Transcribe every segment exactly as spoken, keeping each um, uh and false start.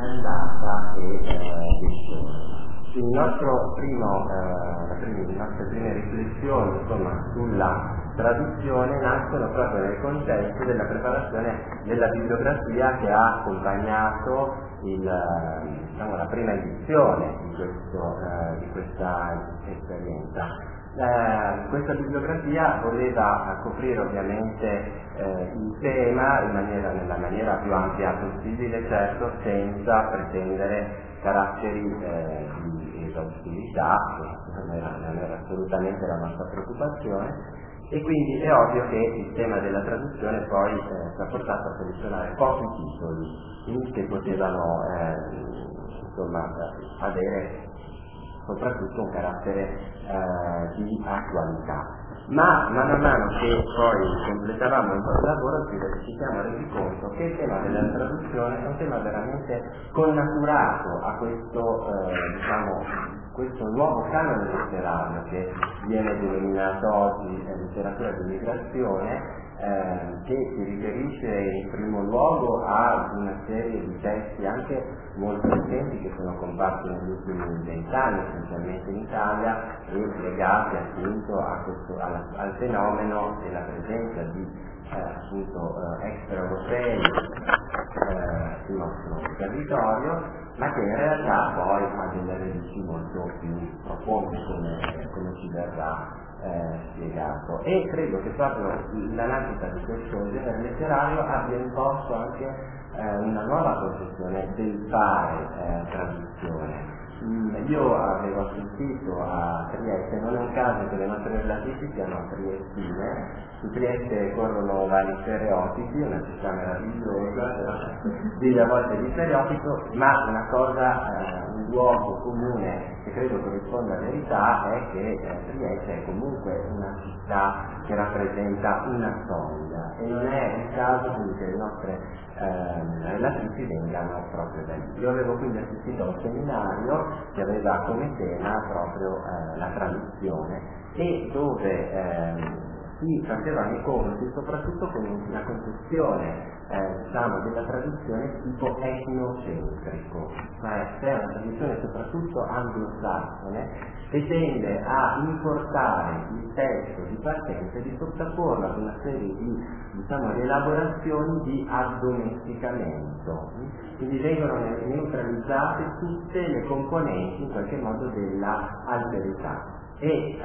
andata e gestione. Il nostro primo, eh, la prima, le nostre prime riflessioni insomma, sulla traduzione nascono proprio nel contesto della preparazione della bibliografia che ha accompagnato il, diciamo, la prima edizione di, questo, eh, di questa esperienza. Eh, questa bibliografia voleva coprire ovviamente eh, il tema in maniera, nella maniera più ampia possibile, certo senza pretendere caratteri eh, di esaustività, che non era, non era assolutamente la nostra preoccupazione, e quindi è ovvio che il tema della traduzione poi eh, ci ha portato a selezionare pochi titoli che potevano eh, insomma, avere soprattutto un carattere eh, di attualità. Ma mano a mano che poi completavamo il nostro lavoro ci siamo resi conto che il tema della traduzione è un tema veramente connaturato a questo, eh, diciamo, questo nuovo canone letterario che viene denominato oggi eh, letteratura di migrazione, eh, che si riferisce in primo luogo a una serie di testi anche molto recenti che sono comparsi negli ultimi vent'anni, essenzialmente in Italia, e legati appunto a questo, alla, al fenomeno della presenza di eh, appunto eh, extraeuropei eh, sul nostro territorio, ma che in realtà poi ha delle radici molto più profonde, come, come ci verrà eh, spiegato. E credo che proprio la nascita di questo genere letterario abbia imposto anche eh, una nuova concezione del fare eh, traduzione. Mm, io avevo assistito a Trieste, non è un caso che le nostre relatrici siano triestine. Su Trieste corrono vari stereotipi, una città meravigliosa, di a volte di stereotipo, ma una cosa, eh, un luogo comune che credo corrisponda alla verità è che eh, Trieste è comunque una città che rappresenta una soglia, e non è un caso quindi che le nostre eh, relatrici vengano proprio da lì. Io avevo quindi assistito a un seminario che aveva come tema proprio eh, la traduzione, e dove eh, si facevano i conti soprattutto con una concezione eh, diciamo, della traduzione tipo etnocentrico, cioè c'è una tradizione soprattutto anglosassone che tende a importare il testo di partenza e di sottoporlo ad una serie di diciamo, rielaborazioni di addomesticamento. Quindi vengono neutralizzate tutte le componenti in qualche modo della alterità, e eh,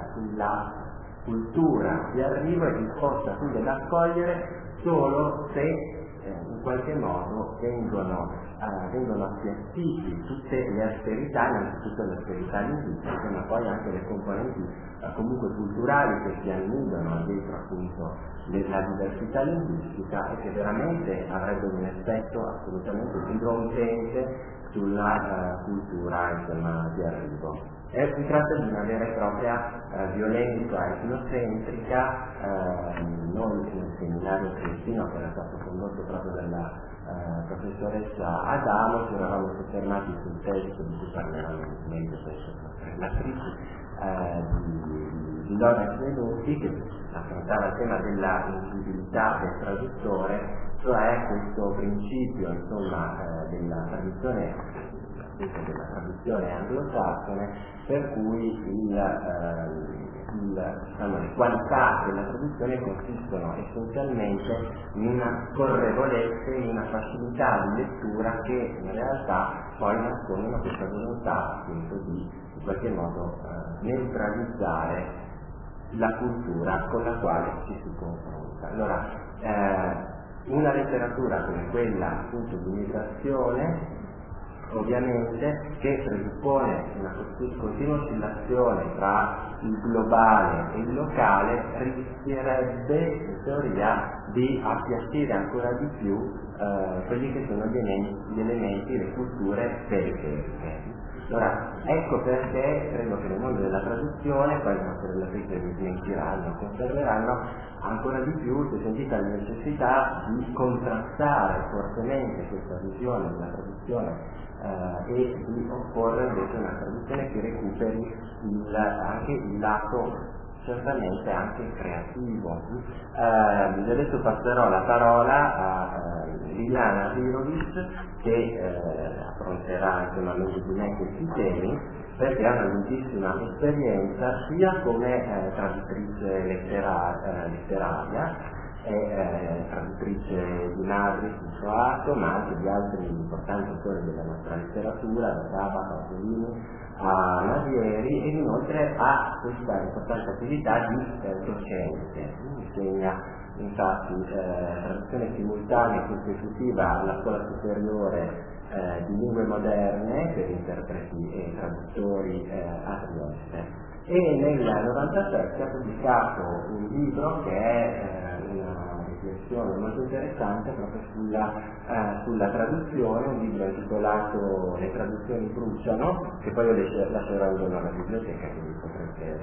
la cultura di arrivo è disposta quindi ad accogliere solo se eh, in qualche modo vengono, eh, vengono appiattiti tutte le asperità, innanzitutto le asperità linguistiche, ma poi anche le componenti eh, comunque culturali che si annidano dietro appunto la diversità linguistica, e che veramente avrebbero un effetto assolutamente dirompente sulla uh, cultura insomma, di arrivo. E si tratta di una vera e propria uh, violenza etnocentrica. Uh, noi nel seminario cristino, che era stato condotto proprio dalla uh, professoressa Adamo, ci eravamo soffermati sul testo di cui parleranno meglio queste nostre relatrici, uh, di, di Lorenz Venuti, che affrontava il tema della invidibilità del traduttore, cioè questo principio insomma eh, della tradizione della traduzione anglosassone, per cui il, eh, il, diciamo, le qualità della traduzione consistono essenzialmente in una scorrevolezza, in una facilità di lettura che in realtà poi nascondono questa volontà appunto di in qualche modo eh, neutralizzare la cultura con la quale ci si confronta. Allora, eh, una letteratura come quella appunto di migrazione, ovviamente, che presuppone una continua oscillazione tra il globale e il locale, rischierebbe in teoria di appiattire ancora di più eh, quelli che sono gli elementi, gli elementi, le culture periferiche. Allora, ecco perché credo che nel mondo della traduzione, poi le nostre relatrici mi smentiranno, confermeranno, ancora di più si è sentita la necessità di contrastare fortemente questa visione della traduzione eh, e di opporre invece una traduzione che recuperi il, anche il lato certamente anche creativo. Eh, adesso passerò la parola a, a Liliana Virovic, che eh, affronterà insomma meglio di me questi temi, perché ha una lunghissima esperienza sia come eh, traduttrice lettera, eh, letteraria, è eh, traduttrice di Madrid, di croato, ma anche di altri importanti autori della nostra letteratura, da Sabato a Polini a Nasieri, e inoltre ha questa importante attività di eh, docente. Insegna infatti eh, traduzione simultanea e consecutiva alla scuola superiore eh, di lingue moderne per interpreti e traduttori eh, a Trieste. E nel novantasette ha pubblicato un libro che è eh, una riflessione molto interessante proprio sulla, eh, sulla traduzione, un libro intitolato Le traduzioni bruciano, che poi io lascerò in dono alla biblioteca, quindi potrete,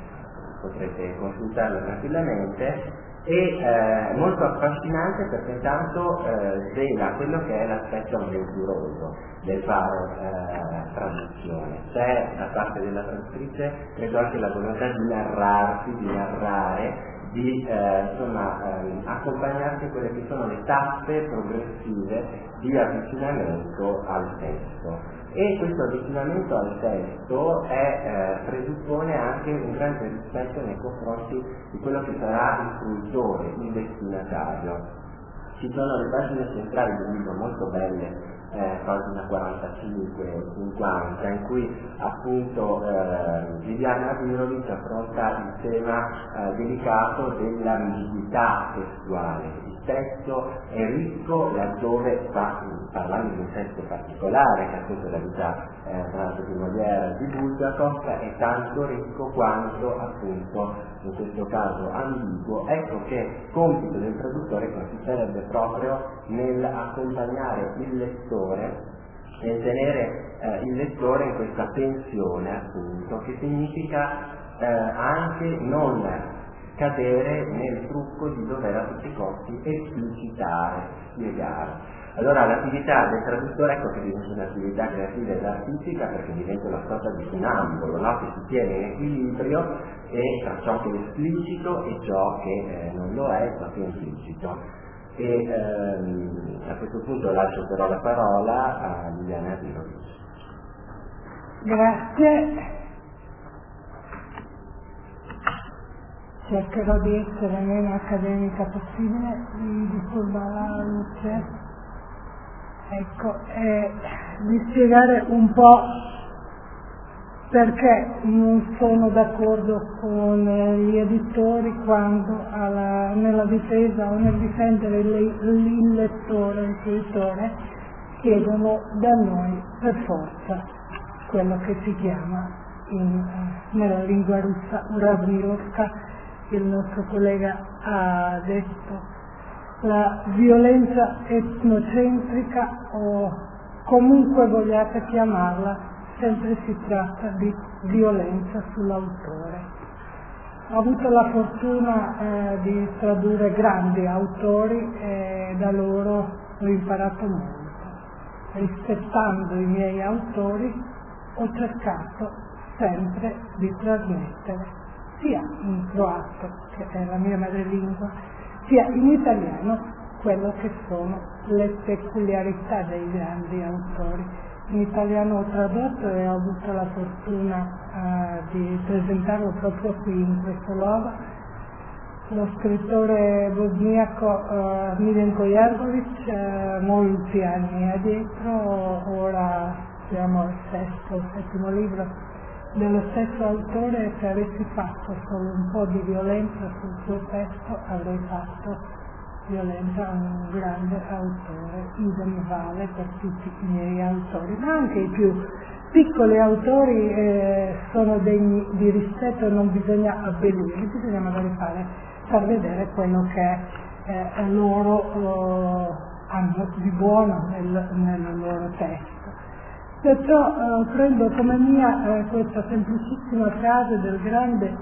potrete consultarlo tranquillamente. E eh, molto affascinante perché tanto eh, svela quello che è l'aspetto avventuroso del fare eh, traduzione. C'è da parte della traduttrice credo anche la volontà di narrarsi, di narrare, di eh, insomma ehm, accompagnarsi a quelle che sono le tappe progressive di avvicinamento al testo. E questo avvicinamento al testo è, eh, presuppone anche un grande rispetto nei confronti di quello che sarà il fruitore, il destinatario. Ci sono le pagine centrali di un libro molto belle, eh, pagina quarantacinque cinquanta, in cui appunto eh, Liliana Virovic affronta il tema eh, delicato dell'ambiguità testuale. Il testo è ricco laddove sta parlando di un testo particolare, che appunto la vita eh, tra l'altro di Molière di Bulgakov, è tanto ricco quanto appunto in questo caso ambiguo. Ecco che compito del traduttore consisterebbe proprio nell'accompagnare il lettore e tenere eh, il lettore in questa tensione, appunto, che significa eh, anche non cadere nel trucco di dover a tutti i costi esplicitare, spiegare. Allora l'attività del traduttore, ecco che diventa un'attività creativa ed artistica, perché diventa una sorta di funambolo, no? Che si tiene in equilibrio e tra ciò che è esplicito e ciò che eh, non lo è, ciò che è implicito. E ehm, a questo punto lascio però la parola a Liliana Virovic. Grazie. Cercherò di essere meno accademica possibile, mi disturba la luce. Ecco, eh, di spiegare un po' perché non sono d'accordo con gli editori quando alla, nella difesa o nel difendere il, il lettore, il fruitore, chiedono da noi per forza quello che si chiama in, nella lingua russa uravnirovka. Il nostro collega ha detto la violenza etnocentrica, o comunque vogliate chiamarla, sempre si tratta di violenza sull'autore. Ho avuto la fortuna eh, di tradurre grandi autori e da loro ho imparato molto. Rispettando i miei autori ho cercato sempre di trasmettere sia in croato, che è la mia madrelingua, sia in italiano quello che sono le peculiarità dei grandi autori. In italiano ho tradotto e ho avuto la fortuna uh, di presentarlo proprio qui in questo luogo lo scrittore bosniaco uh, Miljenko Jergović, uh, molti anni addietro. Ora siamo al sesto o settimo libro dello stesso autore, e se avessi fatto solo un po' di violenza sul suo testo avrei fatto violenza a un grande autore. Idem vale per tutti i miei autori, ma anche i più piccoli autori eh, sono degni di rispetto e non bisogna abbellirli, bisogna magari fare, far vedere quello che eh, loro eh, hanno di buono nel, nel loro testo. Perciò eh, prendo come mia eh, questa semplicissima frase del grande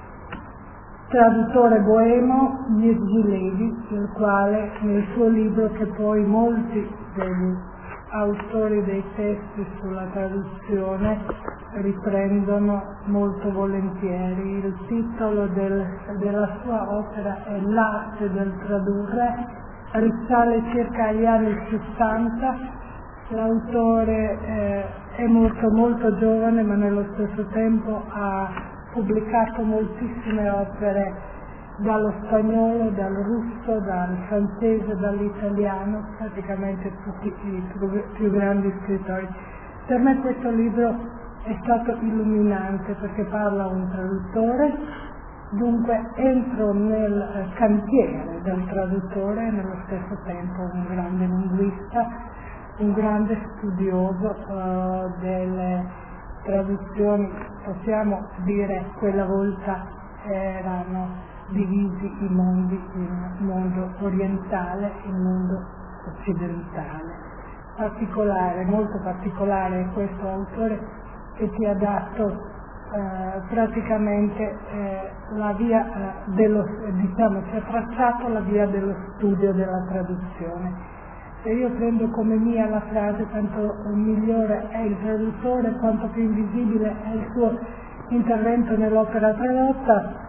traduttore boemo Jerzy Levi, il quale nel suo libro, che poi molti degli autori dei testi sulla traduzione riprendono molto volentieri, il titolo del, della sua opera è L'arte del tradurre, risale circa agli anni sessanta, l'autore eh, è morto molto giovane, ma nello stesso tempo ha pubblicato moltissime opere dallo spagnolo, dal russo, dal francese, dall'italiano, praticamente tutti i più, più grandi scrittori. Per me questo libro è stato illuminante perché parla un traduttore, dunque entro nel cantiere del traduttore e nello stesso tempo un grande linguista, un grande studioso uh, delle traduzioni. Possiamo dire quella volta erano divisi i mondi, il mondo orientale e il mondo occidentale. Particolare, molto particolare è questo autore che ti ha dato eh, praticamente eh, la via eh, dello, diciamo, ci ha tracciato la via dello studio della traduzione. Se io prendo come mia la frase tanto migliore è il traduttore, quanto più invisibile è il suo intervento nell'opera tradotta,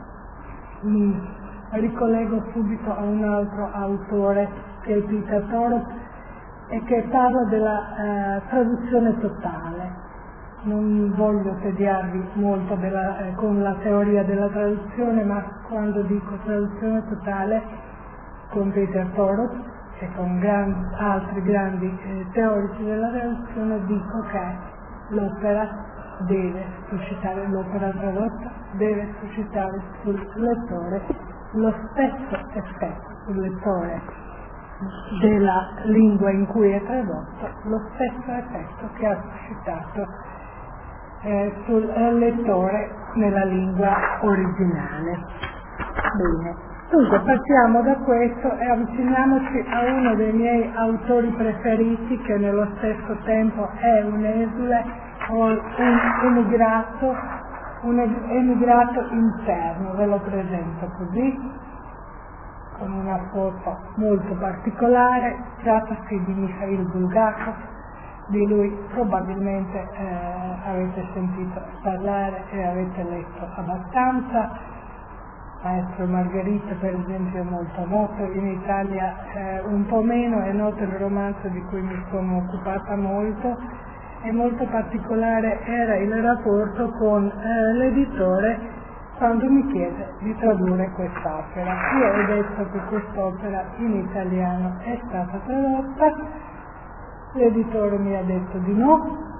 mi ricollego subito a un altro autore che è Peter Torok e che parla della eh, traduzione totale. Non voglio tediarvi molto della, eh, con la teoria della traduzione, ma quando dico traduzione totale con Peter Torok e con gran, altri grandi eh, teorici della traduzione dico che l'opera deve suscitare, l'opera tradotta deve suscitare sul lettore lo stesso effetto sul lettore della lingua in cui è tradotto, lo stesso effetto che ha suscitato eh, sul lettore nella lingua originale. Bene, dunque partiamo da questo e avviciniamoci a uno dei miei autori preferiti, che nello stesso tempo è un esule o un emigrato, un emigrato interno. Ve lo presento così, con una foto molto particolare. Trattasi di Mikhail Bulgakov. Di lui probabilmente eh, avete sentito parlare e avete letto abbastanza. Maestro Margherita, per esempio, è molto noto, in Italia eh, un po' meno, è noto il romanzo di cui mi sono occupata molto. E molto particolare era il rapporto con eh, l'editore quando mi chiede di tradurre quest'opera. Io ho detto che quest'opera in italiano è stata tradotta, l'editore mi ha detto di no,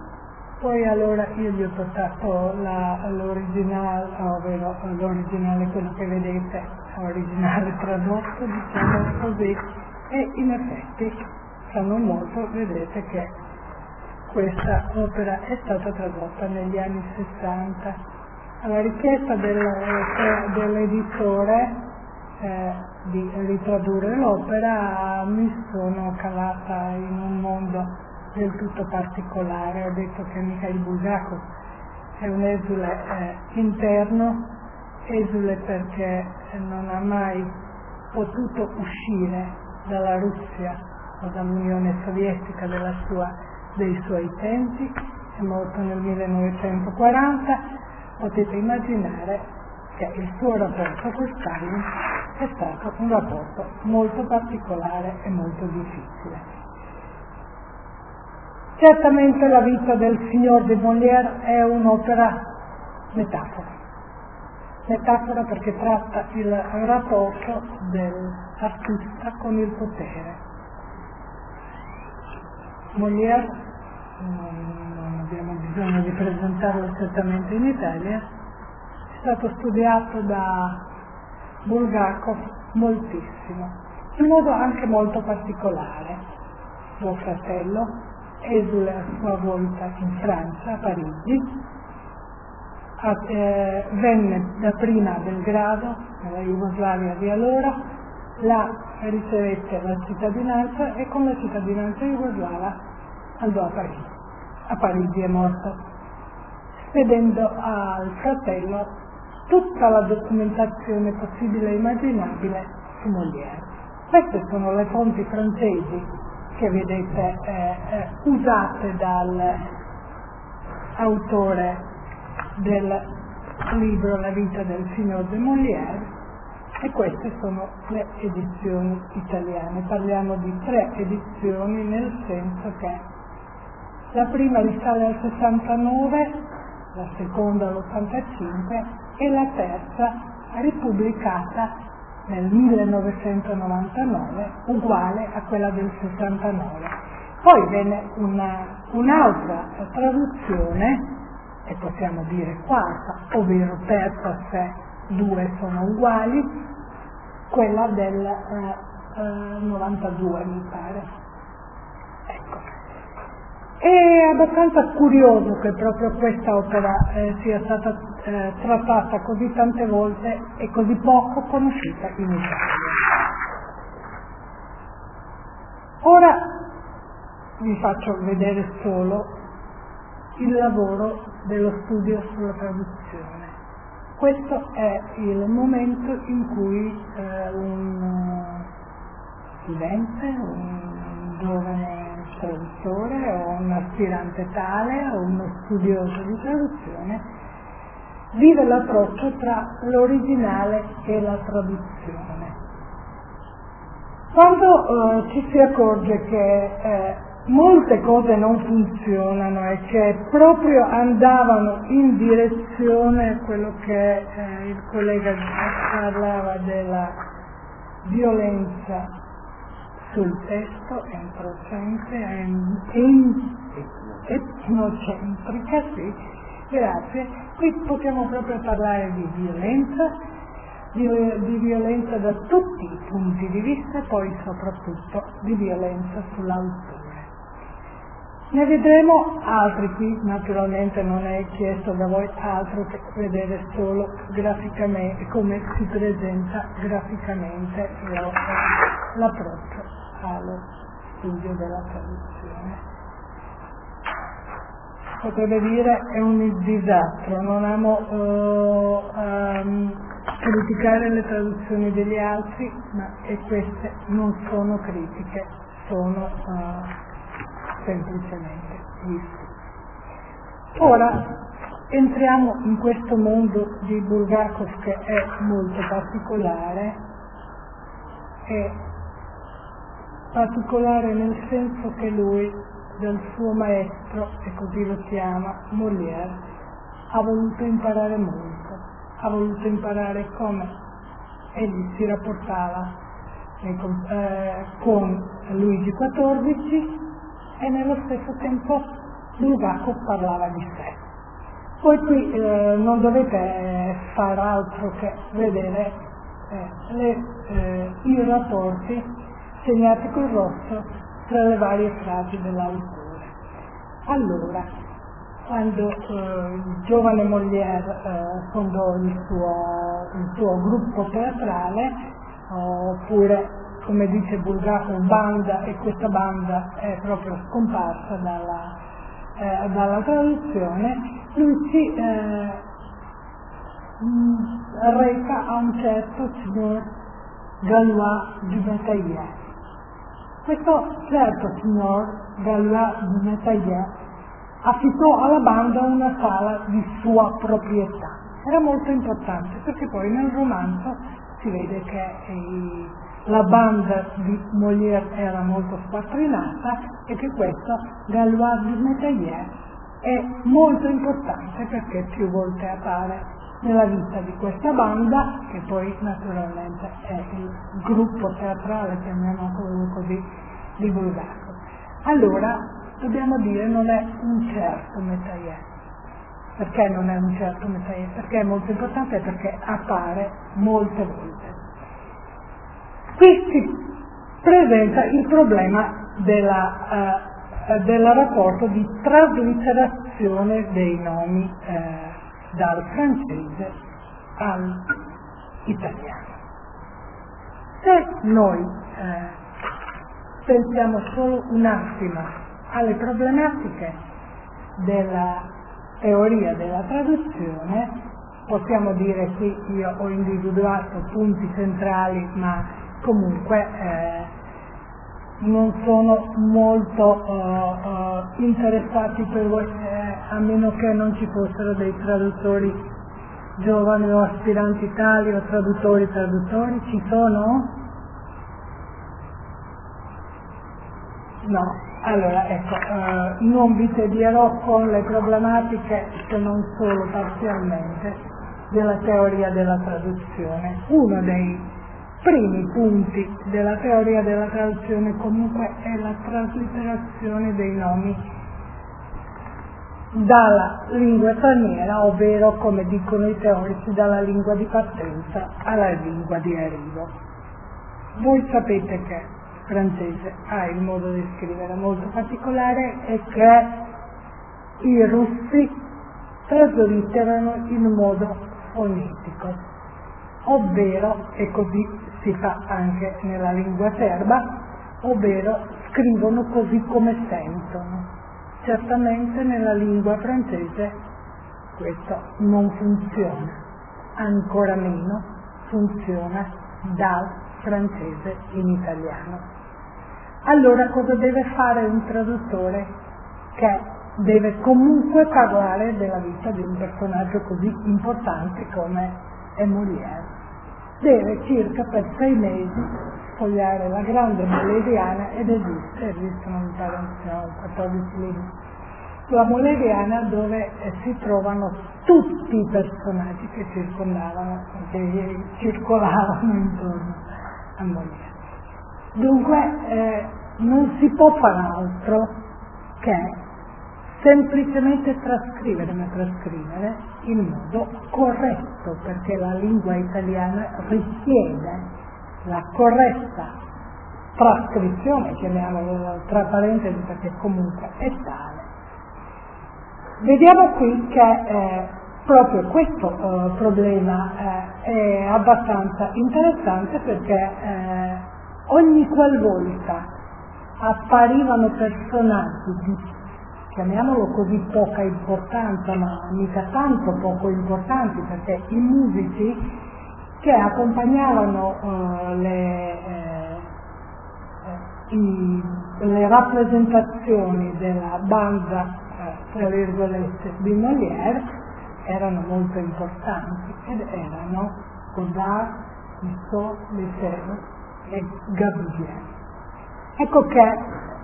poi allora io gli ho portato la, l'originale, ovvero l'originale, quello che vedete, originale tradotto, diciamo così, e in effetti sono molto, vedete che questa opera è stata tradotta negli anni sessanta. Alla richiesta del, eh, dell'editore eh, di ritradurre l'opera mi sono calata in un mondo del tutto particolare. Ho detto che Mikhail Bulgakov è un esule eh, interno, esule perché non ha mai potuto uscire dalla Russia o dall'Unione Sovietica della sua dei suoi tempi, è morto nel millenovecentoquaranta. Potete immaginare che il suo rapporto con Stalin è stato un rapporto molto particolare e molto difficile. Certamente la vita del signor de Molière è un'opera metafora, metafora perché tratta il rapporto dell'artista con il potere. Molière, non abbiamo bisogno di presentarlo certamente in Italia, è stato studiato da Bulgakov moltissimo, in modo anche molto particolare. Suo fratello, esule a sua volta in Francia, a Parigi, a, eh, venne dapprima a Belgrado, nella Jugoslavia di allora, là ricevette la cittadinanza e con la cittadinanza jugoslava andò a Parigi. A Parigi è morto, spedendo al fratello tutta la documentazione possibile e immaginabile su Molière. Queste sono le fonti francesi che vedete eh, eh, usate dall'autore del libro La vita del signor de Molière, e queste sono le edizioni italiane. Parliamo di tre edizioni, nel senso che la prima risale al sessantanove, la seconda all'ottantacinque e la terza ripubblicata nel millenovecentonovantanove, uguale a quella del sessantanove. Poi venne una, un'altra traduzione, e possiamo dire quarta, ovvero terza se due sono uguali, quella del eh, eh, novantadue mi pare. Ecco. È abbastanza curioso che proprio questa opera eh, sia stata eh, trattata così tante volte e così poco conosciuta in Italia. Ora vi faccio vedere solo il lavoro dello studio sulla traduzione. Questo è il momento in cui eh, un studente, un giovane traduttore o un aspirante tale o uno studioso di traduzione vive l'approccio tra l'originale e la traduzione. Quando eh, ci si accorge che eh, molte cose non funzionano e che proprio andavano in direzione quello che eh, il collega parlava della violenza sul testo, entrocentrica e etnocentrica, sì, grazie. Qui possiamo proprio parlare di violenza, di, di violenza da tutti i punti di vista e poi soprattutto di violenza sull'autore. Ne vedremo altri qui, naturalmente non è chiesto da voi altro che vedere solo graficamente come si presenta graficamente l'approccio allo studio della traduzione. Potrebbe dire è un disastro, non amo eh, um, criticare le traduzioni degli altri, ma e queste non sono critiche, sono uh, semplicemente visti. Ora entriamo in questo mondo di Bulgakov che è molto particolare, è particolare nel senso che lui del suo maestro, e così lo chiama, Molière, ha voluto imparare molto, ha voluto imparare come egli si rapportava eh, con Luigi quattordici e nello stesso tempo Bulgakov parlava di sé. Poi qui eh, non dovete far altro che vedere eh, le, eh, i rapporti segnati col rosso tra le varie frasi dell'autore. Allora, quando eh, il giovane Molière eh, fondò il suo, il suo gruppo teatrale, oppure come dice Bulgakov banda, e questa banda è proprio scomparsa dalla, eh, dalla traduzione, lui si eh, mh, reca a un certo signor Galois du Métayer. Questo certo signor Galois du Métayer affittò alla banda una sala di sua proprietà. Era molto importante perché poi nel romanzo si vede che eh, la banda di Molière era molto squattrinata e che questo Galois du Métayer è molto importante perché più volte appare nella vita di questa banda, che poi naturalmente è il gruppo teatrale, chiamiamolo così, di Bulgakov. Allora, dobbiamo dire non è un certo Métayer. Perché non è un certo Métayer? Perché è molto importante, perché appare molte volte. Qui si presenta il problema della, uh, del rapporto di traslitterazione dei nomi uh, dal francese all'italiano. Se noi eh, pensiamo solo un attimo alle problematiche della teoria della traduzione, possiamo dire qui io ho individuato punti centrali, ma comunque eh, non sono molto uh, uh, interessati per voi, eh, a meno che non ci fossero dei traduttori giovani o aspiranti tali o traduttori traduttori? Ci sono? No. Allora, ecco, eh, non vi tedierò con le problematiche, se non solo parzialmente, della teoria della traduzione. Uno dei primi punti della teoria della traduzione comunque è la traslitterazione dei nomi dalla lingua straniera, ovvero, come dicono i teorici, dalla lingua di partenza alla lingua di arrivo. Voi sapete che il francese ha il modo di scrivere molto particolare e che i russi traslitterano in modo fonetico, ovvero, e così si fa anche nella lingua serba, ovvero scrivono così come sentono. Certamente nella lingua francese questo non funziona, ancora meno funziona dal francese in italiano. Allora cosa deve fare un traduttore che deve comunque parlare della vita di un personaggio così importante come è Molière? Deve circa per sei mesi sfogliare la grande Molleriana, ed esiste, esistono mi pare quattordici libri, la Molleriana, dove si trovano tutti i personaggi che circondavano, che circolavano intorno a Molière. Dunque eh, non si può fare altro che semplicemente trascrivere, ma trascrivere in modo corretto, perché la lingua italiana richiede la corretta trascrizione, chiamiamola tra parentesi perché comunque è tale. Vediamo qui che eh, proprio questo eh, problema eh, è abbastanza interessante, perché eh, ogni qualvolta apparivano personaggi di, chiamiamolo così, poca importanza, ma mica tanto poco importanti, perché i musici che accompagnavano uh, le, eh, i, le rappresentazioni della banda, eh, tra virgolette, di Molière erano molto importanti, ed erano Godard, Tissot, Lefebvre e Gabriel. Ecco che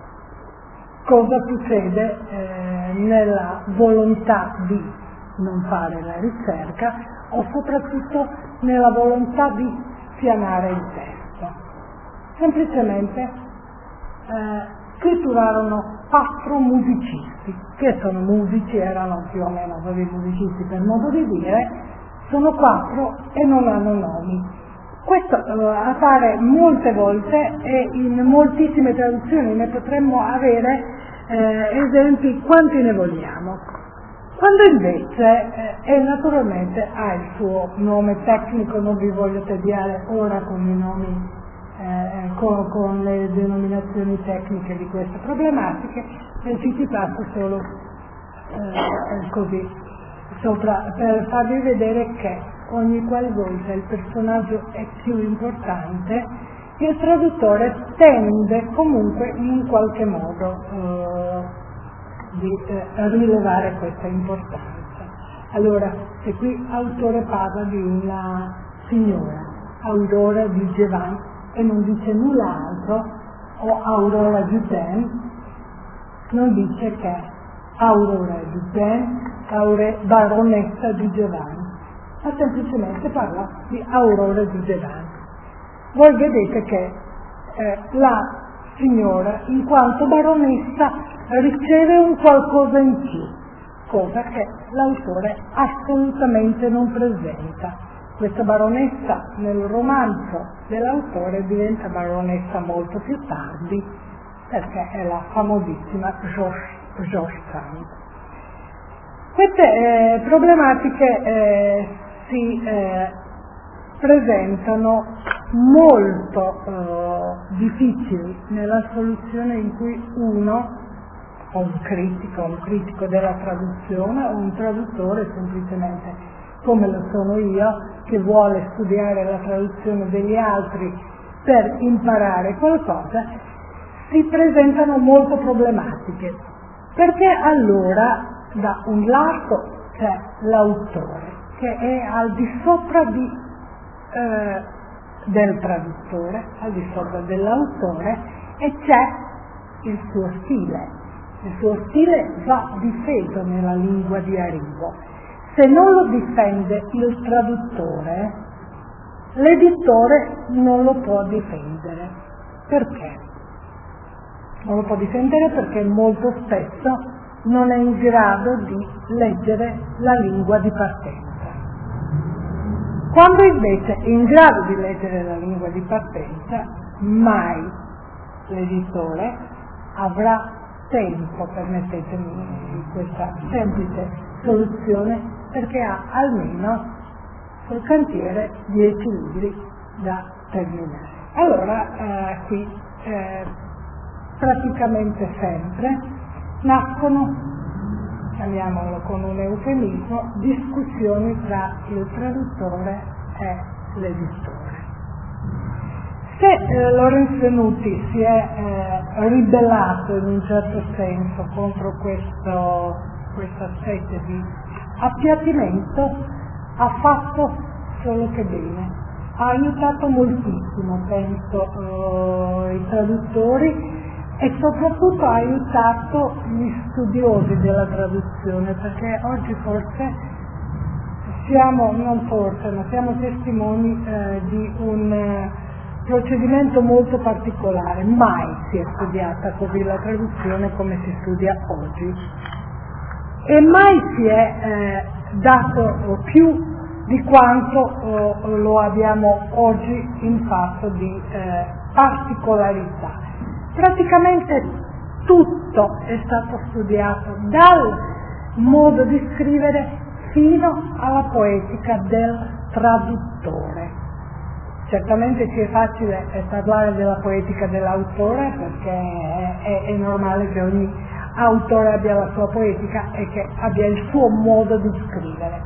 cosa succede eh, nella volontà di non fare la ricerca, o soprattutto nella volontà di spianare il testo. Semplicemente eh, scritturarono quattro musicisti, che sono musici, erano più o meno dei musicisti per modo di dire, sono quattro e non hanno nomi. Questo eh, appare molte volte e in moltissime traduzioni, ne potremmo avere eh, esempi quanti ne vogliamo. Quando invece eh, e naturalmente ha il suo nome tecnico, non vi voglio tediare ora con i nomi, eh, con, con le denominazioni tecniche di queste problematiche, e ci si passa solo eh, così sopra, per farvi vedere che ogni qualvolta il personaggio è più importante, il traduttore tende comunque in qualche modo eh, di eh, rilevare questa importanza. Allora, se qui autore parla di una signora, Aurora Dujevin, e non dice nulla altro, o Aurora Dupin, non dice che Aurora Dupin, Aure, baronessa Dujevin, ma semplicemente parla di Aurora Dujevin. Voi vedete che eh, la signora, in quanto baronessa, riceve un qualcosa in più, cosa che l'autore assolutamente non presenta. Questa baronessa nel romanzo dell'autore diventa baronessa molto più tardi, perché è la famosissima George, George Sand. Queste eh, problematiche eh, si eh, presentano molto eh, difficili nella soluzione in cui uno, o un critico, un critico della traduzione, o un traduttore semplicemente, come lo sono io, che vuole studiare la traduzione degli altri per imparare qualcosa, si presentano molto problematiche, perché allora da un lato c'è l'autore che è al di sopra di, eh, del traduttore, al di sopra dell'autore, e c'è il suo stile. Il suo stile va difeso nella lingua di arrivo. Se non lo difende il traduttore, l'editore non lo può difendere. Perché? Non lo può difendere perché molto spesso non è in grado di leggere la lingua di partenza. Quando invece è in grado di leggere la lingua di partenza, mai l'editore avrà tempo, permettetemi questa semplice soluzione, perché ha almeno sul cantiere dieci libri da terminare. Allora eh, qui eh, praticamente sempre nascono, chiamiamolo con un eufemismo, discussioni tra il traduttore e l'editore. Se eh, Lorenzo Venuti si è eh, ribellato in un certo senso contro questo, questa specie di appiattimento, ha fatto solo che bene, ha aiutato moltissimo, penso, eh, i traduttori, e soprattutto ha aiutato gli studiosi della traduzione, perché oggi forse siamo, non forse, ma siamo testimoni eh, di un eh, procedimento molto particolare. Mai si è studiata così la traduzione come si studia oggi, e mai si è eh, dato più di quanto eh, lo abbiamo oggi in fatto di eh, particolarità. Praticamente tutto è stato studiato, dal modo di scrivere fino alla poetica del traduttore. Certamente ci è facile parlare della poetica dell'autore, perché è, è, è normale che ogni autore abbia la sua poetica e che abbia il suo modo di scrivere.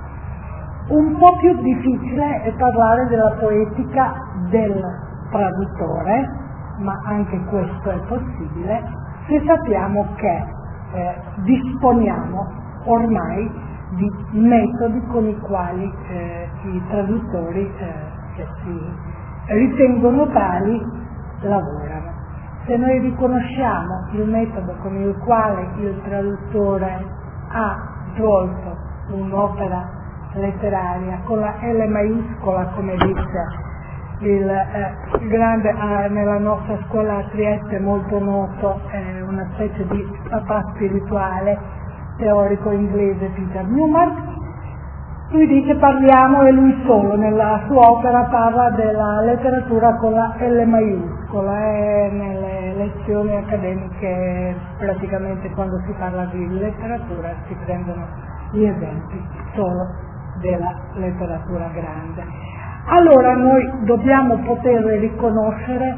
Un po' più difficile è parlare della poetica del traduttore, ma anche questo è possibile se sappiamo che eh, disponiamo ormai di metodi con i quali eh, i traduttori eh, che si ritengono tali lavorano. Se noi riconosciamo il metodo con il quale il traduttore ha svolto un'opera letteraria con la L maiuscola, come dice il eh, grande eh, nella nostra scuola a Trieste molto noto, eh, una specie di papà spirituale teorico inglese, Peter Newmark, lui dice parliamo, e lui solo nella sua opera parla della letteratura con la L maiuscola, e nelle lezioni accademiche praticamente quando si parla di letteratura si prendono gli esempi solo della letteratura grande. Allora noi dobbiamo poter riconoscere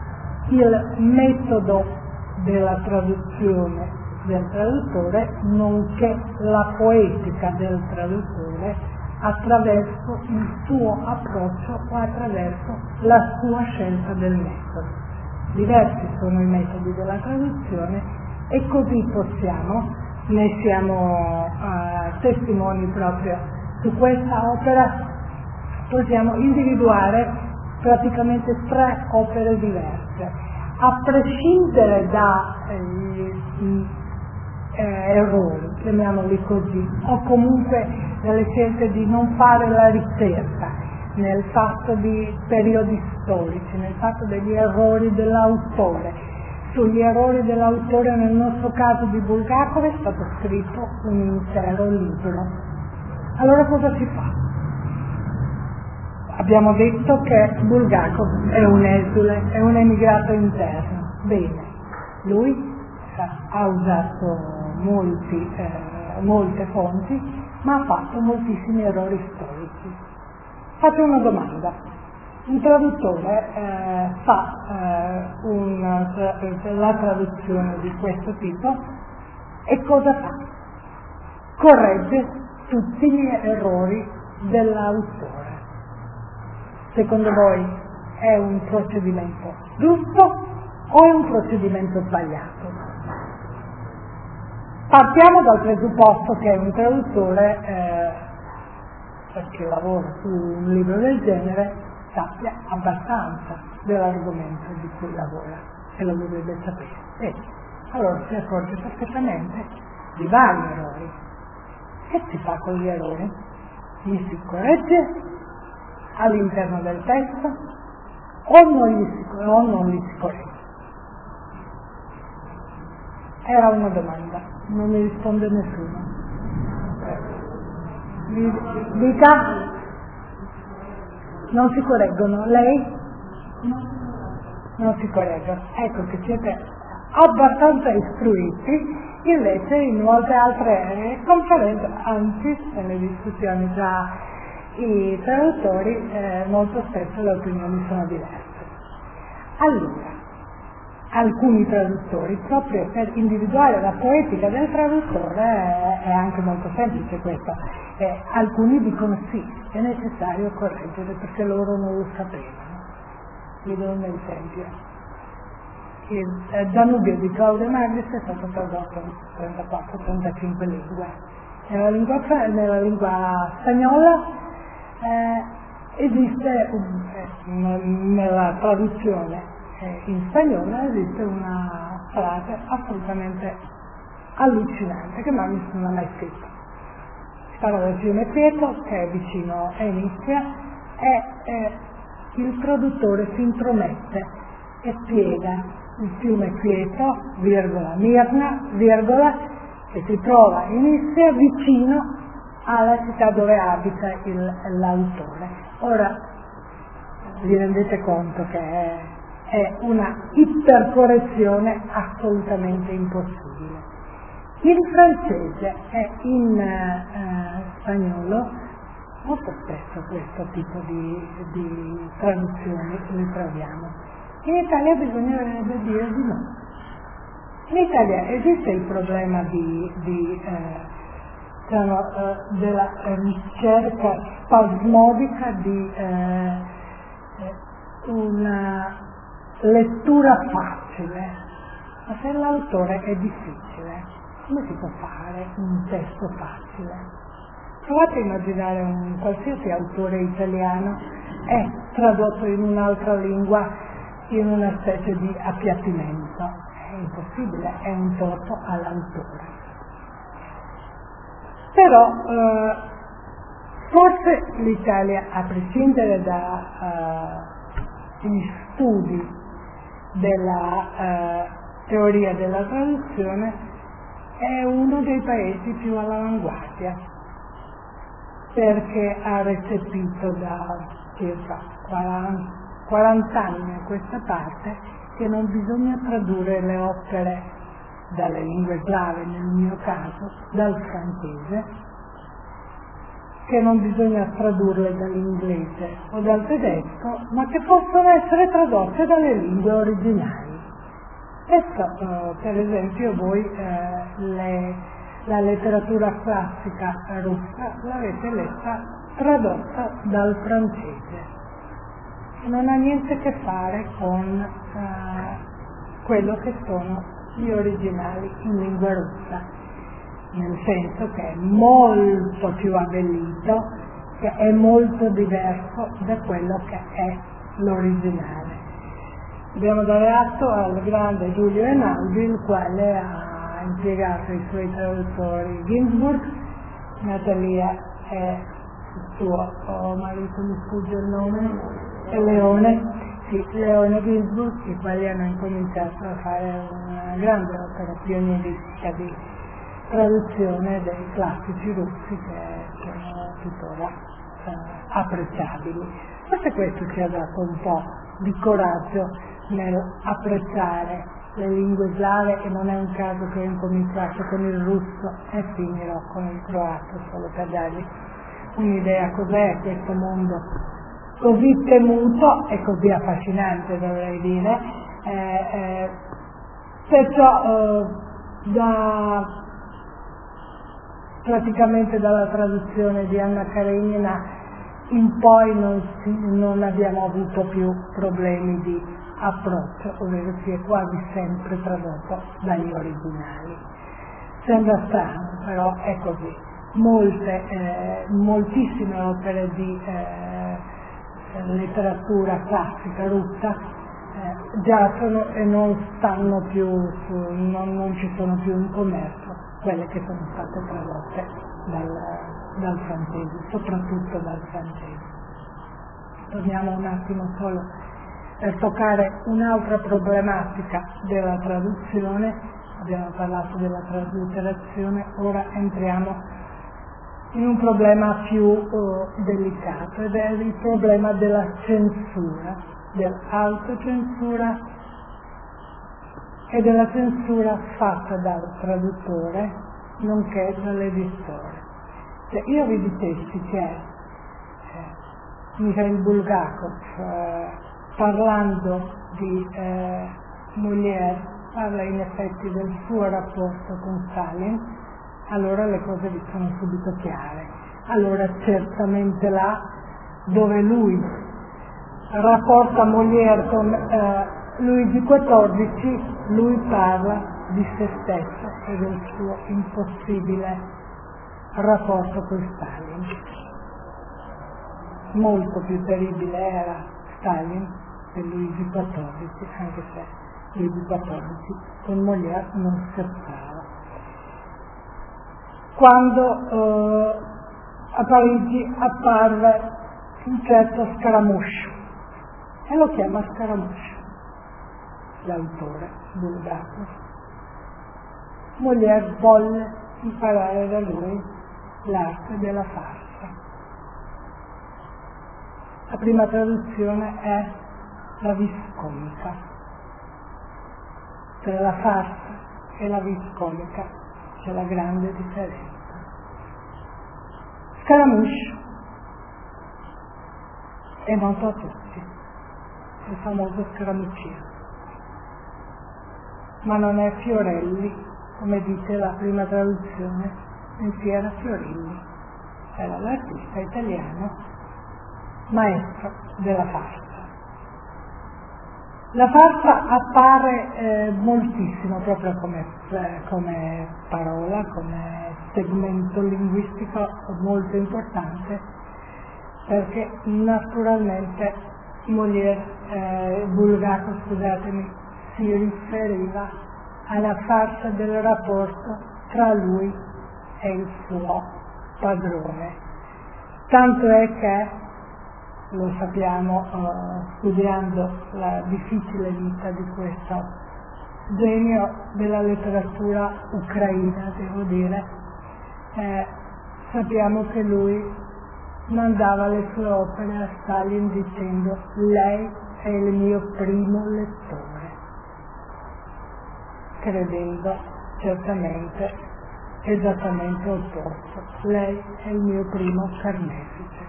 il metodo della traduzione del traduttore, nonché la poetica del traduttore, attraverso il suo approccio o attraverso la sua scelta del metodo. Diversi sono i metodi della traduzione, e così possiamo, ne siamo uh, testimoni proprio su questa opera, possiamo individuare praticamente tre opere diverse, a prescindere da eh, eh, errori, chiamiamoli così, o comunque dalle scelte di non fare la ricerca, nel fatto di periodi storici, nel fatto degli errori dell'autore. Sugli errori dell'autore, nel nostro caso di Bulgakov, è stato scritto un intero libro. Allora cosa si fa? Abbiamo detto che Bulgakov è un esule, è un emigrato interno. Bene, lui ha usato molti, eh, molte fonti, ma ha fatto moltissimi errori storici. Faccio una domanda. Un traduttore eh, fa eh, una, la traduzione di questo tipo, e cosa fa? Corregge tutti gli errori dell'autore. Secondo voi è un procedimento giusto o è un procedimento sbagliato? Partiamo dal presupposto che un traduttore eh, per chi lavora su un libro del genere, sappia abbastanza dell'argomento di cui lavora e lo dovrebbe sapere. E allora si accorge perfettamente di vari errori. Che si fa con gli errori? Li si corregge all'interno del testo o non li si, o non li si corregge? Era una domanda, non mi risponde nessuno. Dica? Non si correggono, lei? Non si correggono. Ecco che siete abbastanza istruiti, invece in molte altre conferenze, anzi nelle discussioni tra i traduttori, eh, molto spesso le opinioni sono diverse. Allora, alcuni traduttori, proprio per individuare la poetica del traduttore, è, è anche molto semplice questo, eh, alcuni dicono sì, è necessario correggere perché loro non lo sapevano. Vi do un esempio. Il eh, Danubio di Claudio Magris è stato tradotto in trentaquattro trentacinque lingue. Nella lingua, nella lingua spagnola eh, esiste, un, eh, nella traduzione in spagnolo esiste una frase assolutamente allucinante che Magris non ha mai scritto. Si parla del fiume Quieto, che è vicino a Inizia, e eh, il traduttore si intromette e spiega il fiume Quieto, virgola, Mirna, virgola, che si trova in Inizia vicino alla città dove abita il, l'autore. Ora vi rendete conto che è è una ipercorrezione assolutamente impossibile. In francese e in eh, spagnolo molto spesso questo tipo di, di traduzioni li troviamo. In Italia bisognerebbe dire di no. In Italia esiste il problema di, di, eh, diciamo, eh, della ricerca spasmodica di eh, una lettura facile, ma se l'autore è difficile, come si può fare un testo facile? Provate a immaginare un qualsiasi autore italiano è tradotto in un'altra lingua in una specie di appiattimento. È impossibile, è un torto all'autore. Però eh, forse l'Italia, a prescindere dagli eh, studi della eh, teoria della traduzione, è uno dei paesi più all'avanguardia, perché ha recepito da circa quaranta anni a questa parte che non bisogna tradurre le opere dalle lingue slave, nel mio caso dal francese, che non bisogna tradurle dall'inglese o dal tedesco, ma che possono essere tradotte dalle lingue originali. Questo, eh, per esempio, voi eh, le, la letteratura classica russa l'avete letta tradotta dal francese. Non ha niente a che fare con eh, quello che sono gli originali in lingua russa, nel senso che è molto più abbellito, che è molto diverso da quello che è l'originale. Dobbiamo dare atto al grande Giulio Einaudi, il quale ha impiegato i suoi traduttori Ginsburg, Natalia e il suo oh, marito, mi sfugge il nome, e Leone, sì, Leone Ginsburg, i quali hanno incominciato a fare una grande opera pionieristica di traduzione dei classici russi che sono tuttora eh, apprezzabili. Forse questo ci ha dato un po' di coraggio nel apprezzare le lingue slave, e non è un caso che ho incominciato con il russo e finirò con il croato, solo per darvi un'idea cos'è questo mondo così temuto e così affascinante, dovrei dire. Eh, eh, perciò eh, da praticamente dalla traduzione di Anna Karenina in poi non, si, non abbiamo avuto più problemi di approccio, ovvero si è quasi sempre tradotto dagli originali. Sembra strano, però è così. molte, eh, moltissime opere di eh, letteratura classica russa eh, giacciono e non stanno più, su, non, non ci sono più in commercio, quelle che sono state tradotte dal, dal francese, soprattutto dal francese. Torniamo un attimo solo per toccare un'altra problematica della traduzione. Abbiamo parlato della traslitterazione, ora entriamo in un problema più uh, delicato, ed è il problema della censura, dell'autocensura e della censura fatta dal traduttore nonché dall'editore. Se io vi dicessi che eh, Mikhail Bulgakov, eh, parlando di eh, Molière, parla in effetti del suo rapporto con Stalin, allora le cose vi sono subito chiare. Allora certamente là dove lui rapporta Molière con eh, Luigi quattordici, lui parla di se stesso e del suo impossibile rapporto con Stalin. Molto più terribile era Stalin che Luigi quattordici, anche se Luigi quattordici con Molière non scherzava. Quando eh, a Parigi apparve un certo Scaramouche, e lo chiama Scaramouche, l'autore Bulgakov. Molière volle imparare da lui l'arte della farsa. La prima traduzione è la viscomica. Tra la farsa e la viscomica c'è la grande differenza. Scaramouche è noto a tutti, il famoso Scaramuccia, ma non è Fiorelli, come dice la prima traduzione, bensì era Fiorilli, era l'artista italiano maestro della farsa. La farsa appare eh, moltissimo proprio come, eh, come parola, come segmento linguistico molto importante, perché naturalmente Molière, eh, Bulgakov, scusatemi, si riferiva alla farsa del rapporto tra lui e il suo padrone. Tanto è che, lo sappiamo uh, studiando la difficile vita di questo genio della letteratura ucraina, devo dire, eh, sappiamo che lui mandava le sue opere a Stalin dicendo: lei è il mio primo lettore, credendo certamente esattamente opposto: lei è il mio primo carnefice.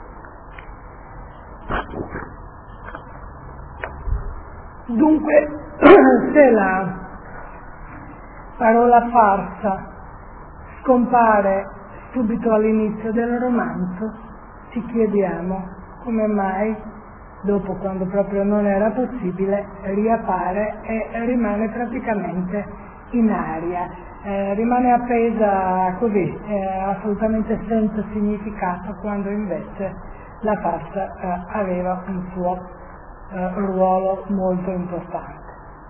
Dunque, se la parola farsa scompare subito all'inizio del romanzo, ci chiediamo come mai, dopo, quando proprio non era possibile, riappare e rimane praticamente in aria, eh, rimane appesa così, eh, assolutamente senza significato, quando invece la farsa eh, aveva un suo eh, ruolo molto importante.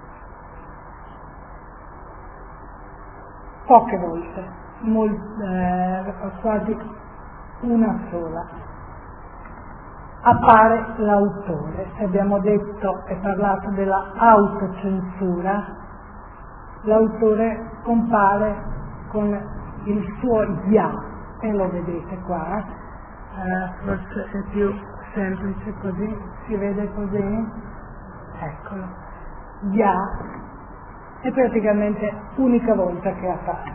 Poche volte, mol, eh, quasi una sola, appare l'autore. Se abbiamo detto e parlato della autocensura, l'autore compare con il suo ya, e lo vedete qua. Uh, forse è più semplice così, si vede così, eccolo, ya è praticamente l'unica volta che appare.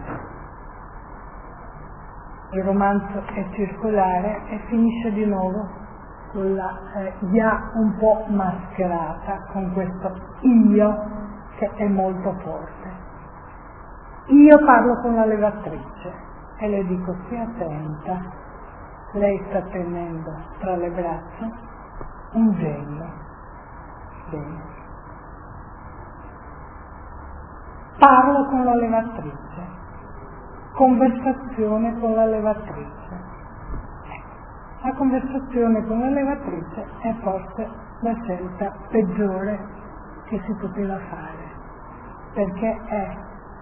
Il romanzo è circolare e finisce di nuovo con la eh, ya un po' mascherata, con questo io che è molto forte. Io parlo con la levatrice e le dico: stia attenta, lei sta tenendo tra le braccia un genio. Bene. Parlo con la levatrice. conversazione con la levatrice. La conversazione con la levatrice è forse la scelta peggiore che si poteva fare, perché è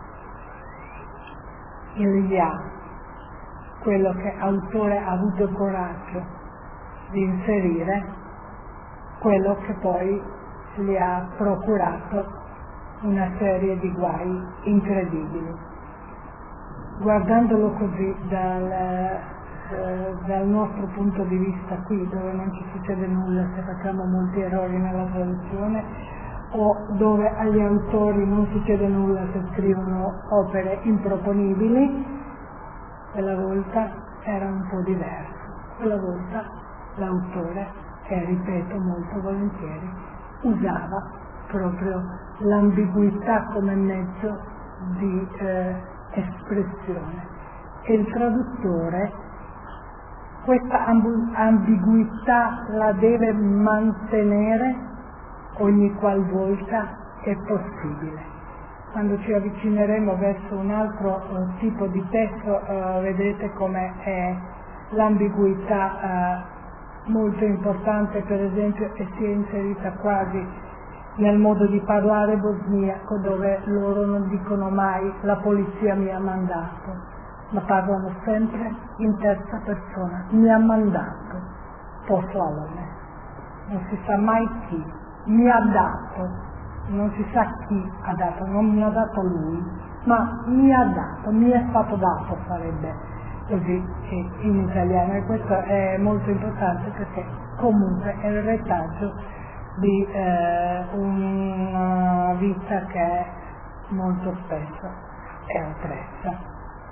il Ia, quello che l'autore ha avuto il coraggio di inserire, quello che poi gli ha procurato una serie di guai incredibili. Guardandolo così dal, eh, dal nostro punto di vista qui, dove non ci succede nulla se facciamo molti errori nella traduzione, o dove agli autori non succede nulla se scrivono opere improponibili, quella volta era un po' diverso. Quella volta l'autore, che ripeto molto volentieri, usava proprio l'ambiguità come mezzo di eh, espressione, e il traduttore questa amb- ambiguità la deve mantenere ogni qualvolta è possibile. Quando ci avvicineremo verso un altro uh, tipo di testo uh, vedrete come è l'ambiguità uh, molto importante, per esempio, e si è inserita quasi nel modo di parlare bosniaco, dove loro non dicono mai la polizia mi ha mandato, ma parlano sempre in terza persona, mi ha mandato, poslalome, non si sa mai chi, mi ha dato, non si sa chi ha dato, non mi ha dato lui, ma mi ha dato, mi è stato dato, sarebbe così in italiano, e questo è molto importante perché comunque è il retaggio di eh, una vita che molto spesso è oppressa.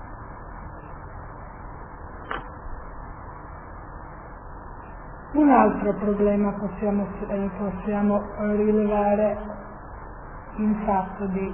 Un altro problema possiamo, eh, possiamo rilevare in fatto di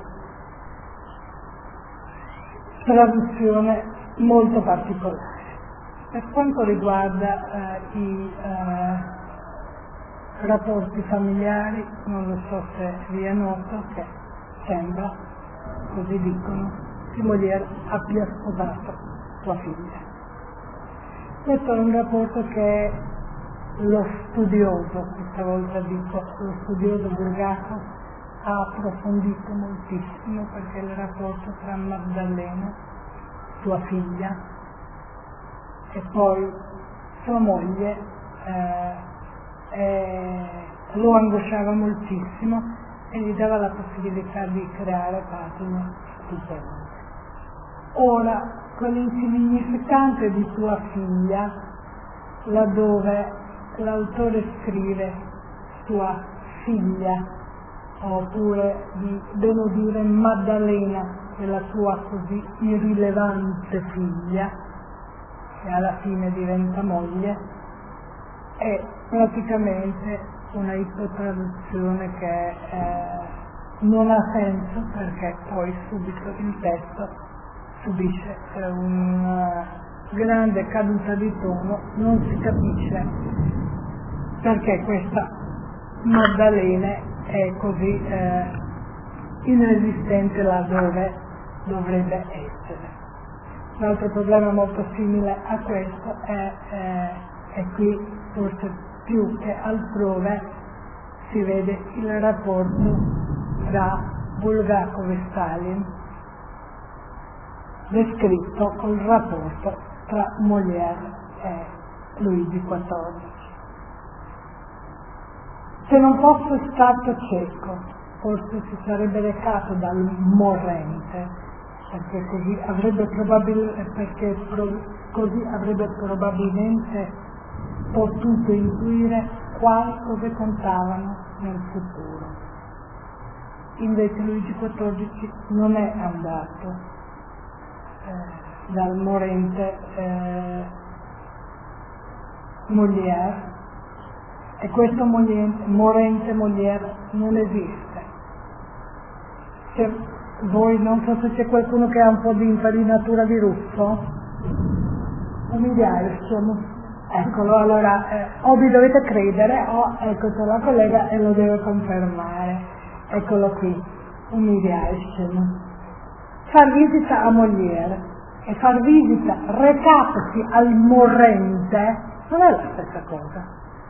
traduzione molto particolare. Per quanto riguarda eh, i eh, rapporti familiari, non lo so se vi è noto che sembra, così dicono, che Molière abbia sposato sua figlia. Questo è un rapporto che lo studioso, questa volta dico lo studioso Bulgakov, ha approfondito moltissimo, perché il rapporto tra Maddalena, sua figlia, e poi sua moglie eh, eh, lo angosciava moltissimo e gli dava la possibilità di creare pagine stupende. Ora, quell'insignificante di sua figlia, laddove l'autore scrive sua figlia, oppure di benedire Maddalena, della sua così irrilevante figlia, che alla fine diventa moglie, è praticamente una ipotraduzione che eh, non ha senso, perché poi subito il testo subisce eh, una grande caduta di tono, non si capisce perché questa Maddalena è così eh, inesistente laddove dovrebbe essere. L'altro problema molto simile a questo è, eh, è qui, forse più che altrove, si vede il rapporto tra Bulgakov e Stalin, descritto col rapporto tra Molière e Luigi quattordici. Se non fosse stato cieco, forse si sarebbe recato dal morente, perché così avrebbe, probabil- perché pro- così avrebbe probabilmente potuto intuire quali cose contavano nel futuro. Invece Luigi quattordici non è andato eh, dal morente eh, Molière, e questo morente Molière non esiste. C'è, voi non so se c'è qualcuno che ha un po' di infarinatura di russo? Familiare, insomma. Eccolo, allora eh, o vi dovete credere o ecco c'è la collega e lo deve confermare. Eccolo qui, umiliarsi. Fa visita a Molière, e far visita recatosi al morente non è la stessa cosa.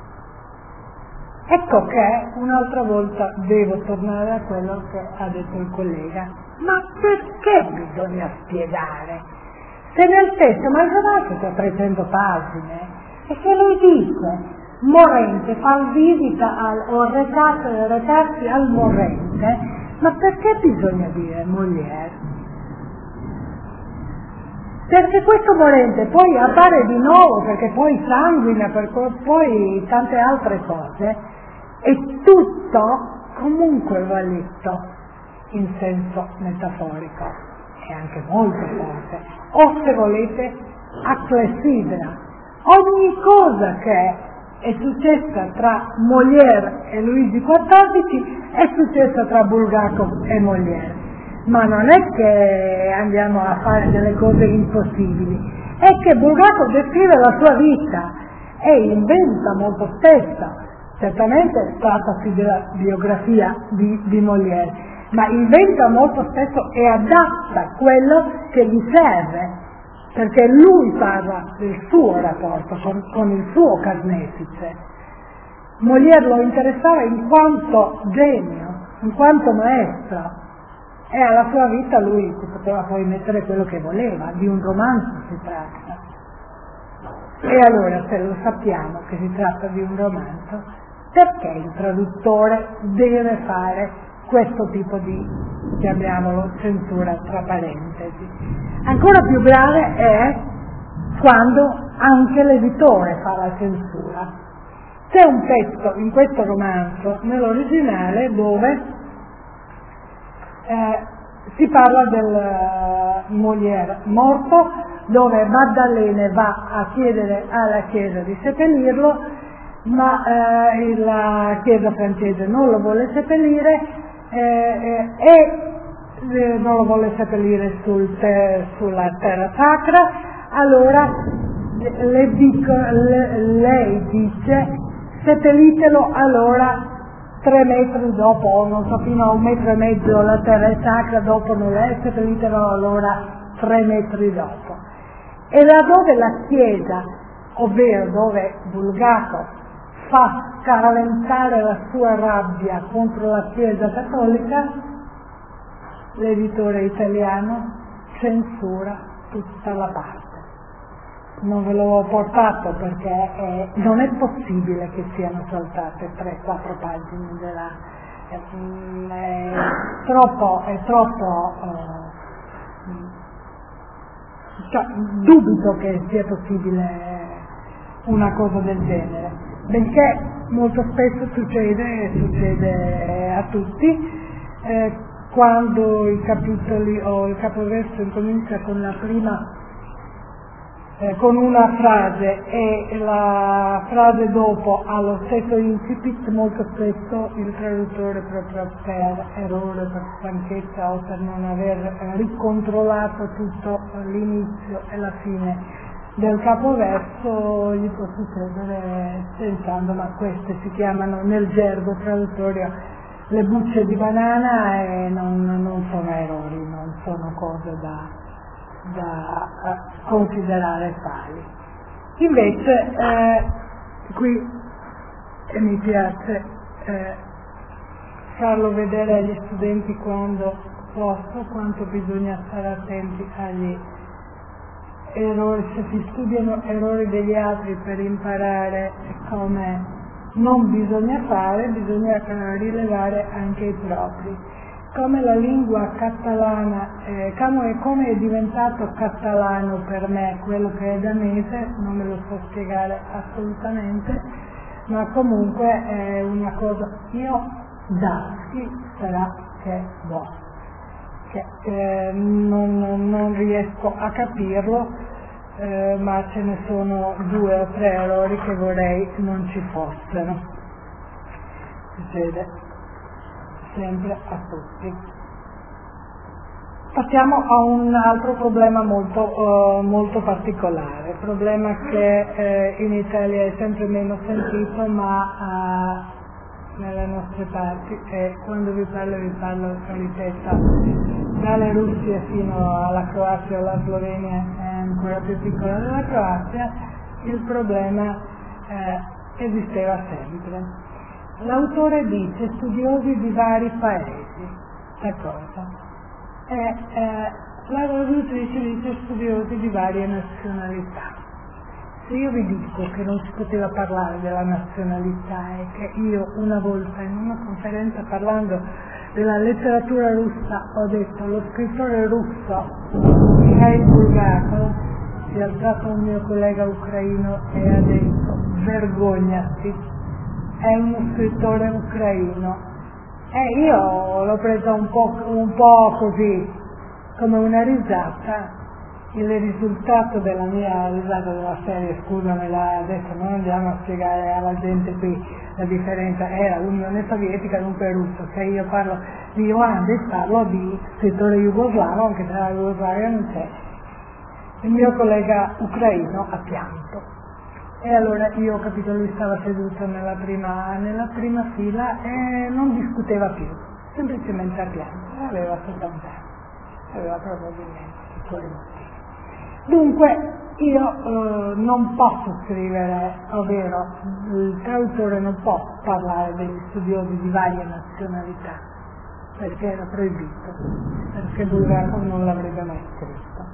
Ecco che un'altra volta devo tornare a quello che ha detto il collega. Ma perché bisogna spiegare? Se nel testo, ma il romanzo c'ha trecento pagine, e se lui dice morente, fa visita al, o recato, recarsi al morente, ma perché bisogna dire Molière? Perché questo morente poi appare di nuovo, perché poi sanguina, per poi tante altre cose, e tutto comunque va letto in senso metaforico, e anche molto forte, o se volete a clessidra. Ogni cosa che è successa tra Molière e Luigi quattordici è successa tra Bulgakov e Molière. Ma non è che andiamo a fare delle cose impossibili, è che Bulgakov descrive la sua vita e inventa molto spesso. Certamente trattasi della biografia di, di Molière, ma inventa molto spesso e adatta quello che gli serve, perché lui parla del suo rapporto con, con il suo carnefice. Molière lo interessava in quanto genio, in quanto maestro, e alla sua vita lui si poteva poi mettere quello che voleva, di un romanzo si tratta. E allora, se lo sappiamo che si tratta di un romanzo, perché il traduttore deve fare questo tipo di, chiamiamolo, censura tra parentesi? Ancora più grave è quando anche l'editore fa la censura. C'è un pezzo in questo romanzo, nell'originale, dove eh, si parla del uh, Molière morto, dove Maddalene va a chiedere alla Chiesa di seppellirlo, ma eh, la Chiesa francese non lo vuole seppellire eh, eh, e eh, non lo vuole seppellire sul te, sulla terra sacra. Allora le dico, le, lei dice seppellitelo allora tre metri dopo, non so, fino a un metro e mezzo la terra è sacra, dopo non è, seppellitelo allora tre metri dopo. E laddove la Chiesa, ovvero dove Bulgakov fa scaraventare la sua rabbia contro la Chiesa cattolica, l'editore italiano censura tutta la parte. Non ve l'ho portato perché è, non è possibile che siano saltate tre quattro pagine della... È, è troppo, è troppo eh, cioè, dubito che sia possibile una cosa del genere. Benché molto spesso succede, succede a tutti, eh, quando i capitoli o il capoverso incomincia con la prima, eh, con una frase e la frase dopo ha lo stesso incipit, molto spesso il traduttore, proprio per errore, per stanchezza o per non aver ricontrollato tutto l'inizio e la fine del capoverso, gli può succedere pensando, ma queste si chiamano nel gergo traduttorio le bucce di banana e non, non sono errori, non sono cose da, da uh, considerare tali. Invece eh, qui e mi piace eh, farlo vedere agli studenti quando posso, quanto bisogna stare attenti agli errori, se si studiano errori degli altri per imparare come non bisogna fare, bisogna rilevare anche i propri. Come la lingua catalana, eh, come, come è diventato catalano per me quello che è danese, non me lo so spiegare assolutamente, ma comunque è una cosa, io daschi sarà che boh. Che, eh, non, non riesco a capirlo, eh, ma ce ne sono due o tre errori che vorrei non ci fossero. Succede sempre a tutti. Passiamo a un altro problema molto, uh, molto particolare, problema che eh, in Italia è sempre meno sentito, ma uh, nelle nostre parti, e quando vi parlo vi parlo, ripeto, dalle Russie fino alla Croazia o alla Slovenia, è ancora più piccola della Croazia, il problema eh, esisteva sempre. L'autore dice studiosi di vari paesi, d'accordo? E eh, la traduttrice dice studiosi di varie nazionalità. Se io vi dico che non si poteva parlare della nazionalità e che io una volta in una conferenza parlando della letteratura russa ho detto lo scrittore russo Mikhail Bulgakov, si è alzato un mio collega ucraino e ha detto vergognati, è uno scrittore ucraino, e io l'ho presa un po', un po' così come una risata. Il risultato della mia risata della serie, scusamela, adesso non andiamo a spiegare alla gente qui la differenza, era Unione Sovietica, dunque russo. Se io parlo di Ioannis parlo di scrittore jugoslavo, anche se la Jugoslavia non c'è. Il mio collega ucraino ha pianto. E allora io ho capito, lui stava seduto nella prima, nella prima fila e non discuteva più, semplicemente ha pianto, aveva settanta anni, aveva probabilmente i suoi motivi. Dunque io eh, non posso scrivere, ovvero il traduttore non può parlare degli studiosi di varie nazionalità, perché era proibito, perché Bulgakov non l'avrebbe mai scritto.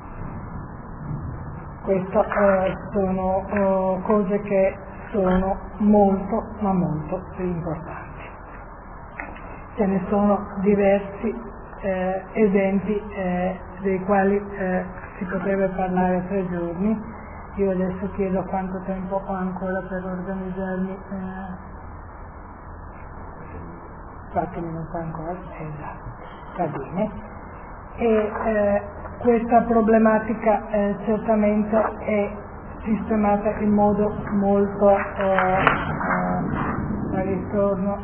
Queste eh, sono eh, cose che sono molto, ma molto importanti. Ce ne sono diversi eh, esempi eh, dei quali eh, si potrebbe parlare tre giorni. Io adesso chiedo quanto tempo ho ancora per organizzarmi. Eh, qualche minuto ancora, esatto, va bene. E eh, questa problematica eh, certamente è sistemata in modo molto, eh, eh, ritorno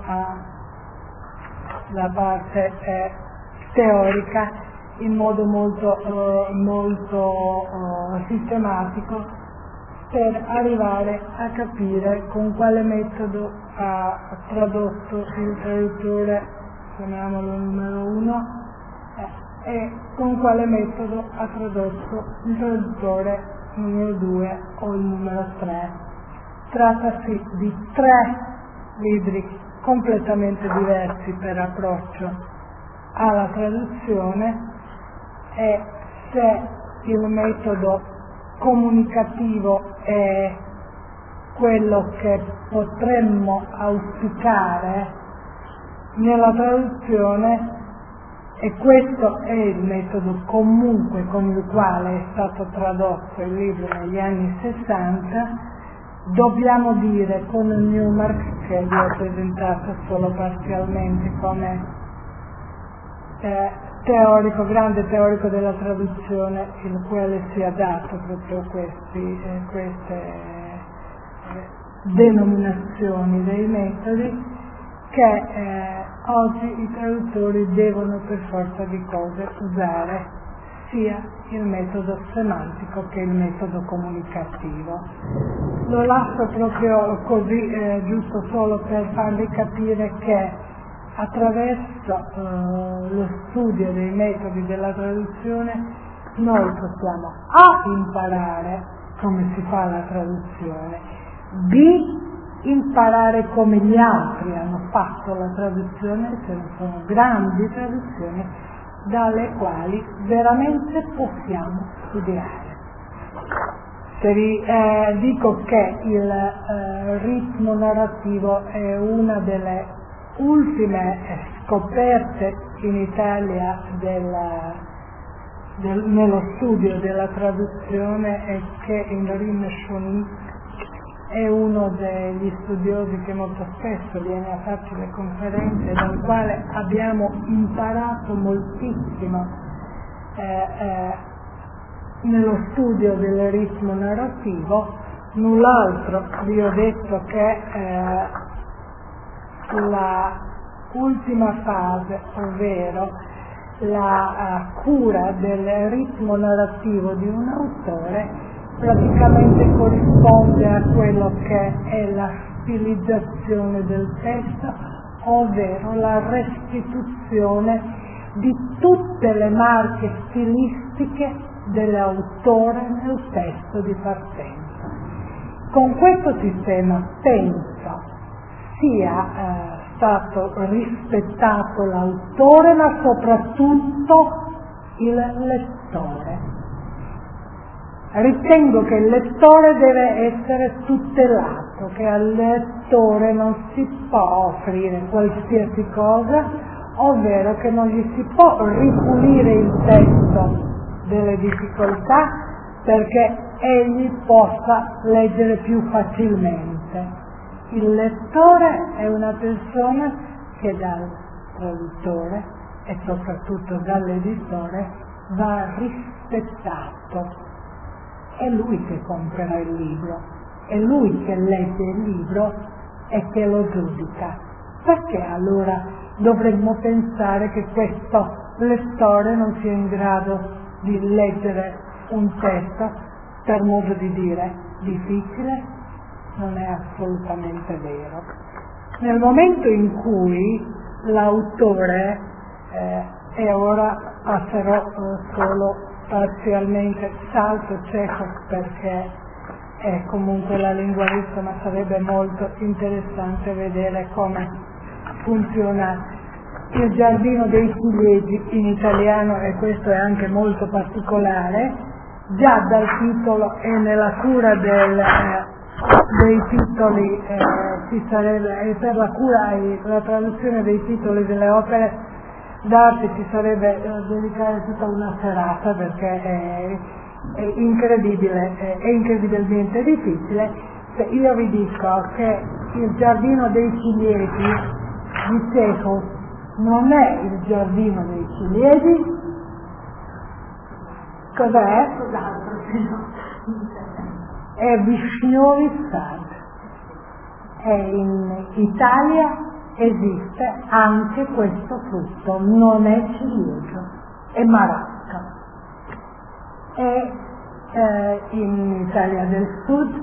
alla parte eh, teorica, in modo molto, eh, molto eh, sistematico, per arrivare a capire con quale metodo ha tradotto il traduttore, chiamiamolo numero uno, eh, e con quale metodo ha tradotto il traduttore numero due o il numero tre. Trattasi di tre libri completamente diversi per approccio alla traduzione, e se il metodo comunicativo è quello che potremmo auspicare nella traduzione, e questo è il metodo comunque con il quale è stato tradotto il libro negli anni sessanta, dobbiamo dire con il Newmark, che vi ho presentato solo parzialmente come eh, teorico, grande teorico della traduzione, il quale si è dato proprio questi, eh, queste eh, denominazioni dei metodi, che eh, oggi i traduttori devono per forza di cose usare sia il metodo semantico che il metodo comunicativo. Lo lascio proprio così, eh, giusto solo per farvi capire che attraverso eh, lo studio dei metodi della traduzione noi possiamo A. imparare come si fa la traduzione, B. imparare come gli altri hanno fatto la traduzione, ce ne sono grandi traduzioni dalle quali veramente possiamo studiare. Se vi eh, dico che il eh, ritmo narrativo è una delle ultime scoperte in Italia della, del, nello studio della traduzione, è che Endorin Choni è uno degli studiosi che molto spesso viene a farci le conferenze, dal quale abbiamo imparato moltissimo eh, eh, nello studio del ritmo narrativo. Null'altro, vi ho detto che eh, la ultima fase, ovvero la uh, cura del ritmo narrativo di un autore, praticamente corrisponde a quello che è la stilizzazione del testo, ovvero la restituzione di tutte le marche stilistiche dell'autore nel testo di partenza. Con questo sistema penso sia eh, stato rispettato l'autore, ma soprattutto il lettore. Ritengo che il lettore deve essere tutelato, che al lettore non si può offrire qualsiasi cosa, ovvero che non gli si può ripulire il testo delle difficoltà perché egli possa leggere più facilmente. Il lettore è una persona che dal traduttore e soprattutto dall'editore va rispettato. È lui che compra il libro, è lui che legge il libro e che lo giudica. Perché allora dovremmo pensare che questo lettore non sia in grado di leggere un testo, per modo di dire, difficile? Non è assolutamente vero. Nel momento in cui l'autore, eh, e ora passerò eh, solo parzialmente, salto Chekhov perché è comunque la lingualista, ma sarebbe molto interessante vedere come funziona il giardino dei ciliegi in italiano, e questo è anche molto particolare. Già dal titolo e nella cura del, eh, dei titoli eh, ci sarebbe, e per la cura e la traduzione dei titoli delle opere d'arte ci sarebbe eh, dedicare tutta una serata, perché è, è incredibile, è, è incredibilmente difficile. Se io vi dico che il giardino dei ciliegi di Chekhov non è il giardino dei ciliegi, cos'è? È Vishnovi Sad. E in Italia esiste anche questo frutto, non è ciliegio, è maracca. E eh, in Italia del Sud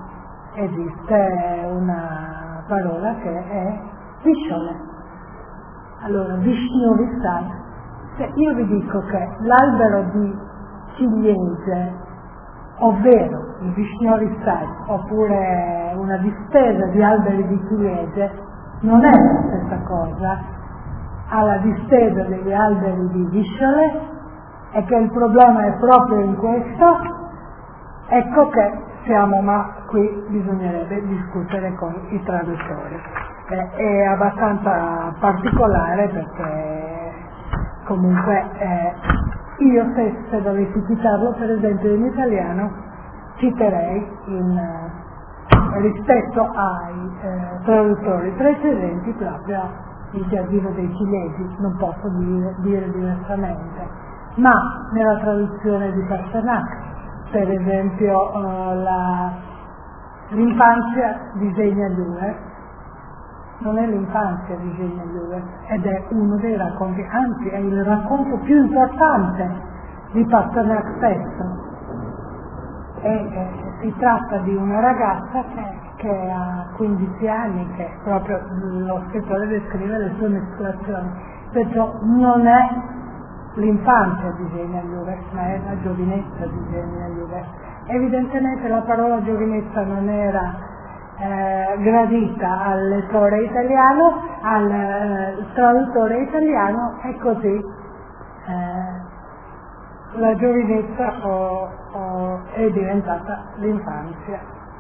esiste una parola che è visciole. Allora, Vishnovi Sad, se io vi dico che l'albero di ciliegie, ovvero il Vishnovi Sad, oppure una distesa di alberi di ciliegie, non è la stessa cosa alla distesa degli alberi di visciole, e che il problema è proprio in questo, ecco che siamo, ma qui bisognerebbe discutere con i traduttori. Eh, è abbastanza particolare perché comunque eh, io se, se dovessi citarlo per esempio in italiano citerei in eh, rispetto ai eh, traduttori precedenti proprio il giardino dei ciliegi, non posso dire, dire diversamente, ma nella traduzione di Pasternak per esempio eh, la, l'infanzia disegna due, non è l'infanzia disegna due, ed è uno dei racconti, anzi è il racconto più importante di Pasternak stesso. E, eh, si tratta di una ragazza che, che ha quindici anni, che proprio lo scrittore descrive le sue mestruazioni, perciò non è l'infanzia disegna Juve, ma è la giovinezza disegna Juve. Evidentemente la parola giovinezza non era Eh, gradita al lettore italiano, al eh, traduttore italiano, e così eh, la giovinezza oh, oh, è diventata l'infanzia.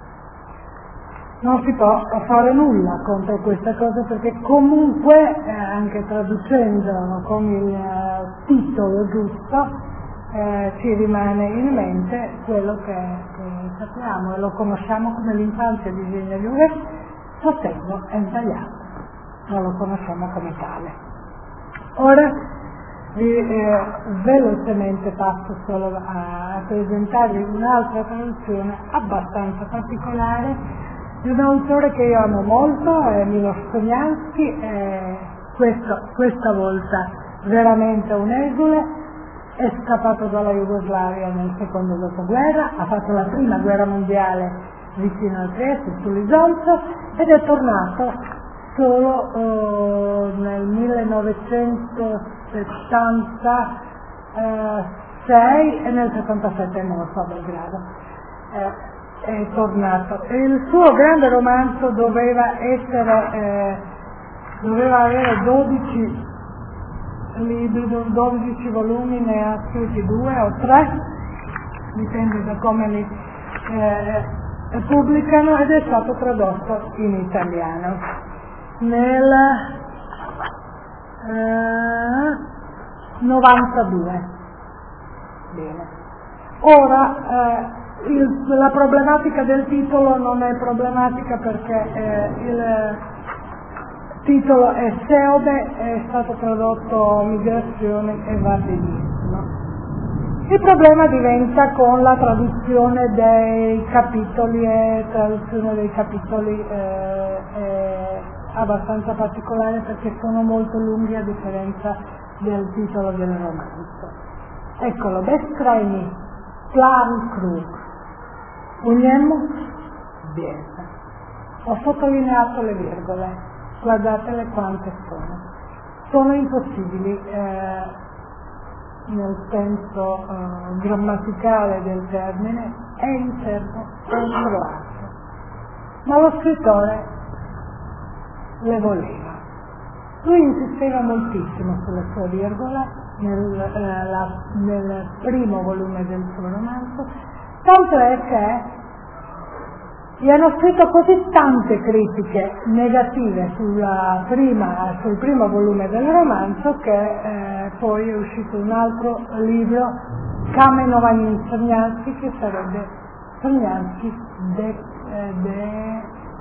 Non si può fare nulla contro questa cosa, perché comunque eh, anche traducendo con il eh, titolo giusto Eh, ci rimane in mente quello che, che sappiamo e lo conosciamo come l'infanzia di Virginia Juve. Sostengo è sbagliato, non lo conosciamo come tale. Ora vi eh, velocemente passo solo a, a presentarvi un'altra traduzione abbastanza particolare di un autore che io amo molto, è Miloš Crnjanský, eh, questo, questa volta veramente un esule. È scappato dalla Jugoslavia nel secondo dopoguerra, ha fatto la prima guerra mondiale vicino a Trieste, sull'Isonzo, ed è tornato solo eh, nel millenovecentosessanta settantasei e nel settantasette è morto a Belgrado. Eh, è tornato. Il suo grande romanzo doveva essere eh, doveva avere dodici libri, dodici volumi, ne ha scritti due o tre, dipende da come li eh, pubblicano, ed è stato tradotto in italiano nel eh, novantadue. Bene. Ora eh, il, la problematica del titolo non è problematica perché eh, il titolo è Seode, è stato tradotto Migrazione e Vardinismo. Il problema diventa con la traduzione dei capitoli, e traduzione dei capitoli eh, è abbastanza particolare perché sono molto lunghi a differenza del titolo del romanzo. Eccolo, Beskrajni Plavi Krug. U njemu bijeda. Ho sottolineato le virgole, guardatele quante sono. Sono impossibili eh, nel senso eh, grammaticale del termine, è in serbo o in croato. Ma lo scrittore le voleva. Lui insisteva moltissimo sulle sue virgole nel, eh, la, nel primo volume del suo romanzo, tanto è che gli hanno scritto così tante critiche negative sulla prima, sul primo volume del romanzo che eh, poi è uscito un altro libro, Kamenovanje Crnjanski, che sarebbe Crnjanski de, eh, de,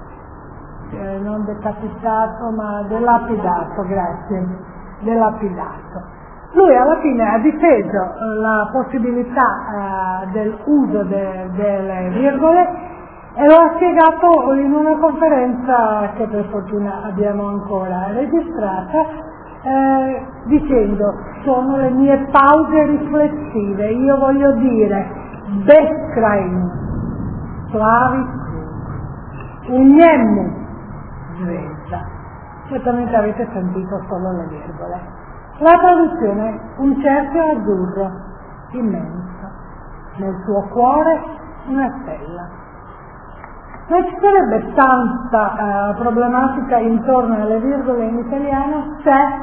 eh, non decapitato ma delapidato, grazie, delapidato. Lui alla fine ha difeso la possibilità eh, dell'uso de, delle virgole e lo ha spiegato in una conferenza che per fortuna abbiamo ancora registrata, eh, dicendo: sono le mie pause riflessive, io voglio dire Beskrajni Plavi Krug, u njemu zvezda. Certamente avete sentito solo le virgole. La traduzione: un cerchio azzurro immenso, nel suo cuore una stella. Non ci sarebbe tanta uh, problematica intorno alle virgole in italiano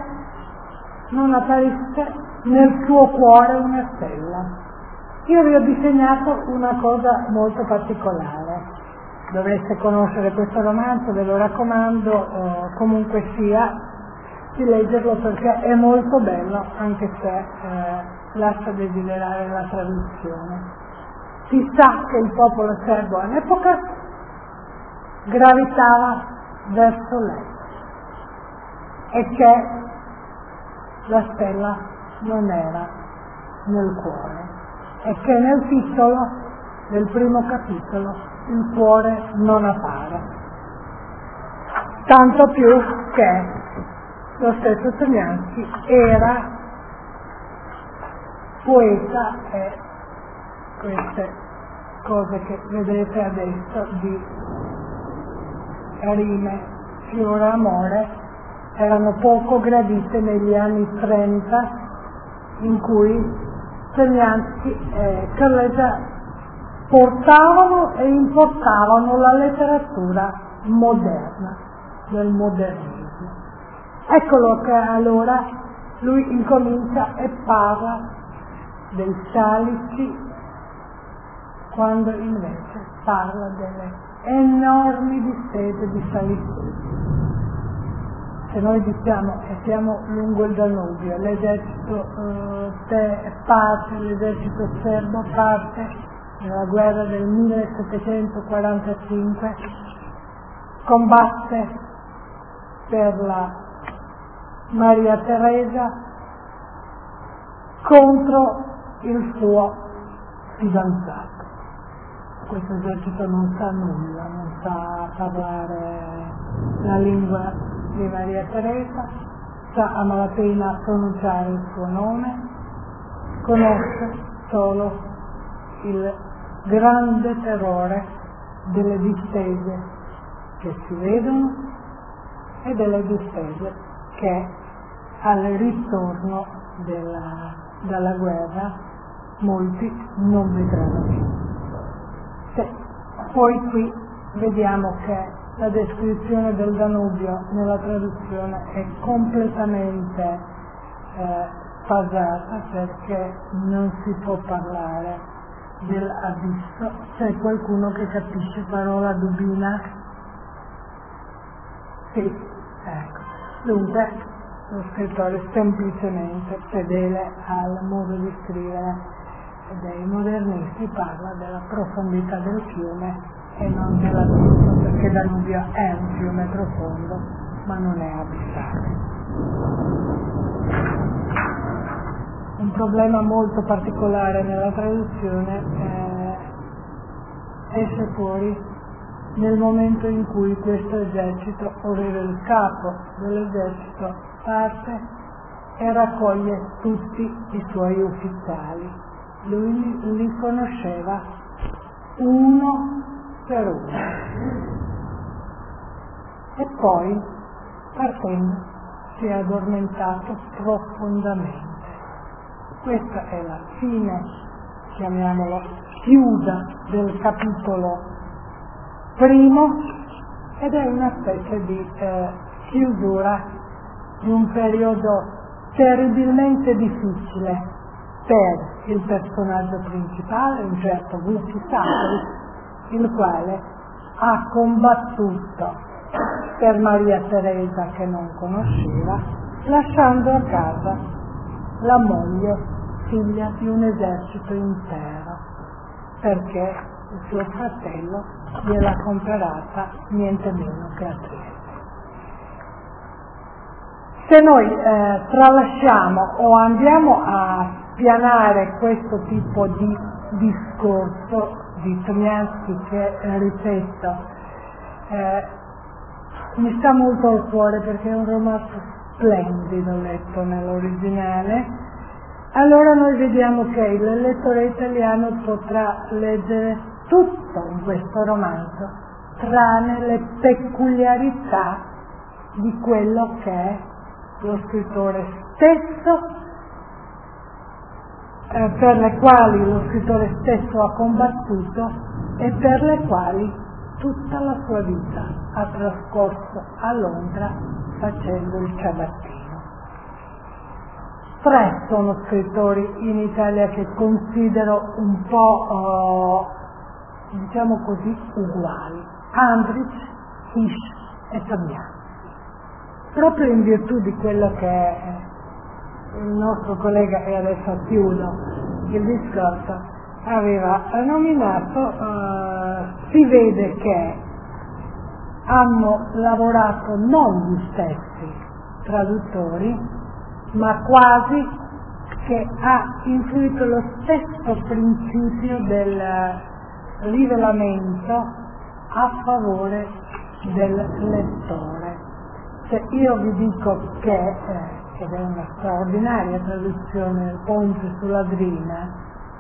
se non apparisse nel suo cuore una stella. Io vi ho disegnato una cosa molto particolare. Dovreste conoscere questo romanzo, ve lo raccomando, uh, comunque sia, di leggerlo perché è molto bello, anche se uh, lascia desiderare la traduzione. Si sa che il popolo serbo all'epoca gravitava verso l'est e che la stella non era nel cuore e che nel titolo del primo capitolo il cuore non appare, tanto più che lo stesso Crnjanski era poeta e queste cose che vedete adesso di rime fiore amore erano poco gradite negli anni trenta, in cui Crnjanski e Krleža portavano e importavano la letteratura moderna, del modernismo. Eccolo che allora lui incomincia e parla dei salici, quando invece parla delle enormi distese di Salisbury. Se noi diciamo che siamo lungo il Danubio, l'esercito eh, parte, l'esercito serbo parte nella guerra del millesettecentoquarantacinque, combatte per la Maria Teresa contro il suo fidanzato. Questo esercito non sa nulla, non sa parlare la lingua di Maria Teresa, sa a malapena pronunciare il suo nome, conosce solo il grande terrore delle distese che si vedono e delle distese che al ritorno della, dalla guerra, molti non vedranno più. Se, poi qui vediamo che la descrizione del Danubio nella traduzione è completamente eh, fasata, perché non si può parlare dell'abisso. C'è qualcuno che capisce parola dubina? Sì, ecco. Dunque lo scrittore semplicemente, fedele al modo di scrivere dei modernisti, parla della profondità del fiume e non dell'abisso, perché Danubio è un fiume profondo ma non è abissale. Un problema molto particolare nella traduzione eh, esce fuori nel momento in cui questo esercito, ovvero il capo dell'esercito, parte e raccoglie tutti i suoi ufficiali. Lui li conosceva uno per uno. E poi, partendo, si è addormentato profondamente. Questa è la fine, chiamiamolo chiusa, del capitolo primo, ed è una specie di eh, chiusura di un periodo terribilmente difficile per il personaggio principale, un certo Vucicicatris, il quale ha combattuto per Maria Teresa che non conosceva, lasciando a casa la moglie, figlia di un esercito intero, perché il suo fratello gliel'ha comperata niente meno che a Trieste. Se noi eh, tralasciamo o andiamo a spianare questo tipo di discorso di Trniansky, che eh, ripeto eh, mi sta molto al cuore perché è un romanzo splendido letto nell'originale, allora noi vediamo che il lettore italiano potrà leggere tutto in questo romanzo, tranne le peculiarità di quello che è lo scrittore stesso, eh, per le quali lo scrittore stesso ha combattuto e per le quali tutta la sua vita ha trascorso a Londra facendo il ciabattino. Tre sono scrittori in Italia che considero un po', eh, diciamo così, uguali: Andrich, Hisch e Trniansky. Proprio in virtù di quello che è il nostro collega, e adesso chiudo il discorso, aveva nominato, eh, si vede che hanno lavorato non gli stessi traduttori, ma quasi che ha influito lo stesso principio del rivelamento a favore del lettore. Cioè, io vi dico che, eh, ed è una straordinaria traduzione del Ponte sull'Adrina,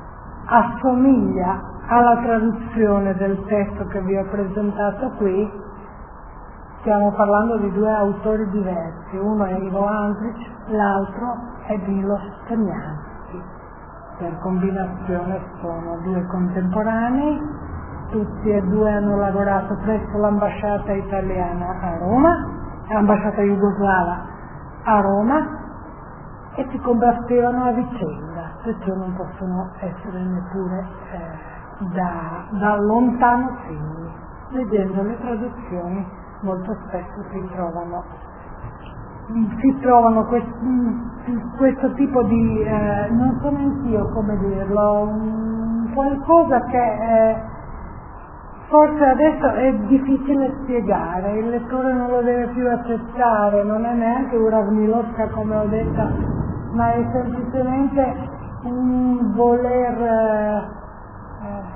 assomiglia alla traduzione del testo che vi ho presentato qui. Stiamo parlando di due autori diversi, uno è Ivo Andrich, l'altro è Miloš Trnjanský. Per combinazione sono due contemporanei, tutti e due hanno lavorato presso l'ambasciata italiana a Roma, l'ambasciata jugoslava a Roma, e si combattevano a vicenda, perciò non possono essere neppure eh, da, da lontano simili. Leggendo le traduzioni molto spesso si trovano, si trovano questo, questo tipo di, eh, non so neanche io come dirlo, um, qualcosa che eh, forse adesso è difficile spiegare, il lettore non lo deve più accettare, non è neanche Uravnilovka come ho detto, ma è semplicemente un voler eh,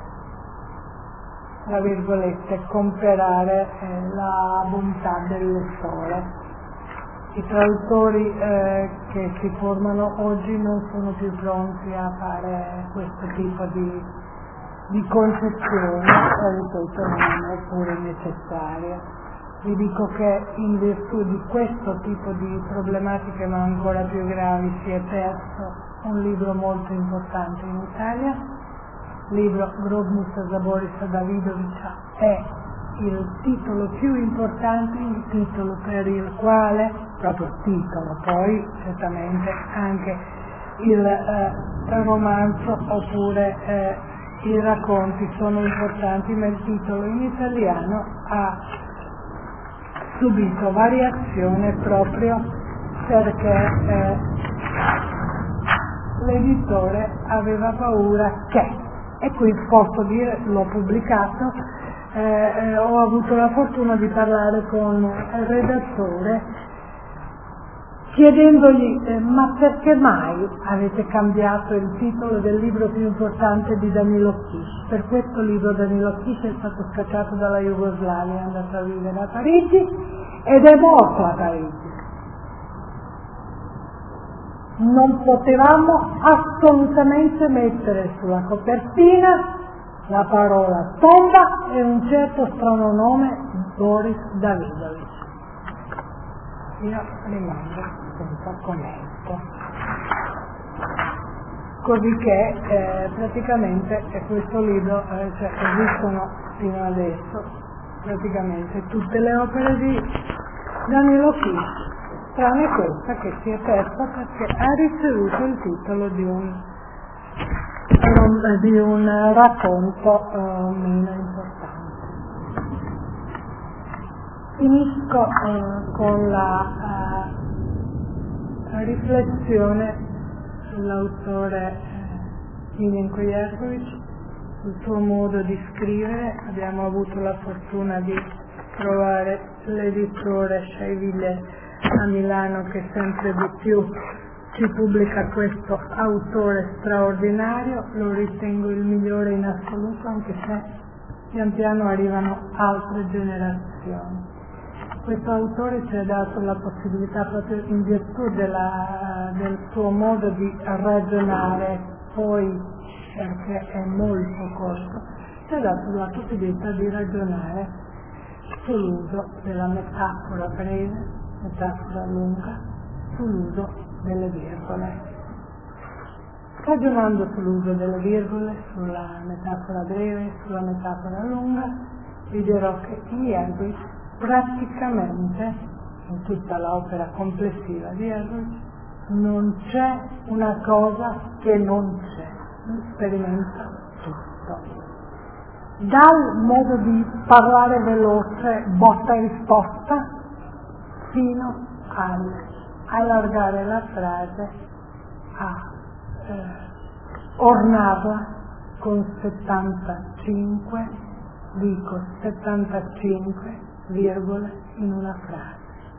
tra virgolette, comperare eh, la bontà del lettore. I traduttori eh, che si formano oggi non sono più pronti a fare questo tipo di, di concezioni, e ripeto, non è pure necessario. Vi dico che in virtù di questo tipo di problematiche, ma ancora più gravi, si è perso un libro molto importante in Italia. Il libro Grobnica Borisa Davidovića è il titolo più importante, il titolo per il quale, proprio titolo, poi certamente anche il eh, romanzo oppure eh, i racconti sono importanti, ma il titolo in italiano ha subito variazione proprio perché eh, l'editore aveva paura che, e qui posso dire, l'ho pubblicato, eh, eh, ho avuto la fortuna di parlare con il redattore chiedendogli eh, ma perché mai avete cambiato il titolo del libro più importante di Danilo Kish? Per questo libro Danilo Kish è stato scacciato dalla Jugoslavia, è andato a vivere a Parigi ed è morto a Parigi. Non potevamo assolutamente mettere sulla copertina la parola tomba e un certo strano nome, Boris Davidović. Io rimango senza commento. Così che eh, praticamente eh, questo libro, eh, cioè, esistono fino adesso praticamente tutte le opere di Danilo Kish, tranne questa che si è persa perché ha ricevuto il titolo di un, di un racconto eh, meno importante. Finisco eh, con la eh, riflessione sull'autore eh, Miljenko Jerković, sul suo modo di scrivere. Abbiamo avuto la fortuna di trovare l'editore Sceivile a Milano che sempre di più ci pubblica questo autore straordinario. Lo ritengo il migliore in assoluto, anche se pian piano arrivano altre generazioni. Questo autore ci ha dato la possibilità, proprio in virtù della, del suo modo di ragionare, poi perché è molto corto, ci ha dato la possibilità di ragionare sull'uso della metafora breve, metafora lunga, sull'uso delle virgole. Ragionando sull'uso delle virgole, sulla metafora breve, sulla metafora lunga, vi dirò che Jerković praticamente in tutta l'opera complessiva di Jerković non c'è una cosa che non c'è, sperimenta tutto, dal modo di parlare veloce, botta e risposta, fino all'allargare la frase, a eh, ornarla con settantacinque, dico settantacinque virgole in una frase.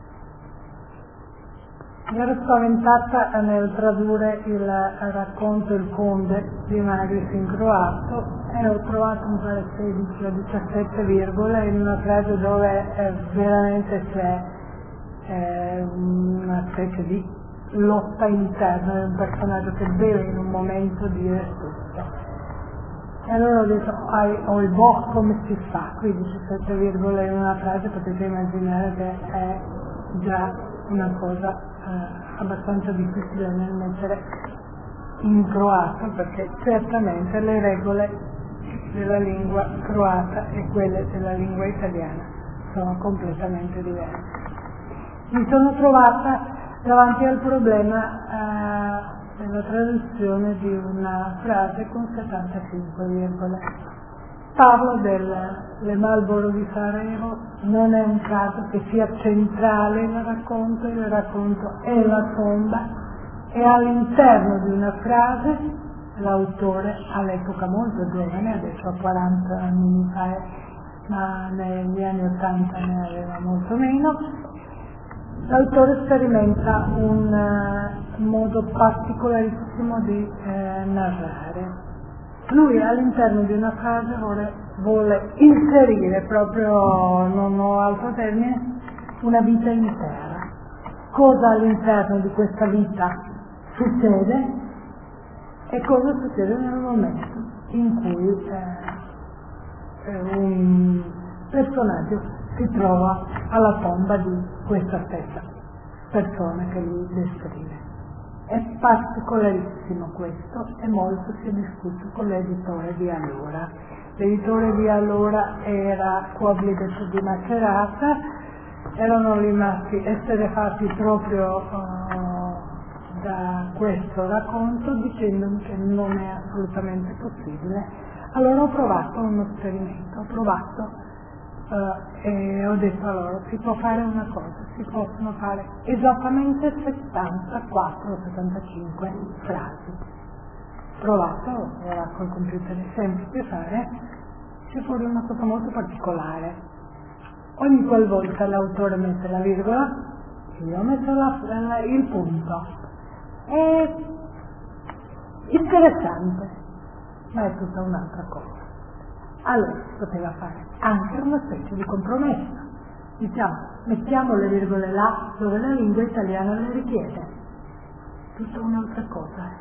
Mi ero spaventata nel tradurre il racconto Il Conde di Magris in croato e ho trovato un paio sedici o diciassette virgole in una frase dove eh, veramente c'è eh, una specie di lotta interna di un personaggio che deve in un momento dire tutto. E allora ho detto, ho il boh, come si fa? Qui diciassette virgole in una frase, potete immaginare che è già una cosa eh, abbastanza difficile nel mettere in croato, perché certamente le regole della lingua croata e quelle della lingua italiana sono completamente diverse. Mi sono trovata davanti al problema eh, della traduzione di una frase con settantacinque virgole. Parlo del Marlboro di Sarajevo, non è un caso che sia centrale il racconto, il racconto è la tomba e all'interno di una frase l'autore all'epoca molto giovane, adesso ha quaranta anni fa, ma negli anni ottanta ne aveva molto meno, l'autore sperimenta un uh, modo particolarissimo di eh, narrare. Lui all'interno di una frase vuole, vuole inserire, proprio non ho altro termine, una vita intera. Cosa all'interno di questa vita succede e cosa succede nel momento in cui eh, un personaggio si trova alla tomba di questa stessa persona che lui descrive. È particolarissimo questo e molto si è discusso con l'editore di allora. L'editore di allora era Quoblide di Macerata, erano rimasti esterrefatti proprio uh, da questo racconto, dicendomi che non è assolutamente possibile. Allora ho provato uno esperimento, ho provato uh, e ho detto a loro: si può fare una cosa, si possono fare esattamente settantaquattro o settantacinque frasi. Provato, era col computer semplice fare, c'è fuori una cosa molto particolare. Ogni qualvolta l'autore mette la virgola, io ho messo la, la, il punto. È interessante, ma è tutta un'altra cosa. Allora si poteva fare anche una specie di compromesso. Diciamo, mettiamo le virgole là dove la lingua italiana le richiede. Tutta un'altra cosa.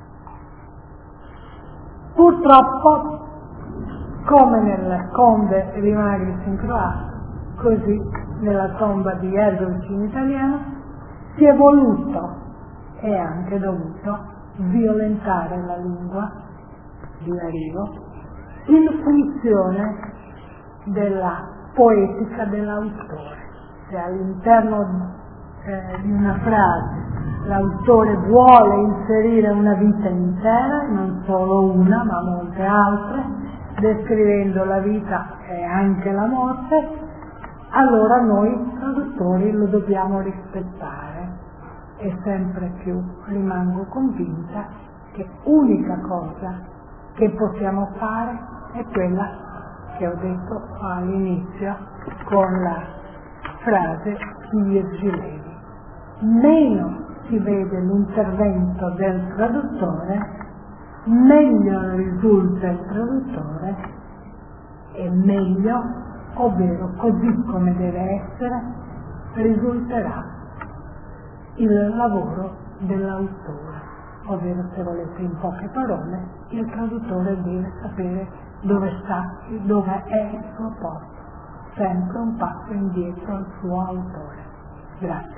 Purtroppo, come nel Conde di Magris in Croazia, così nella tomba di Ergovic in italiano, si è voluto e anche dovuto violentare la lingua di arrivo in funzione della poetica dell'autore. Se all'interno eh, di una frase l'autore vuole inserire una vita intera, non solo una, ma molte altre, descrivendo la vita e anche la morte, allora noi traduttori lo dobbiamo rispettare. E sempre più rimango convinta che l'unica cosa che possiamo fare è quella che ho detto all'inizio con la frase Virgilei. Meno si vede l'intervento del traduttore, meglio risulta il traduttore e meglio, ovvero così come deve essere, risulterà il lavoro dell'autore. Ovvero, se volete in poche parole, il traduttore deve sapere dove sta, dove è il suo posto, sempre un passo indietro al suo autore. Grazie.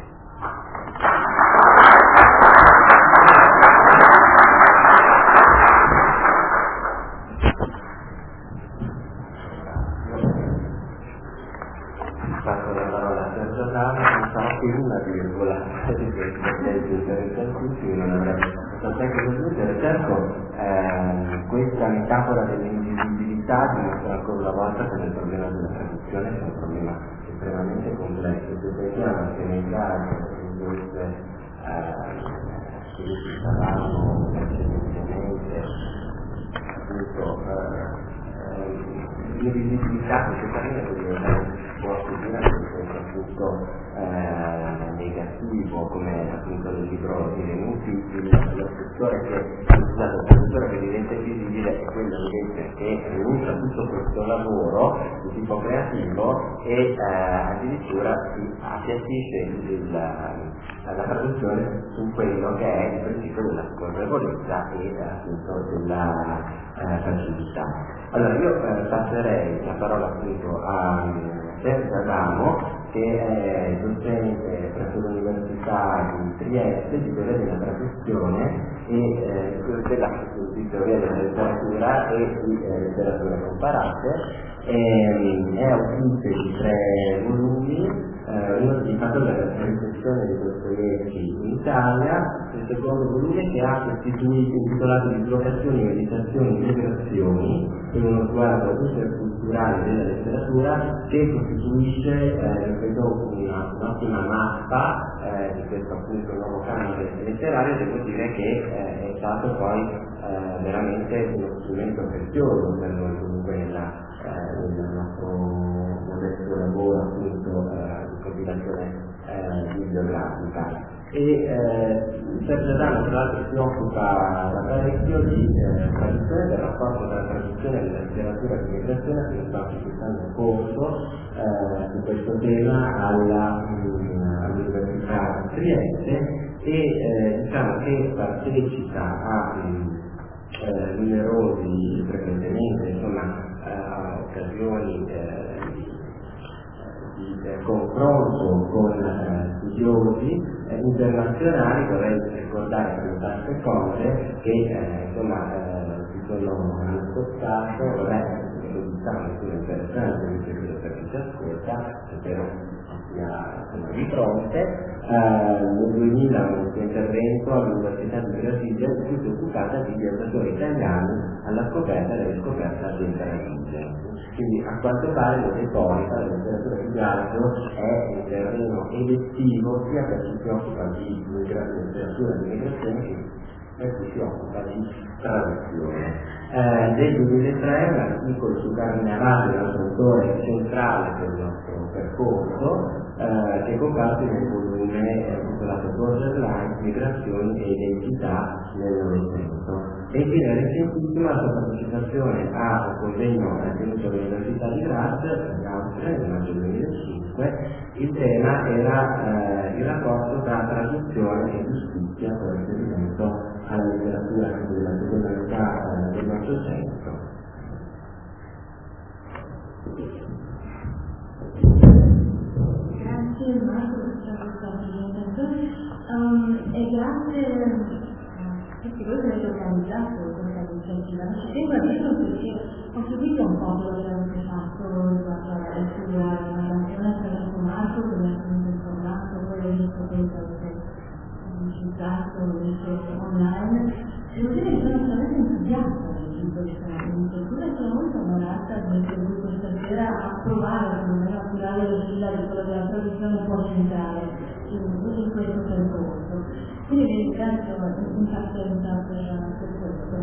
Passo la parola a Sergio Ramo, non sarà più una virgola di questo interessantissimo, non avrebbe potuto anche aggiungere. Certo, eh, questa metafora dell'indivisibilità dimostra ancora una volta che il problema della traduzione è un problema estremamente complesso. Se pensiamo che nei casi in queste che si parlavano precedentemente, appunto, l'indivisibilità, questo termine può seguire anche in senso appunto eh, negativo, come appunto nel libro di Renuti, lo scrittore che scusate, il traduttore che diventa invisibile è quello invece che rinuncia a tutto questo lavoro di tipo creativo e eh, addirittura si appiattisce il, la traduzione su quello che è il principio della scorrevolezza e eh, appunto della eh, facilità. Allora io eh, passerei la parola appunto a Sergio Adamo, che è docente presso l'Università di Trieste di teoria della traduzione e eh, della, di teoria della letteratura e di eh, letterature comparate. E, è autrice di tre volumi, eh, uno dedicato alla riflessione di Dostoevskij in Italia, il secondo volume che ha costituito intitolato Dislocazioni, Meditazioni e Migrazioni in uno sguardo interculturale della letteratura, che costituisce eh, credo una, un'ottima mappa eh, di questo appunto nuovo canone letterario. Devo dire che eh, è stato poi eh, veramente uno strumento prezioso per noi comunque nella, eh, nel nostro modesto lavoro appunto eh, di compilazione eh, bibliografica. E eh, Sergio Adamo tra l'altro si occupa da parecchio di eh, traduzione, del rapporto tra traduzione e della letteratura di migrazione, che sta assistendo un corso eh, su questo tema alla, mh, all'Università di Trieste e eh, diciamo che partecipa a mh, eh, numerosi, frequentemente insomma, a occasioni eh, di eh, confronto con eh, studiosi eh, internazionali. Vorrei ricordare per tante cose che eh, insomma eh, si sono hanno spostato, vorrei che diciamo che sono interessanti per chi ci ascolta, spero sia insomma, di fronte. Uh, nel duemila un suo intervento all'Università di Brasilia in cui si è occupata di viaggiatori italiani alla scoperta delle scoperte del Caraibico. Quindi a quanto pare la retorica, la letteratura di viaggio è un terreno elettivo sia per chi si occupa di letteratura di migrazione che per chi si occupa di traduzione. Eh, del duemilatré un articolo su Carmine Avalli, un altro autore centrale per il nostro percorso, eh, che comparte nel volume eh, intitolato Borderline, migrazioni e identità nel Novecento. E infine recentissima la sua partecipazione a un convegno tenuto all'Università di Graz, in Austria, nel maggio duemilacinque. Il tema era eh, il rapporto tra traduzione e giustizia con riferimento alla letteratura della seconda metà eh, del Novecento. Grazie Marco per questa presentazione um, e grazie a tutti voi che avete organizzato questa iniziativa. Ci tengo a dirlo perché ho seguito un po' quello che avete fatto riguardo alla studiare la relazione attraverso Marco che mi ha sempre informato, poi ho visto quello che avete pubblicizzato, ho visto online e devo dire che sono assolutamente entusiasta di questa iniziativa e sono molto onorata di essere qui questa sera a provare a curare la fila di quello che la traduzione può centrare in, in questo percorso. Quindi vi ringrazio in partenza per, per questo.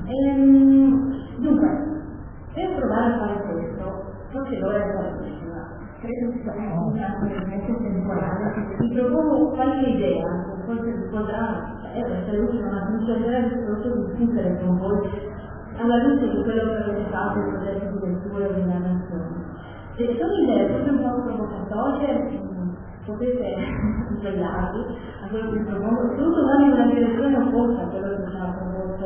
Ehm, dunque, per provare a fare questo, forse l'ora è tantissima. Credo che sia un cambiamento temporale. Vi propongo qualche idea, forse si potrà essere utile una funzione di discutere con voi alla luce di quello che avete fatto il progetto di lettura e di narrazione. Se sono idee forse un po' provocatorie, potete svegliarvi a quello che vi propongo, soprattutto non in una direzione opposta a quello che ci ha proposto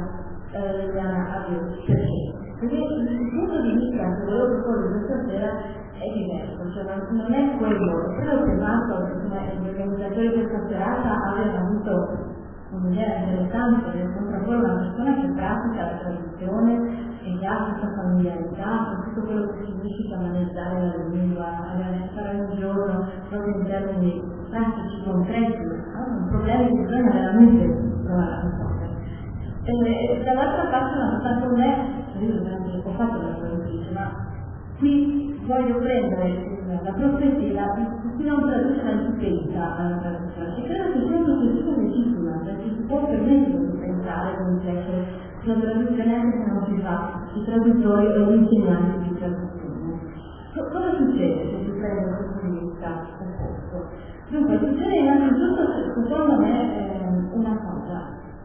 Liliana Abius. Perché il punto di vista che volevo proporre questa sera è diverso, cioè non è quello, quello che fatto gli organizzatori di questa serata abbiano avuto un'idea interessante per contrapporre una persona che pratica la traduzione e che ha questa familiarità con tutto quello che significa maneggiare la lingua, fare un giorno proprio in termini pratici, concreti, no? Problemi che bisogna veramente provare a risolvere. E dall'altra parte una cosa con me, io ho fatto la traduttrice, ma qui voglio prendere la prospettiva di chi non traduce la differenza alla traduzione. E credo che questo sia legittima, perché si può permettere di pensare come piace la traduzione anche se non si fa i traduttori o gli insegnanti di traduzione. Co- cosa succede se si prende un punto di vista opposto? Dunque, succede innanzitutto, secondo me, eh, una cosa.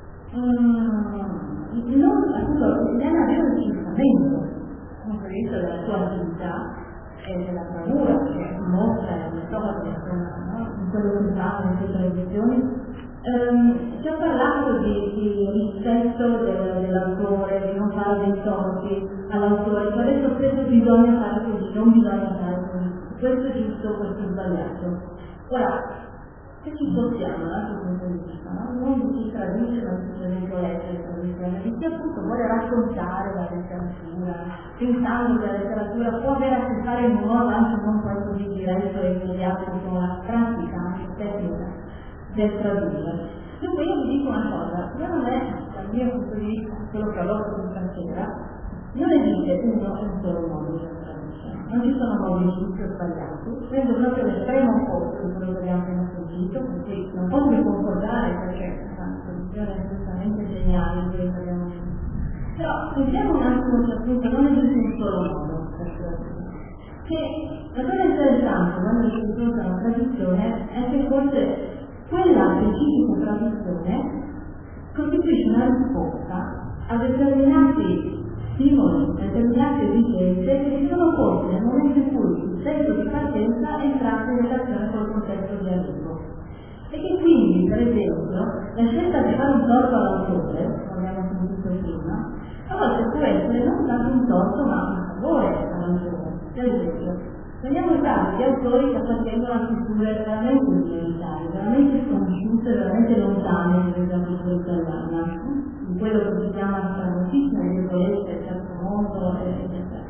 Mm, non, appunto, Liliana aveva un insegnamento punto di vista della sua attività e della bravura che mostra e ritrova in quello che fa nelle sue traduzioni. Um, ci ha parlato di, di rispetto del, dell'autore, di non fare dei torti all'autore, che adesso spesso bisogna fare così, non bisogna fare così, questo è giusto, questo è sbagliato. Ora, se ci spostiamo dal suo punto di vista, no? Non si traduce da semplicemente leggere traduzione, di chi appunto vuole raccontare la letteratura, pensando che la letteratura può avere a che fare in un modo anche non poi così diretto e immediato con la pratica, anche tecnica del tradurre. Dunque io vi dico una cosa, secondo me, dal mio punto di vista, quello che ho letto questa sera, non esiste uno e un solo modo di traduzione, non ci sono modi giusti o sbagliati, prendo proprio l'estremo opposto di quello che abbiamo appena sentito, perché non posso che concordare perché la traduzione è assolutamente geniale, quello che abbiamo visto. Però vediamo un attimo che appunto non esiste un solo modo per tradurre. Che la cosa interessante quando si usa la traduzione è che forse quella specifica traduzione costituisce una risposta a determinati stimoli, determinate esigenze che si sono poste nel momento in cui il testo di partenza entrasse in relazione col contesto di arrivo. E che quindi, per esempio, la scelta di fare un torto all'autore, come abbiamo sentito prima, a volte può essere non tanto un torto ma un favore all'autore. Per esempio, Prendiamo il caso di autori che appartengono a culture veramente minoritarie, veramente sconosciute, veramente lontane dalla cultura italiana, di quello che si chiama famosissima virgolette, il terzo mondo, eccetera.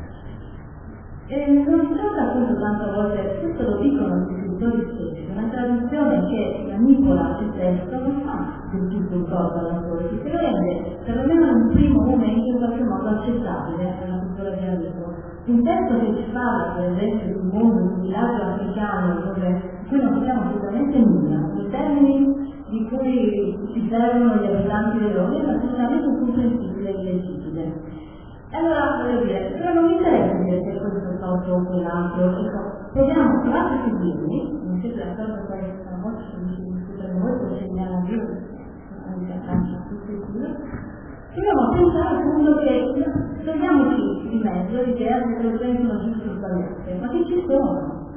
E non si tratta appunto tante volte, questo lo dicono gli scrittori stessi, una traduzione che manipola il testo non fa del tutto il corpo all'autore, perché lo rende, perlomeno in un primo momento, in qualche modo accettabile alla cultura di Enrico. Un testo che ci parla, per esempio, di un mondo, di un villaggio africano, dove, di cui non sappiamo assolutamente nulla, i termini di cui si servono gli abitanti dell'Europa, è assolutamente incomprensibile e illeggibile. E allora, voglio dire, però non mi interessa dire se questo è stato o quell'altro, ecco, proviamo, provate a seguirmi, non siete d'accordo con questa voce che mi discutere voi, poi c'è la vita, anche a tutti i due. Proviamo a pensare appunto che togliamoci di mezzo l'idea che le traduzioni sono giuste o sbagliate, ma che ci sono,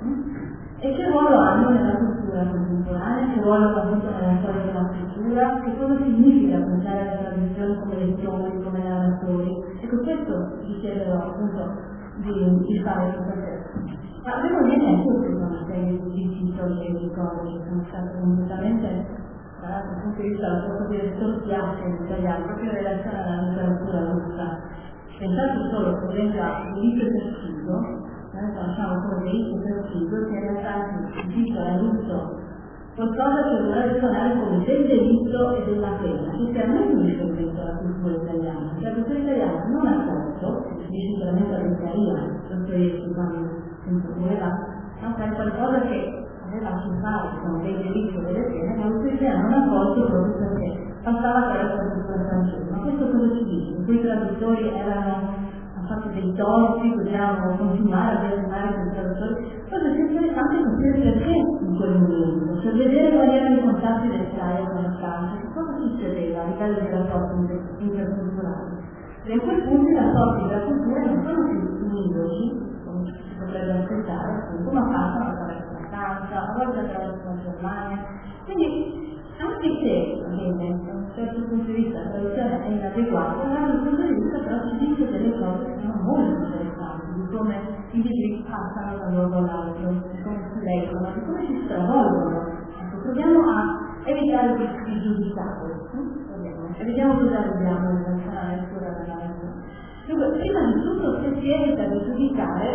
e che ruolo hanno nella cultura contemporanea, che ruolo hanno avuto nella storia della cultura, che cosa significa pensare alle traduzioni come lettori, come narratori. Ecco, questo vi chiederò appunto di, di fare questa sera. Ma devo dire anche che sono una serie di titoli e di cose che sono state completamente, dal punto di vista della posso dire, storpiate in italiano, proprio in relazione alla letteratura russa. Pensate solo, per esempio, a Ulisse Persico, noi conosciamo come Ulisse Persico, che in realtà si titola in russo qualcosa che vorrebbe suonare come del delitto e della pena, che chiaramente un riferimento alla cultura italiana. La cultura italiana non ha fatto, si dice chiaramente all'Italia, Dostoevskij quando voleva fare qualcosa che aveva a che fare con dei delitti e delle pene, ma la cultura italiana non ha fatto proprio perché passava attraverso la cultura francese. Ma questo cosa ci dice? Quei traduttori erano fatto dei torti, dobbiamo continuare a biasimare quei traduttori. Cosa che è interessante è capire perché in quel momento, cioè vedere quali erano i contatti del Italia con la Francia, che cosa succedeva a livello di rapporti interculturali. E a quel punto i rapporti della cultura non sono più univoci, come si potrebbe aspettare, appunto, ma passano attraverso la Francia, a volte attraverso la Germania. Quindi anche se, ovviamente, da un certo punto di vista la traduzione è inadeguata, da un punto di vista però ci dice delle cose che sono molto interessanti, di come i libri passano da un luogo all'altro, di come si leggono, di come si stravolgono. Ecco, proviamo a evitare di, di giudicare, hm? e vediamo cosa abbiamo in relazione alla lettura della lettura. Dunque, prima di tutto, se si evita di giudicare,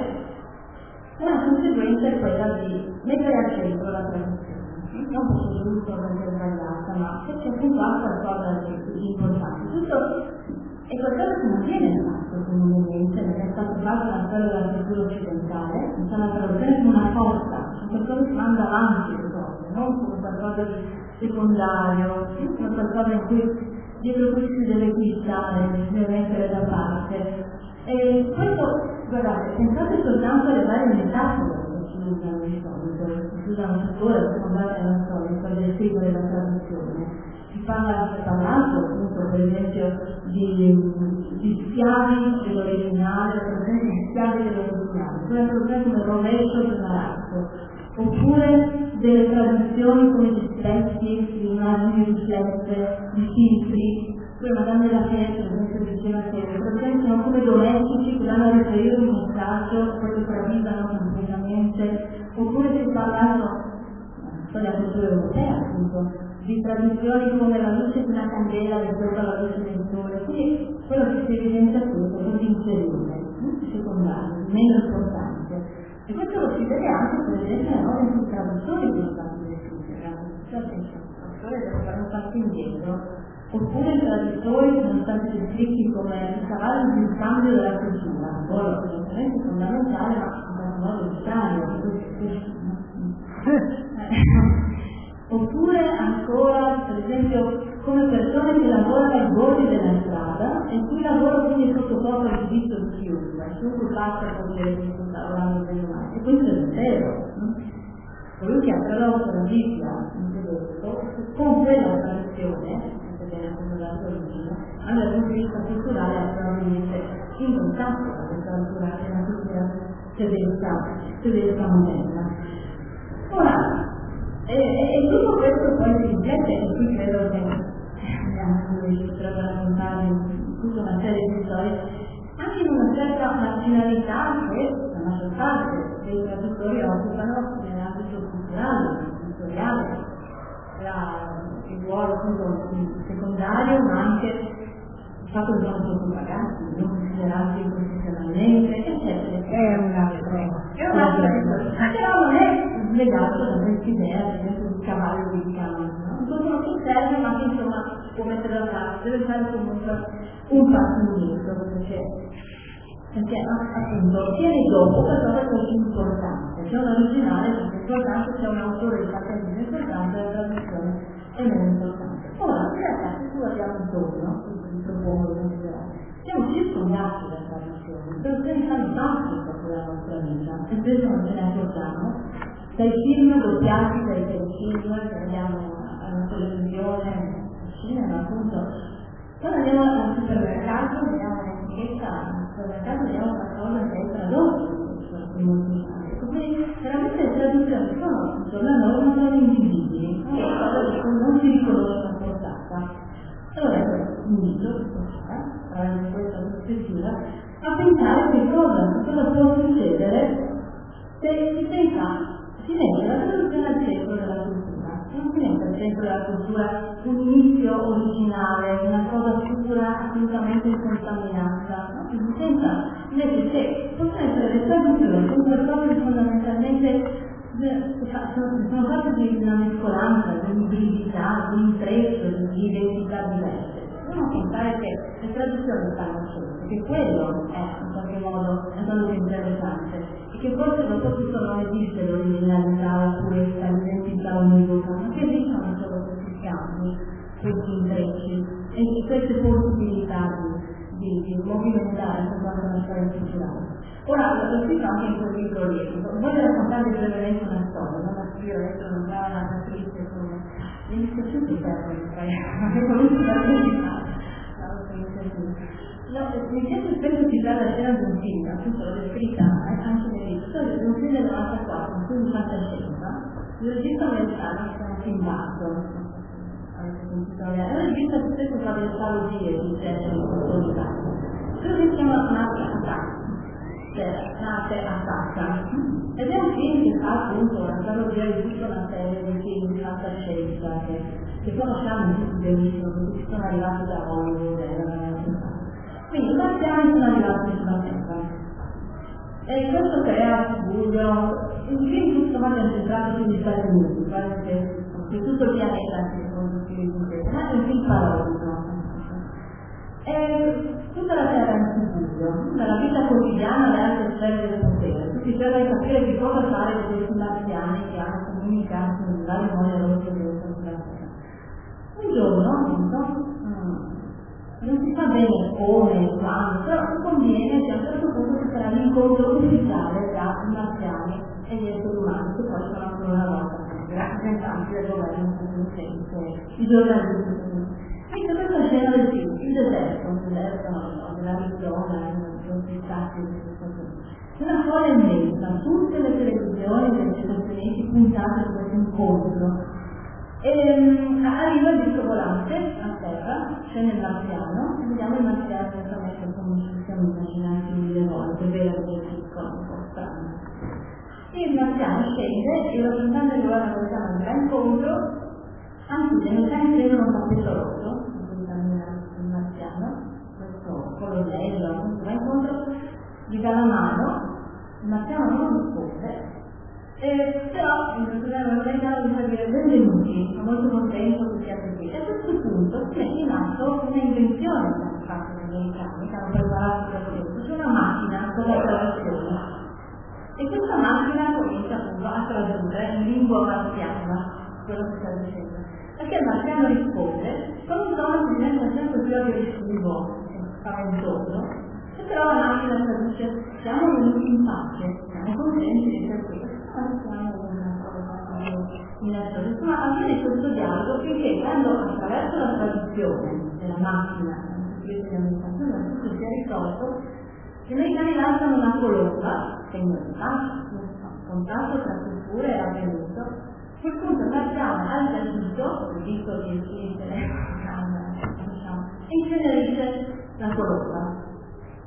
una conseguenza è quella di mettere al centro la traduzione. Non perché giusto o perché sbagliata, ma perché appunto ha qualcosa di importante. Tutto è qualcosa che non viene fatto comunemente, non è stato fatto nella storia della cultura occidentale, non sono la traduzione come una forza, è qualcosa che manda avanti le cose, non come qualcosa di secondario, come qualcosa in cui dietro cui si deve quittare, si deve mettere da parte. E questo, guardate, pensate soltanto alle varie metafore che si usano di solito, si usano tuttora, si fondate nella storia, per descrivere la traduzione. Si parla, si è parlato appunto per esempio di, di schiavi dell'originale, per esempio di schiavi dell'originale, poi per esempio come rovescio dell'arazzo, oppure delle traduzioni come di specchi, di immagini riflesse, di filtri. Poi Madame della Fiesta, per esempio, diceva che le traduzioni sono come domestici che danno a riferire un messaggio, poi lo travisano completamente, oppure si è parlato, della cultura europea appunto, di traduzioni come la luce di una candela rispetto alla luce del sole. Quindi quello che si evidenzia qui è quello di inferiore, secondario, meno importante. E questo lo si vede anche per esempio nella moda in cui i traduttori sono stati descritti, cioè il traduttore deve fare un passo indietro, oppure i traduttori sono stati descritti come i cavalli di scambio della cultura, ora assolutamente fondamentale, ma in qualche modo strano, oppure ancora per esempio come persone che lavorano ai bordi della strada e il cui lavoro quindi è sottoposto al giudizio di chiunque, chiunque passa può dire che sta lavorando bene o male, e questo è vero. Colui che ha tradotto la Bibbia in tedesco con quella tradizione, bene come la sua origine, allora dal punto di vista culturale è probabilmente in contatto con questa cultura che è una cultura tedesca, tedesca moderna. Ora, e, e, e tutto questo poi si riflette, e qui credo che abbiamo riuscito a raccontare tutta una serie di storie, anche in una certa marginalità che maggior parte dei traduttori occupano nell'ambito culturale, editoriale, il ruolo appunto secondario, ma anche il fatto che sono solo ragazzi, non considerati professionalmente, eccetera. È un'altra È un'altra cosa, però non è legato da questa idea, per esempio, di cavallo di canto, no? Tutto che serve, ma che insomma può mettere da parte, deve fare comunque un passo indietro, perché, perché appunto tiene dopo qualcosa che è importante, c'è un originale che è importante, c'è un autore di patente che è importante, la traduzione è meno importante. Ora, in realtà, se tu guardiamo intorno, vi propongo di considerare, siamo circondati da tradizioni, tradizioni fantastiche per la nostra vita, e spesso non ce ne accorgiamo, dai film doppiati, dai telefilm che vediamo alla televisione, al cinema, appunto. Quando andiamo al supermercato, vediamo un'etichetta, al supermercato vediamo qualcosa che è tradotto in molti casi. Quindi veramente le traduzioni sono, intorno a noi, non sono invisibili, sono qualcosa di cui non si riconosce la portata. Allora, invito, attraverso questa prospettiva, a pensare che cosa, cosa può succedere se si pensa si mette la traduzione al centro della cultura, non si mette al centro della cultura un inizio originale, una cosa pura, assolutamente incontaminata, no? Si pensa invece che possono essere le traduzioni con qualcosa di fondamentalmente sono fatte di una mescolanza, di ibridità, di intreccio, di identità diverse. Dobbiamo pensare che le traduzioni stanno solo, che quello è in qualche modo è quello che è interessante e che forse dopo tutto non esiste l'originalità, la purezza, l'identità univoca, ma che esistono solo questi scambi, questi intrecci e queste possibilità di, di, di movimentare per quanto la storia culturale. Ora, lo scritto anche in quel libro lì, voglio raccontarvi brevemente una storia, non la scrivo adesso, non va una triste come mi è dispiaciuto il termine, perché voluto da no, mi piace spesso citare la scena di un film, appunto l'ho descritta anche nel libro, cioè di un film del novantaquattro, un film di fantascienza, il regista americano si chiama Tim Burton, avete sentito è un regista che spesso fa delle parodiie di genere di profondità. Quello che si chiama Nate Attack, cioè Nate Attacca, ed è un film che fa appunto una parodia di tutta una serie di film di fantascienza che, che conosciamo tutti benissimo, perché ci sono arrivati da Hollywood e da quindi i marziani sono arrivati sulla Terra e questo crea subbuglio. Il film tutto sommato è centrato sugli Stati Uniti, pare che, che tutto il pianeta si costruisce in questo, ma è un film parodico. E tutta la Terra è un subbuglio, dalla vita quotidiana alle altre sfere del potere. Tutti cercano di capire che cosa fare con questi marziani che hanno comunicato in vari modi rotte sulla Terra. Un giorno, appunto, non si sa bene come, quando, però conviene che a un certo punto ci sarà l'incontro ufficiale tra i marziani e gli esseri umani, che poi sono ancora una volta i rappresentanti del governo statunitense, i giornalisti. Quindi questa scena del film, il deserto, il deserto no, dell'Arizona, non si sa che è una folla immensa, tutte le televisioni degli Stati Uniti puntate su questo incontro. E um, arriva il disco volante a terra, scende il marziano, e vediamo il marziano esattamente come ci siamo immaginati mille volte, verde, piccolo, un po' strano. Il marziano scende e il rappresentante del governo americano andrà incontro, anzi gli americani prendono un tappeto rosso, in cui cammina il marziano, questo colonnello, appunto va incontro, gli dà la mano, il marziano non risponde. Eh, però il governo americano mi fa dire benvenuti, sono molto contento che siate qui. E a questo punto si mette in atto un'invenzione che hanno fatto gli americani, che hanno preparato per questo, cioè una macchina con la traduzione. E questa macchina comincia appunto a tradurre in lingua marziana quello che sta dicendo. Perché il marziano risponde con un tono che diventa sempre più aggressivo, spaventoso, e però la macchina traduce siamo venuti in pace, siamo contenti di essere qui. Insomma, avviene questo dialogo finché quando attraverso la traduzione della macchina di amministrazione tutto sia risolto, gli americani lanciano una colomba che in realtà un contatto tra culture è avvenuto. A quel punto il marziano alza il dito, il dito di utilizzo diciamo, e incenerisce la colomba.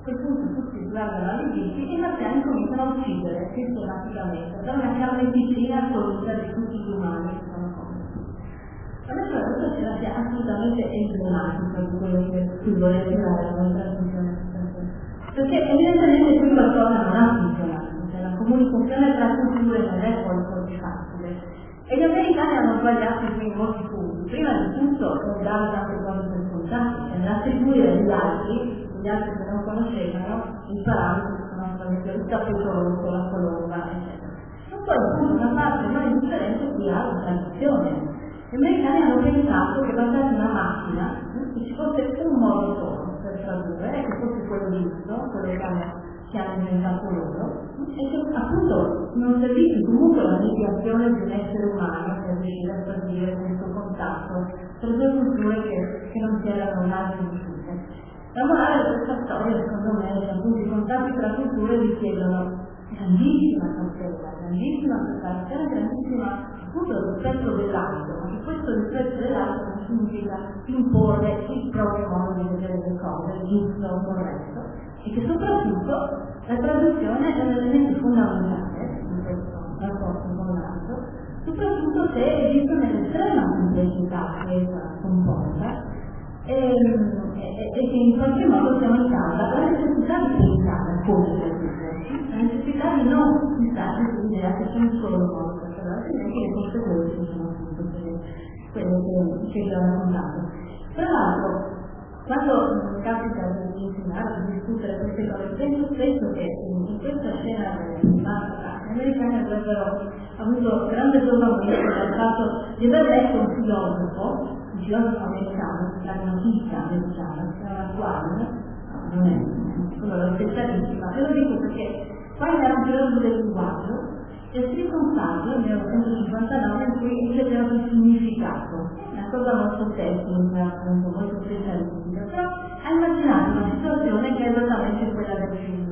A quel punto tutti guardano allibiti e i marziani cominciano a uccidere sistematicamente, per una carneficina assoluta di tutti gli umani che sono contro. Adesso questa scena sia assolutamente emblematica di quello che si vuole tirare la nostra attenzione, perché evidentemente qui qualcosa non ha funzionato, cioè la comunicazione tra culture non è qualcosa di facile. E gli americani hanno sbagliato qui in molti punti. Prima di tutto non dare tante cose per scontate, cioè l'attribuire agli altri, gli altri che non conoscevano, i parametri sono assolutamente il tappeto rosso, la colomba, eccetera. Ma poi appunto una parte non indifferente qui ha la tradizione. Gli americani hanno pensato che bastasse una macchina, che ci fosse un modo solo per tradurre, e che fosse quello giusto, quello che hanno, che hanno inventato loro, e che appunto non servisse comunque la mediazione di un essere umano per riuscire a stabilire questo contatto tra due culture che, che non si erano mai conosciute. La morale di questa storia, secondo me, è che appunto i contatti tra culture richiedono grandissima cautela, grandissima preparazione, grandissima appunto rispetto dell'altro, ma che questo rispetto dell'altro non significa imporre il proprio modo di vedere le cose, giusto o corretto, e che soprattutto la traduzione è un elemento fondamentale in questo rapporto con l'altro, soprattutto se esiste un'estrema complessità che essa comporta e, e, e che in qualche modo siamo in casa la necessità di pensare come tradurre, la necessità di non fissarsi sull'idea che c'è un solo modo per tradurre, e che le conseguenze sono appunto quelle che, che vi ho raccontato. Tra l'altro, quando mi capita di insegnare, di discutere queste cose, penso spesso che in questa scena di Marta gli americani avrebbero avuto grande giovamento dal fatto di aver letto un filosofo, un filosofo americano, che si chiama Hicca americano, si chiama Quine, no, non è quello la specialissima, ve lo dico perché Quine era un filosofo del linguaggio e ha scritto un saggio nel millenovecentocinquantanove in cui chiedeva il significato, una cosa molto tecnica, appunto, molto specialistica, però ha immaginato una situazione che è esattamente quella del film.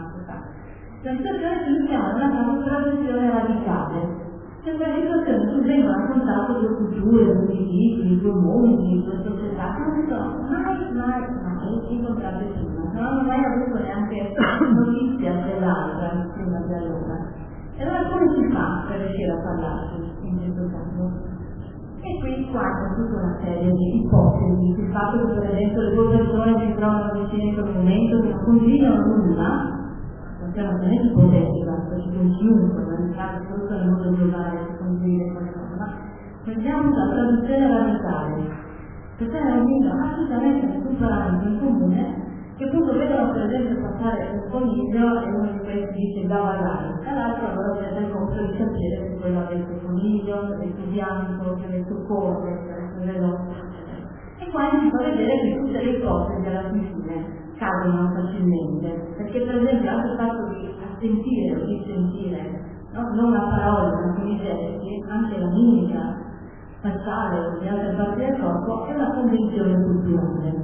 La situazione che lui chiama una traduzione radicale, cioè quella situazione in cui vengono raccontate due culture, due individui, due mondi, due società che non si sono mai, mai, mai incontrate prima, non hanno mai avuto neanche notizia dell'altra prima di allora. E allora come si fa per riuscire a parlarsi in questo caso? E qui qua c'è tutta una serie di ipotesi, il fatto che per esempio le due persone si trovano vicine in quel momento, che non condividono nulla, non è ovviamente ipotetica, perché con chiunque, ma in caso tutto il mondo globale si condivide qualcosa, ma prendiamo la traduzione radicale, perché è un libro assolutamente nessun parametro in comune, che appunto vedono per esempio passare un coniglio e uno di questi dice da ballare, e l'altro allora si rende conto di sapere se quello ha detto coniglio, se ha detto bianco, se ha detto corre, se ha detto veloce, eccetera. E qua si fa vedere che tutte le ipotesi alla fine cadono facilmente, perché per esempio anche il fatto di sentire o di sentire, no? Non la parola, ma con i gesti, anche la mimica facciale o di altre parti del corpo è una convenzione culturale.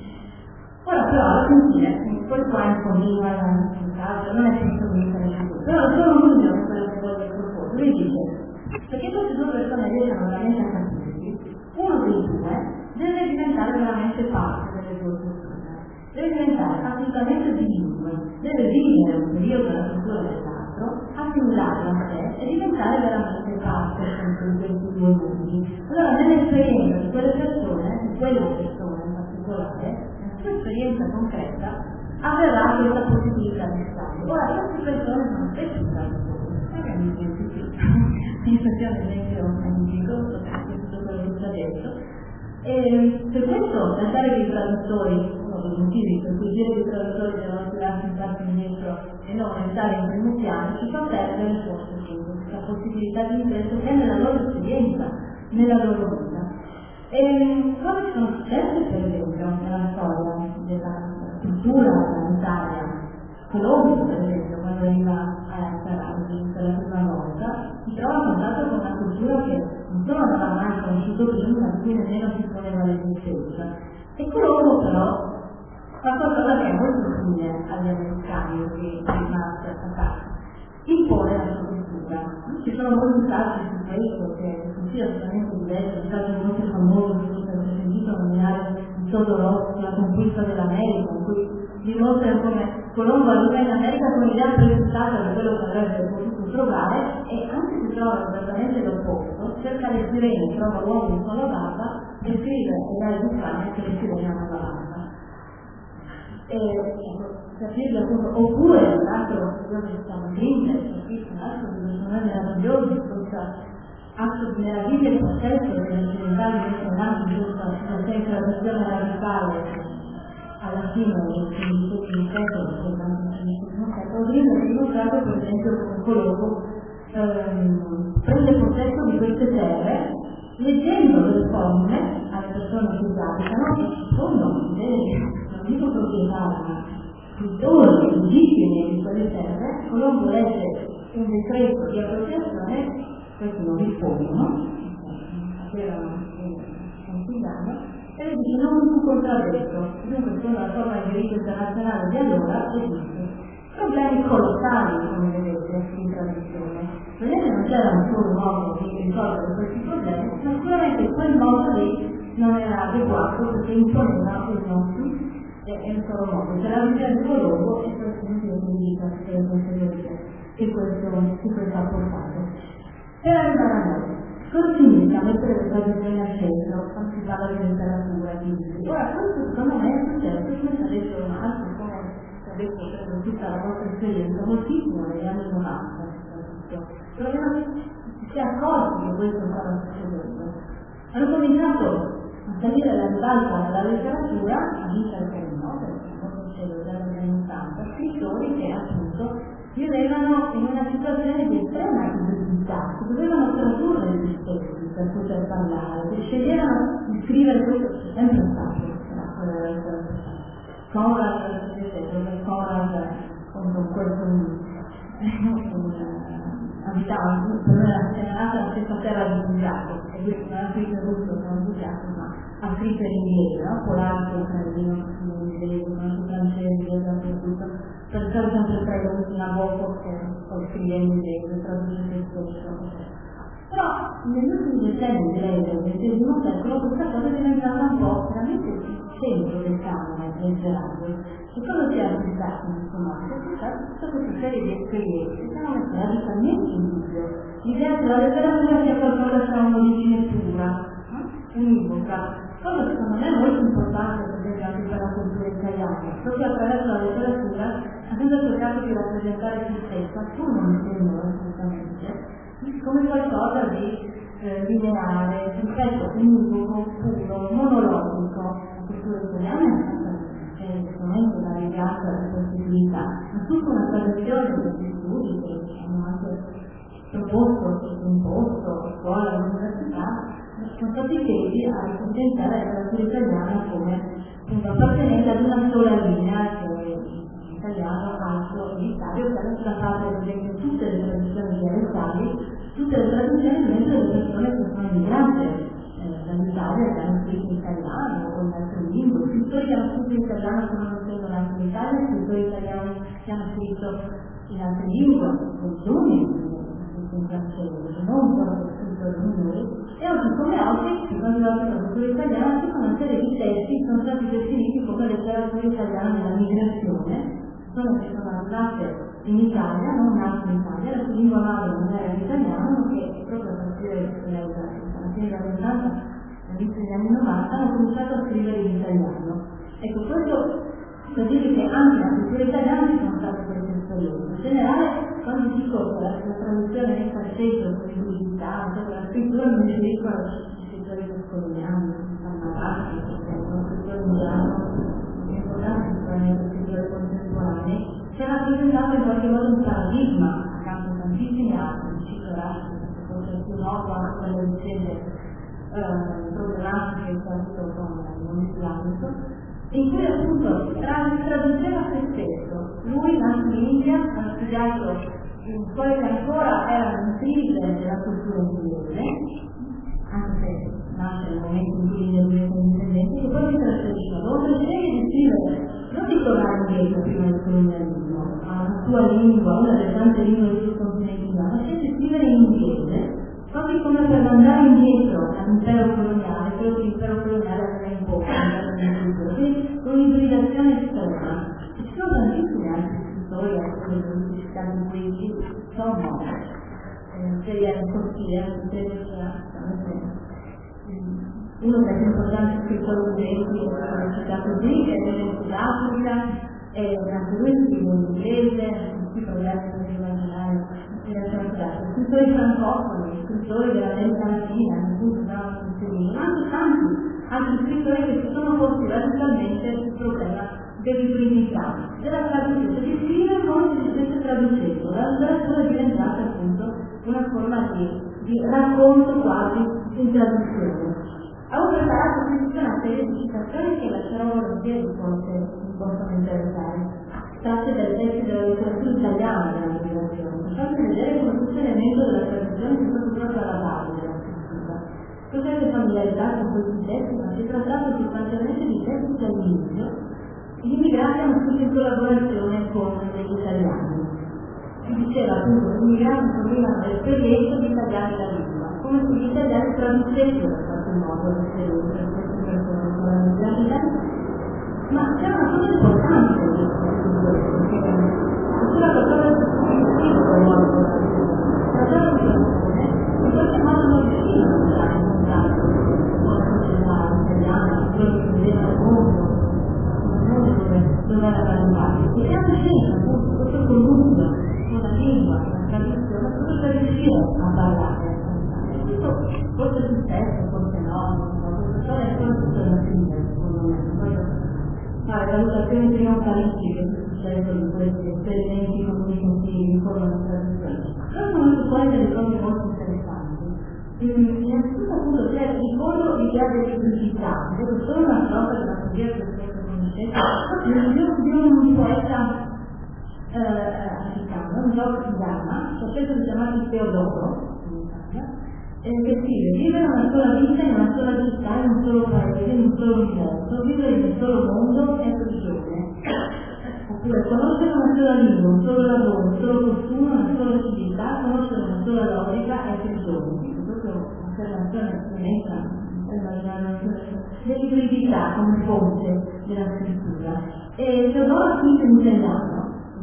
Ora però alla fine, quel qua continua in caso, non è senza mica nessuno, però il solo numero è quello che vuole proporre. Lui dice, perché queste due persone riescono veramente a capirsi, uno dei due deve diventare veramente parte delle due persone, deve diventare assolutamente bilingue, deve vivere un periodo della cultura dell'altro, assimilarla a sé e diventare veramente parte di questi due mondi. Allora nell'esperienza di quelle persone, di quelle persone in particolare, esperienza concreta avverrà questa possibilità di scambio. Ora queste persone sono spesso traduzioni, magari mi identifico, in questione esempio amico, perché tutto quello che ci ha detto. E per questo cercare dei traduttori, uno dei motivi per cui dire dei traduttori devono tirarsi in parte indietro e non restare in primo piano, ci fa perdere forse questa possibilità di ingresso che è nella loro esperienza, nella loro vita. E cosa ci sono successe per esempio nella storia della cultura planetaria? Colombo per esempio quando arriva a Sarasi per la prima volta si trova a contatto con una cultura che non solo non aveva mai conosciuto prima, ma di cui nemmeno si poneva l'esistenza. E Colombo però fa qualcosa che è molto simile agli americani che rimasti attaccati. Impone la sua cultura. Ci sono molti saggi su questo che sia assolutamente diverso, un saggio molto famoso che si è sentito nominare il Todo Rossi, la conquista dell'America, in cui dimostrano come Colombo arriva in America con l'idea presentata di quello che avrebbe potuto trovare e anche se trova esattamente l'opposto, cerca le sirene, trova l'uomo con la barba e scrive e dà l'Ucraina che le sirene hanno la barba. E, ecco, capire appunto, oppure un altro dove stiamo Grinder, un altro di personaggi meravigliosi, questo atto di meraviglia e possesso degli occidentali che sono nati giusto una traduzione radicale alla fine del quindicesimo secolo, secolo Grinder è dimostrato per esempio come Colombo ehm, prende possesso di queste terre leggendo le forme alle persone che abitano che ci sono delle, non dico proprietari, ma scrittori legittimi di quelle terre. Colombo legge un decreto di appropriazione, questi non rispondono, sapevano che consigliano, e le dice non fu contraddetto, dunque secondo la forma di diritto internazionale di allora esiste. Problemi colossali, come vedete, in tradizione. Vedete, non c'era un solo modo di risolvere questi problemi, ma sicuramente quel modo lì non era adeguato perché imponeva il nostro e il solo modo. C'era la visione di Colombo e questo non è indica le conseguenze che questo, che questo ha portato. Per arrivare a noi, cosa significa mettere le tradizioni al centro quando si parla di letteratura e di libri? Ora, questo secondo me è successo, come ci ha detto un altro, come adesso per tutta la vostra esperienza, moltissimo negli anni novanta, però si è accorti che questo stava succedendo. Hanno cominciato a salire alla ribalta della letteratura, a vincere per il no, perché non succede già negli anni ottanta, scrittori che appunto vivevano in una situazione di estrema difficoltà, che dovevano tradurre gli stessi per poter parlare, che sceglievano di scrivere questo, c'è sempre stato la storia della letteratura. Conrad, vedete, Conrad con questo abitava per noi era generata la stessa terra di Bugiaco, e lui non ha scritto in russo, non è Bugiaco, ma ha scritto in inglese, no? Polacco, ucraino, inglese, francese, dappertutto, per stare sempre tradotto in Nabokov che poi scrive in inglese, traduce se stesso. Però negli ultimi decenni, direi del ventesimo secolo, questa cosa è diventata un po' veramente il centro del canone letterario. E cosa si è acquistato in questo modo? Si è acquistato tutta questa serie di esperienze che hanno messo radicalmente in dubbio l'idea che la letteratura sia qualcosa che ha un'origine pura, univoca. Cosa secondo me è molto importante, per esempio, anche per la cultura italiana. Proprio attraverso la letteratura abbiamo cercato di rappresentare se stessa, pur non essendo assolutamente, come qualcosa di eh, lineare, ripeto, univoco, puro, monologico. La cultura italiana è in questo momento una ragazza di possibilità, ma tutta una tradizione di studi che hanno anche proposto e imposto a scuola e all'università sono stati tesi a ripresentare la letteratura italiana come appunto appartenente ad una sola linea, che italiano, altro, unitario, che da una parte per esempio tutte le tradizioni dialettali, tutte le tradizioni dentro le persone che sono immigrate eh, dall'Italia, che hanno scritto in italiano o in altre lingue, scrittori che hanno scritto in italiano che non essendo nati in Italia, scrittori italiani che hanno scritto in altre lingue, consumi, in francese, non solo scrittori minori, e oggi come oggi, secondo la letteratura italiana, ci sono una serie di testi che sono stati definiti come letteratura italiana della migrazione, sono che sono nate in Italia, non nate in Italia, la sua lingua madre non era l'italiano, ma che proprio a partire dalla fine degli anni ottanta, all'inizio degli anni novanta, hanno cominciato a scrivere in italiano. Ecco, questo per dire che anche nella cultura italiana ci sono state queste esperienze. In generale, quando dico che la, la traduzione è stata scelta con l'utilità, cioè la scrittura non si riconosce gli scrittori costoliani, che fanno avanti, che sono scrittori indiani, importanti sicuramente scrittori contemporanei, ci ha rappresentato in qualche modo un paradigma accanto a tantissimi altri, cito Rassi, che forse è più noto anche per le vicende eh, problematiche che ha avuto con il mondo islamico, in cui appunto traduceva se stesso. Lui nato in India, ha studiato in quelle che ancora erano intrise della cultura inglese, anche se nasce nel momento in cui le due sono indipendenti, e poi si trasferisce a Londra e sceglie di scrivere, non di tornare indietro prima del colonialismo, alla sua lingua, una delle tante lingue sul continente, ma sceglie di scrivere in inglese, proprio come per mandare indietro all'impero coloniale, quello che l'impero coloniale aveva imposto, quindi un'ibridazione estrema. attori, anche le pubblicità di questi, sono morte. Seria in corsia, credo sia uno dei più importanti scrittori inglesi, l'ho citato qui, che è del Sudafrica, è anche lui scrive in inglese, qui proviamo a immaginare scrittori francofoni, scrittori veramente alla fine, ma anche tanti altri scrittori che si sono posti radicalmente sul problema dell'imprinità, della traduzione, di scrivere come si stesse traducendo, la letteratura è diventata appunto una forma di, di racconto quasi in traduzione. Avevo preparato quindi una serie di citazioni che lascerò volentieri forse mi possono interessare, tratte dai testi della letteratura italiana della migrazione, per farvi vedere come questo elemento della traduzione è stato proprio alla base della scrittura. Tu avete familiarità con questi testi, ma si è trattato sostanzialmente di testi dall'inizio. Gli immigrati hanno tutti in collaborazione con gli italiani. Si diceva appunto che gli immigrati fornivano l'esperienza di tagliare la lingua, come se gli italiani traducessero in qualche modo l'esperienza di queste persone con la lingua. Ma c'è una cosa importante in questo, perché c'è una cosa che si distingue molto la traduzione, in qualche modo non riusciva a entrare in contatto con la società italiana, con quello che vedeva il mondo, dove era arrivato. E siamo scelti appunto questo connubio con la lingua, con la tradizione, proprio per riuscire a parlare. E questo forse è successo, forse no, questa storia è solo tutta da fine, secondo me. Non voglio fare valutazioni trionfalistiche sul successo di questi esperimenti comunicativi in forma di traduzione. Però sono venuti fuori delle cose molto interessanti. Innanzitutto appunto c'è il fondo di l'idea dell'implicità, vedo solo una strofa della poesia che di un poeta africano, un George Gama, che spesso si chiama Teodoro, eh, che scrive: vivere una sola vita in una sola città, in un solo paese, in un solo universo, vivere in un solo mondo è prigione. Oppure conoscere una sola lingua, un solo lavoro, un solo costume, una sola civiltà, conoscere una sola logica è prigione. Proprio un'affermazione netta dell'ibridità come fonte della scrittura. E Teodoro scrive in italiano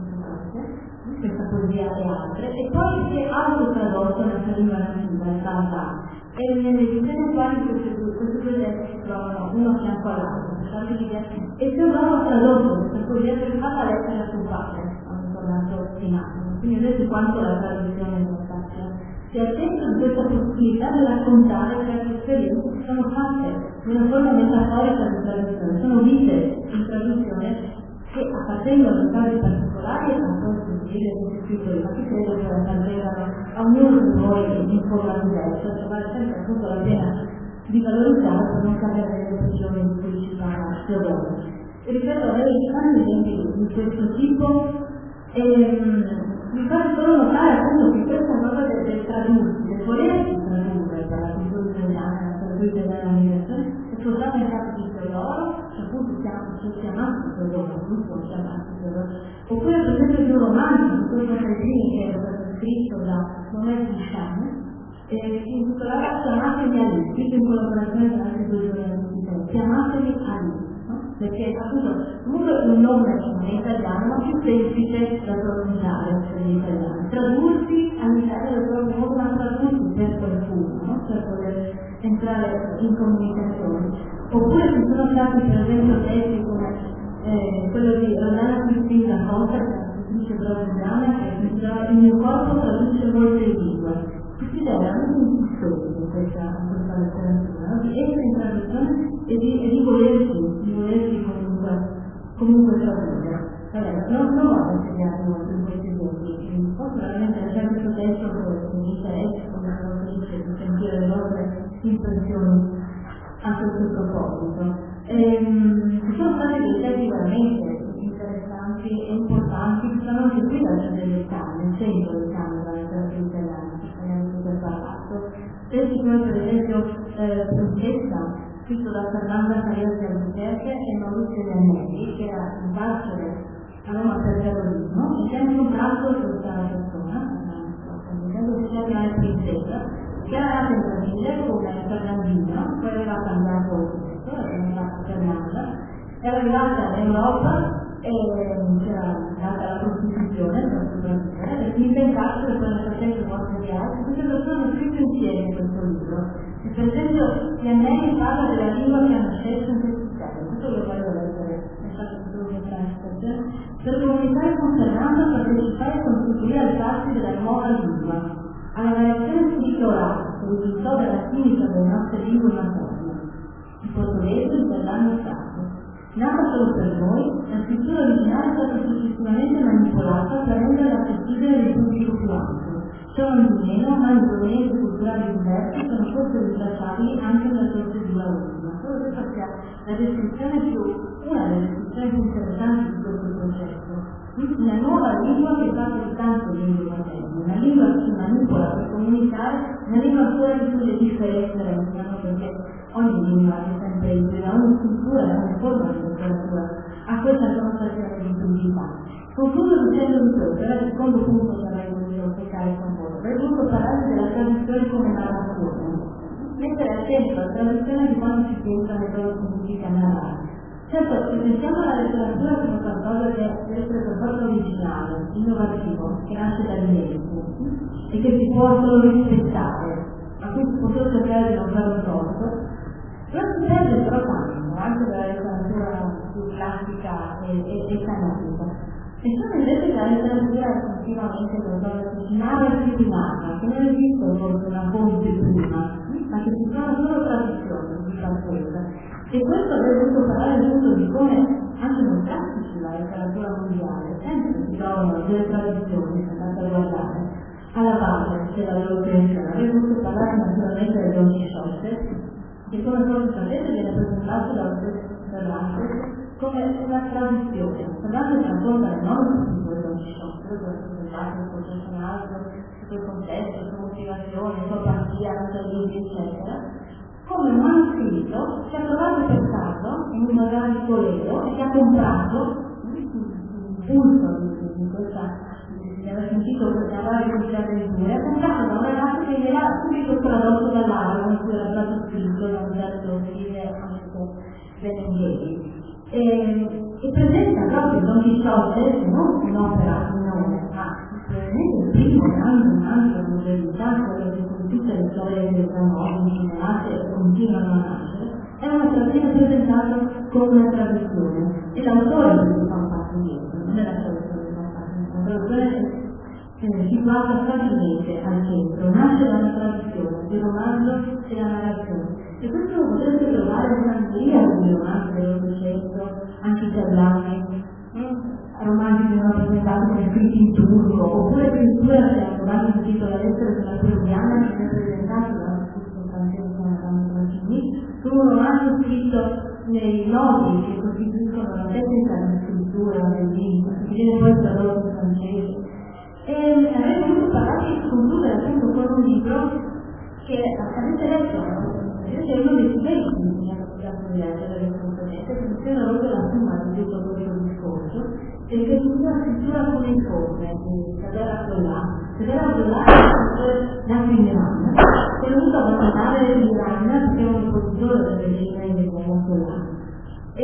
questa poesia e altre, e poi si è autotradotto nella sua lingua nativa, il Santa, e nelle edizioni quali queste due testi si trovano uno a fianco all'altro, e Teodoro ha tradotto questa poesia per fatta lettera a suo padre, quando è tornato in Africa. Quindi vedete quanto la traduzione non faccia. Si è attento di questa possibilità di raccontare certe esperienze che sono fatte in una forma metaforica di traduzione, sono vite in traduzione che appartengono in casi particolari a questo stile di scrittori, ma che credo che appartengano a ognuno di noi in forma diversa, cioè vale sempre appunto la pena di valorizzare per non cadere nelle pressioni di cui ci parla Teodoro. E ripeto, avere tanti esempi di questo tipo ehm, mi fa solo notare appunto che questa cosa del, del tradursi, del volersi tradurre per la cultura italiana, per la cultura italiana migrazione, è portato in capo di Teodoro, che appunto si è chiamato Teodoro, appunto si è chiamato Teodoro, oppure per esempio di un romanzo, di questo Fredini che era stato scritto da Mohamed Hisham, eh, si intitolava Chiamatemi Ali, scritto in collaborazione con altri due giornalisti, Chiamatemi Ali. Perché appunto comunque un nome in italiano ma più semplice da pronunciare per gli italiani. Tradursi all'interno del proprio modo, ma tradursi per qualcuno, no? Per poter entrare in comunicazione. Oppure ci sono stati per esempio testi come eh, quello di Rosanna Cristina Costa, che dice brasiliana, che il mio corpo traduce molte lingue. Questi erano insistenti in questa, questa letteratura, no? Di essere in traduzione e di, e di volersi, di volersi comunque, comunque tradurre. Allora, non, non ho insegnato molto in questi esempi, posso veramente lasciare questo testo che mi interessa, come lo dice, di sentire le vostre impressioni a questo proposito. Ehm, ci sono stati dei testi veramente interessanti e importanti che sono anche qui da delle scale, nel centro del cambio della letteratura italiana. Testi come per esempio eh, Principessa, scritto da Fernanda Carriera di Albuquerque e Maurizio Giannelli, che era in carcere a Roma per terrorismo, e che ha incontrato questa persona, che si chiama Principessa, che era nata in Brasile come Fernandina, poi aveva cambiato questo, era fatto Fernanda, era arrivata in Europa e c'era data la Costituzione traduzione per sopravvivere e quindi in carcere poi nel frattempo morte di altri, queste persone hanno scritto insieme questo libro. E per esempio Iannelli parla della lingua che hanno scelto in questi termini, questo lo voglio leggere, lasciate solo una translazione. Per comunicare con Fernando, partecipare e contribuire al passi della nuova lingua, alla variazione scritta orale, che risultò dalla chimica delle nostre lingue materne, il portoghese, l'italiano e il sardo. Nata solo per noi, la scrittura originale è stata successivamente manipolata per renderla accessibile al pubblico più ampio. Ciò non di meno, ma i provenienze culturali diversi sono forse rintracciabili anche nella procedura ultima. Solo questa sia la descrizione più, una delle descrizioni più interessanti di questo processo. Una nuova lingua che fa di tante lingue materne, una lingua che si manipola per comunicare, una lingua ancora di cui le differenze restano, perché ogni lingua è sempre ibrida, ogni cultura è una forma di letteratura, ha questa nostra serie di identità. Concludo dicendo di questo, era il secondo punto che avrei voluto toccare con voi. Avrei voluto parlare della tradizione come narrazione, mettere al centro la tradizione di quando si pensa alle cose che significa narrare. Certo, se pensiamo alla letteratura come qualcosa che deve essere per forza originale, innovativo, che nasce dall'inizio e che si può solo rispettare, a cui si può solo cercare di non fare un torto, non si perde però tanto, anche dalla letteratura più classica e, e, e canonica. E sono invece che la letteratura è continuamente qualcosa che si narra e si rinarra, che non esiste forse una fonte prima, ma che si sono solo tradizioni di partenza. E questo avrei voluto parlare appunto di come anche nei classici della letteratura mondiale sempre si trovano delle tradizioni, se andate a guardare, alla base della loro creazione. Avrei voluto parlare naturalmente del Don Chisciotte, che come voi sapete viene presentato dall'arte come una tradizione. Cervantes racconta le nove figure del Don Chisciotte, dove è presentato il suo personaggio, il suo contesto, la sua motivazione, la sua partita, la sua vita, eccetera, come un manoscritto che ha trovato per caso in un magazzino di Toledo e che ha comprato un pulso di questa, di aver sentito questa varia questa avventura, ha comprato da un ragazzo che gliel'ha subito tradotto dall'albo in cui era stato scritto da un certo stile anche Berenghieri. E, e presenta proprio Don Chisciotte non un'opera minore, ma probabilmente il primo grande romanzo di modernità, quello che con tutte le storie del Zamorni che nate e continuano a nascere, è una tradizione presentata come una tradizione e l'autore che fa parte dietro, non è la tradizione che fa parte dietro, la tradizione è situata facilmente al centro, nasce da una tradizione, il romanzo e la narrazione. E questo lo potreste trovare in una miriade di romanzi dell'Ottocento, anche italiani, romanzi che sono presentati come scritti in turco, oppure addirittura c'è un romanzo che si intitola Lettere della Peruviana che viene presentato da un francese che chiama Mancini, su un romanzo scritto nei nodi che costituiscono la tecnica di scrittura del libro, che viene poi tradotto in francese. E avrei voluto parlare e concludere appunto con un libro che avete letto, è uno dei più belli che mi ha capitato di leggere recentemente, che funziona proprio la summa di tutto questo discorso, e che è una scrittura cuneiforme, di Cadera Abdollah. Cadera Abdollah è la Iran, che è venuto a abbandonare l'Iran perché è un oppositore del regime di Abdollah. E,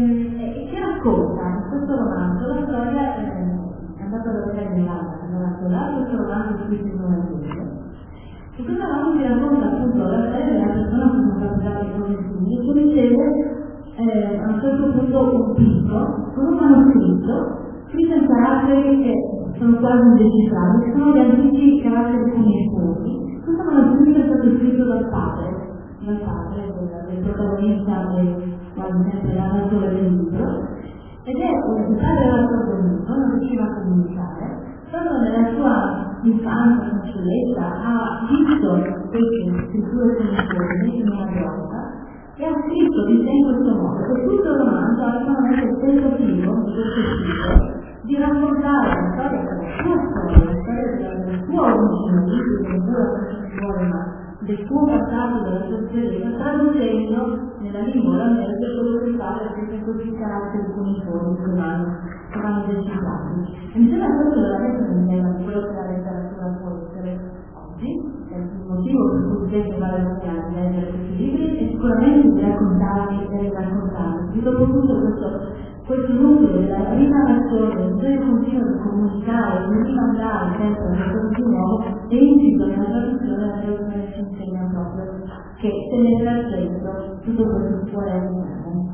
e che racconta in questo romanzo la storia, è andato a vedere nell'Abdollah, questo romanzo scritto in una lingua. E questa romanzo mi racconta appunto la storia della persona che sono capitate con il figlio, che riceve eh, a un certo punto un picco con un manoscritto scritto in caratteri che sono quasi indecifrabili, che sono gli antichi caratteri cuneiformi. Questo manoscritto è stato scritto dal padre, dal padre del, del protagonista del quasi sempre la narratore del libro, ed è il padre era sordomuto, non riusciva a comunicare, solo nella sua infanzia, consulenza, ha visto queste scritture cuneiformi in una grotta e ha scritto di sé in questo modo, che tutto il romanzo ha solamente il tentativo di questo scritto di raccontare la storia della sua storia, la storia della sua origine, del suo vuole, ma del suo passato, della sua esperienza, traducendo nella lingua olandese quello che fa per questi caratteri cuneiformi che vanno, che vanno decifrati. E mi sembra questo veramente un tema di quello che la letteratura può essere oggi, è il motivo per cui sempre vale la pena di leggere questi libri e sicuramente di raccontarli e raccontarli. Di dopo tutto questo, questo nucleo della rinarrazione, del continuo di comunicazione comunicare, di rimandare sempre un qualcosa di nuovo, è insito nella traduzione la traduzione ci insegna proprio che tenere al centro tutto quello che può realizzare.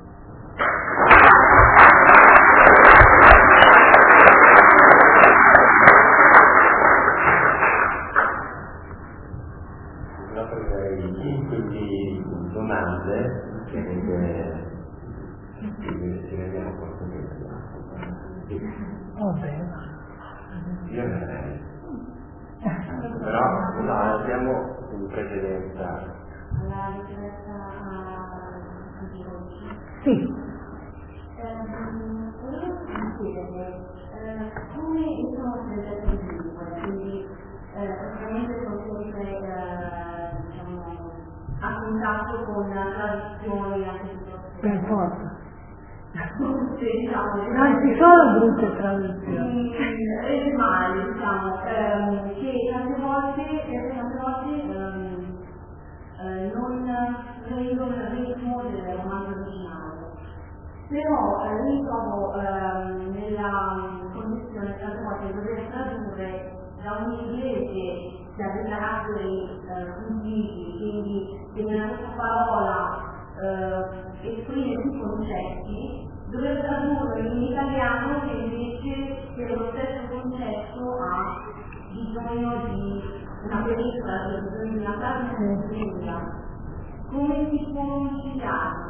Quindi domande che ci rendiamo conto che oh, beh. io ne avrei però no, abbiamo in precedenza La richiesta a sì. volevo chiedere come sono presenti in lingua, quindi praticamente sono sempre a contatto con tradizioni anche Per forza. diciamo, Non ci sono brutte traduzioni. regionali, diciamo, ehm, che tante volte, tante volte ehm, eh, non rendono il ritmo del romanzo originale. Però eh, mi trovo ehm, nella condizione tante volte di dover tradurre da un inglese che ha dei caratteri fungibili, quindi che nella stessa parola eh, esprime più concetti, dover tradurre in italiano che invece che lo stesso concetto ha bisogno di una pellicola, ha bisogno di una frase lunga. Come si può conciliare?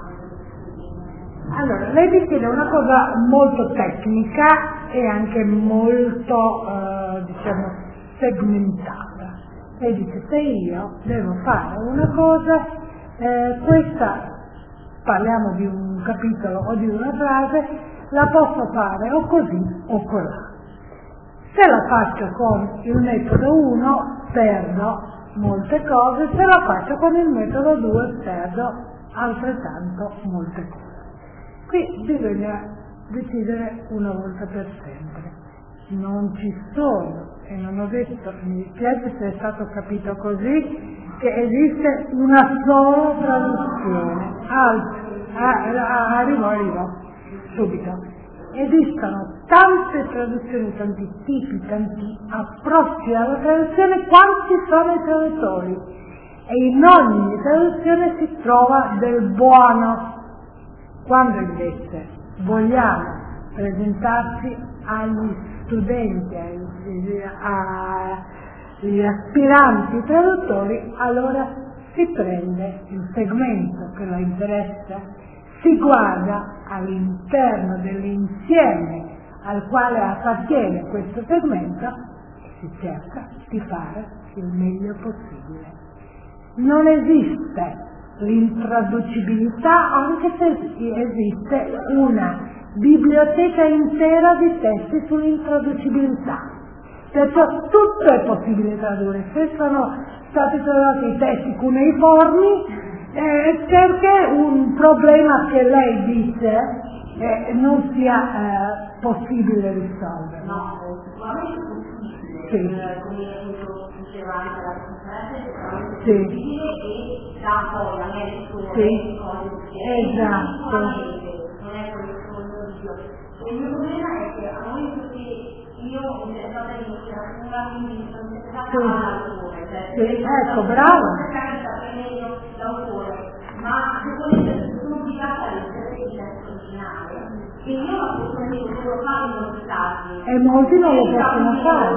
Allora, lei mi chiede una cosa molto tecnica e anche molto, eh, diciamo, segmentata. Lei dice, se io devo fare una cosa, eh, questa, parliamo di un capitolo o di una frase, la posso fare o così o colà. Se la faccio con il metodo uno, perdo molte cose, se la faccio con il metodo due, perdo altrettanto molte cose. Qui bisogna decidere una volta per sempre. Non ci sono, e non ho detto, mi piace se è stato capito così, che esiste una sola traduzione. Altri, arrivo, arrivo, subito. Esistono tante traduzioni, tanti tipi, tanti approcci alla traduzione, quanti sono i traduttori. E in ogni traduzione si trova del buono. Quando invece vogliamo presentarci agli studenti, agli, agli aspiranti traduttori, allora si prende il segmento che lo interessa, si guarda all'interno dell'insieme al quale appartiene questo segmento e si cerca di fare il meglio possibile. Non esiste l'intraducibilità, anche se esiste una biblioteca intera di testi sull'intraducibilità. Perciò tutto è possibile tradurre. Se sono stati tradotti i testi cuneiformi, eh, perché un problema che lei dice eh, non sia eh, possibile risolvere. No, sicuramente è possibile. Sì. Eh, come diceva anche la conferenza, è Sì. possibile e dà poi la mia lettura Sì. di cose differenti. Esatto. Non è quello che voglio dire. Il mio problema è che a momento che io ho interessato in letteratura, quindi sono interessata Sì. all'autore. Cioè, Sì, ecco, bravo. L'autore, ma devo essere obbligata a leggere il testo originale e io la persona che devo fare in molti casi. E molti non lo possono fare.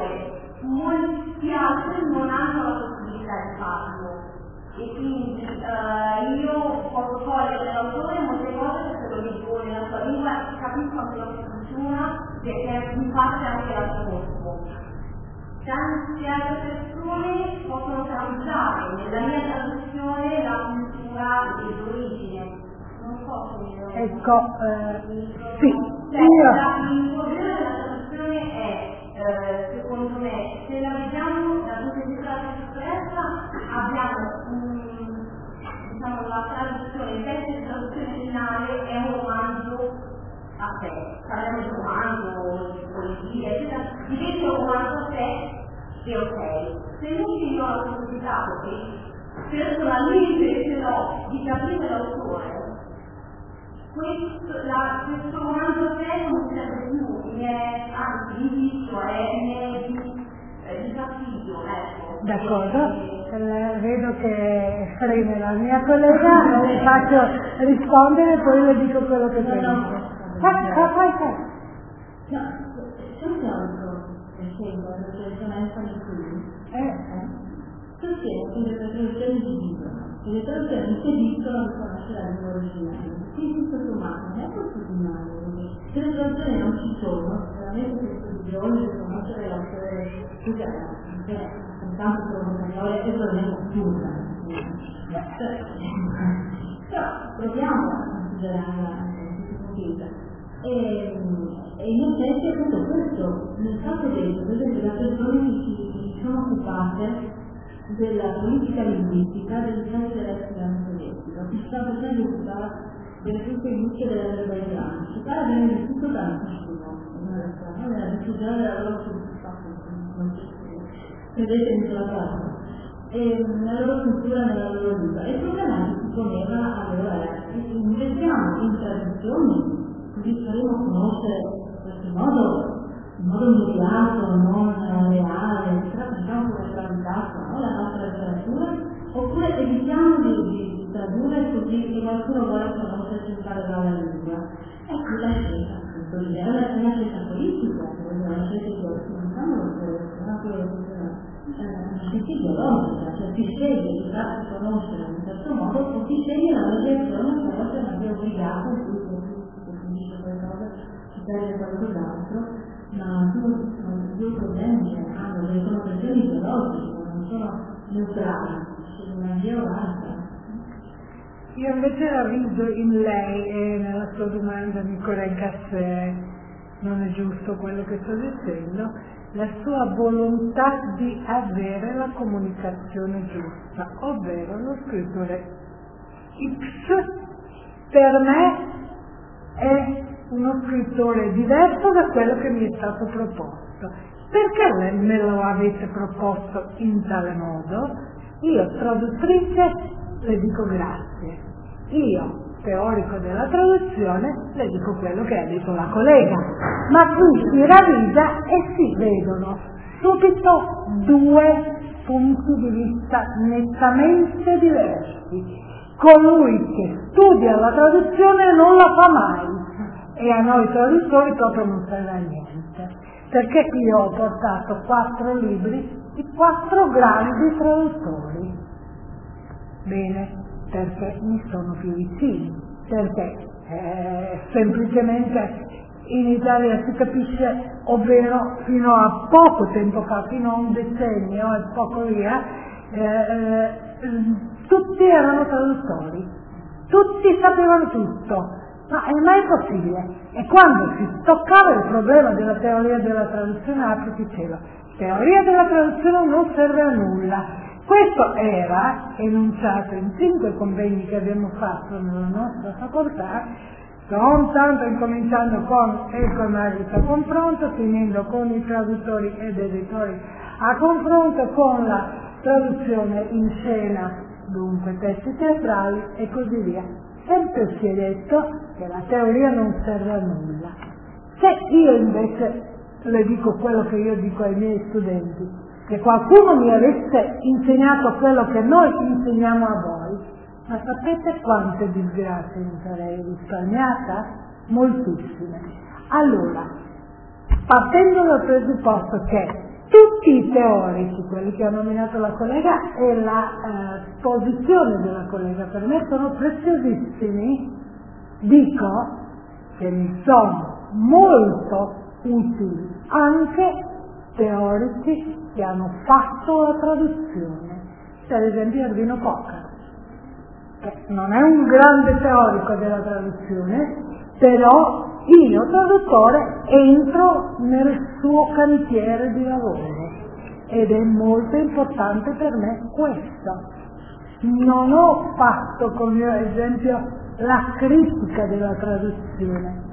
Molti altri non hanno la possibilità di farlo. E quindi eh, io posso cogliere l'autore molte cose perché lo leggo nella sua lingua e capisco anche la sua cultura perché in parte anche la conosco. Tante altre persone possono tramuttare nella mia traduzione la cultura dell'origine. Non so se Ecco, eh, sì, cioè, io... la, il problema della traduzione è, eh, secondo me, se la vediamo dal punto di vista della sicurezza, abbiamo um, diciamo, la traduzione, il testo di traduzione originale è un romanzo a sé, parliamo di romanzo, di poesia, eccetera, diventa un romanzo a sé e ok. Se invece io ho la possibilità, perché personalmente ce l'ho, di capire l'autore, questo, la, questo romanzo a sé non serve più, mi è, anzi giudizio è di fastidio, ecco. D'accordo. Eh, vedo che freme la mia collega, le faccio rispondere e poi le dico quello che penso. No, no. Ah, ah, fai, fai. No, c'è un teorico recente, che si chiama Anthony Quinn, Eh. sostiene che le traduzioni dividono, e le traduzioni impediscono di conoscere la lingua originale. Quindi tutto sommato non è così male, se le traduzioni non ci sono, veramente questo bisogno di conoscere la storia scusa, tanto sono parole e non è assurda. Però proviamo a considerarla da questo punto di vista. E, e in effetti è tutto questo, nel fatto detto, per esempio, le persone che si sono occupate della politica linguistica degli Stati dell'ex sovietico, che si sta facendo occupare delle tutte industrie della lingua italiana. Si parla di tutto da nessuno, nella diffusione della loro cultura, vedete sulla casa, e nella loro cultura, nella loro lingua. E il problema che si poneva allora è che investiamo in tradizioni, così faremo conoscere in questo modo, in modo immediato, non reale, diciamo come tradutto, no? La nostra letteratura, oppure evitiamo di, di tradurre così che qualcuno vuole conoscerci in tale la lingua. Ecco la scelta, appunto, lì è una, una scelta politica, una scelta di diciamo una scelta ideologica, cioè si sceglie di farsi conoscere in un certo modo o si sceglie la mediazione che forse non è obbligata, in cui si dice qualcosa, si perde qualcos'altro, ma sono due problemi che hanno delle connotazioni ideologiche, non sono neutrali, sono una via o l'altra. Io invece ravviso in lei e nella sua domanda mi corregga se non è giusto quello che sto dicendo, la sua volontà di avere la comunicazione giusta, ovvero lo scrittore X per me è uno scrittore diverso da quello che mi è stato proposto. Perché me lo avete proposto in tale modo? Io, traduttrice, le dico grazie. Io, teorico della traduzione, le dico quello che ha detto la collega. Ma qui si ravvisa e si vedono subito due punti di vista nettamente diversi. Colui che studia la traduzione non la fa mai. E a noi traduttori proprio non serve a niente, perché io ho portato quattro libri di quattro grandi traduttori. Bene, perché mi sono più vicini, perché eh, semplicemente in Italia si capisce, ovvero fino a poco tempo fa, fino a un decennio e poco via, eh, eh, tutti erano traduttori, tutti sapevano tutto. Ma è mai possibile? E quando si toccava il problema della teoria della traduzione, apriti cielo, teoria della traduzione non serve a nulla. Questo era enunciato in cinque convegni che abbiamo fatto nella nostra facoltà, non tanto incominciando con il Marito a confronto, finendo con i traduttori ed editori a confronto, con la traduzione in scena, dunque testi teatrali e così via. Sempre si è detto che la teoria non serve a nulla. Se io invece le dico quello che io dico ai miei studenti, che qualcuno mi avesse insegnato quello che noi insegniamo a voi, ma sapete quante disgrazie mi sarei risparmiata? Moltissime. Allora, partendo dal presupposto che tutti i teorici, quelli che ha nominato la collega, e la eh, posizione della collega per me sono preziosissimi, dico che mi sono molto utili anche teorici che hanno fatto la traduzione, per esempio Ervino Poca, che non è un grande teorico della traduzione, però io, traduttore, entro nel suo cantiere di lavoro ed è molto importante per me questo. Non ho fatto, come mio esempio, la critica della traduzione,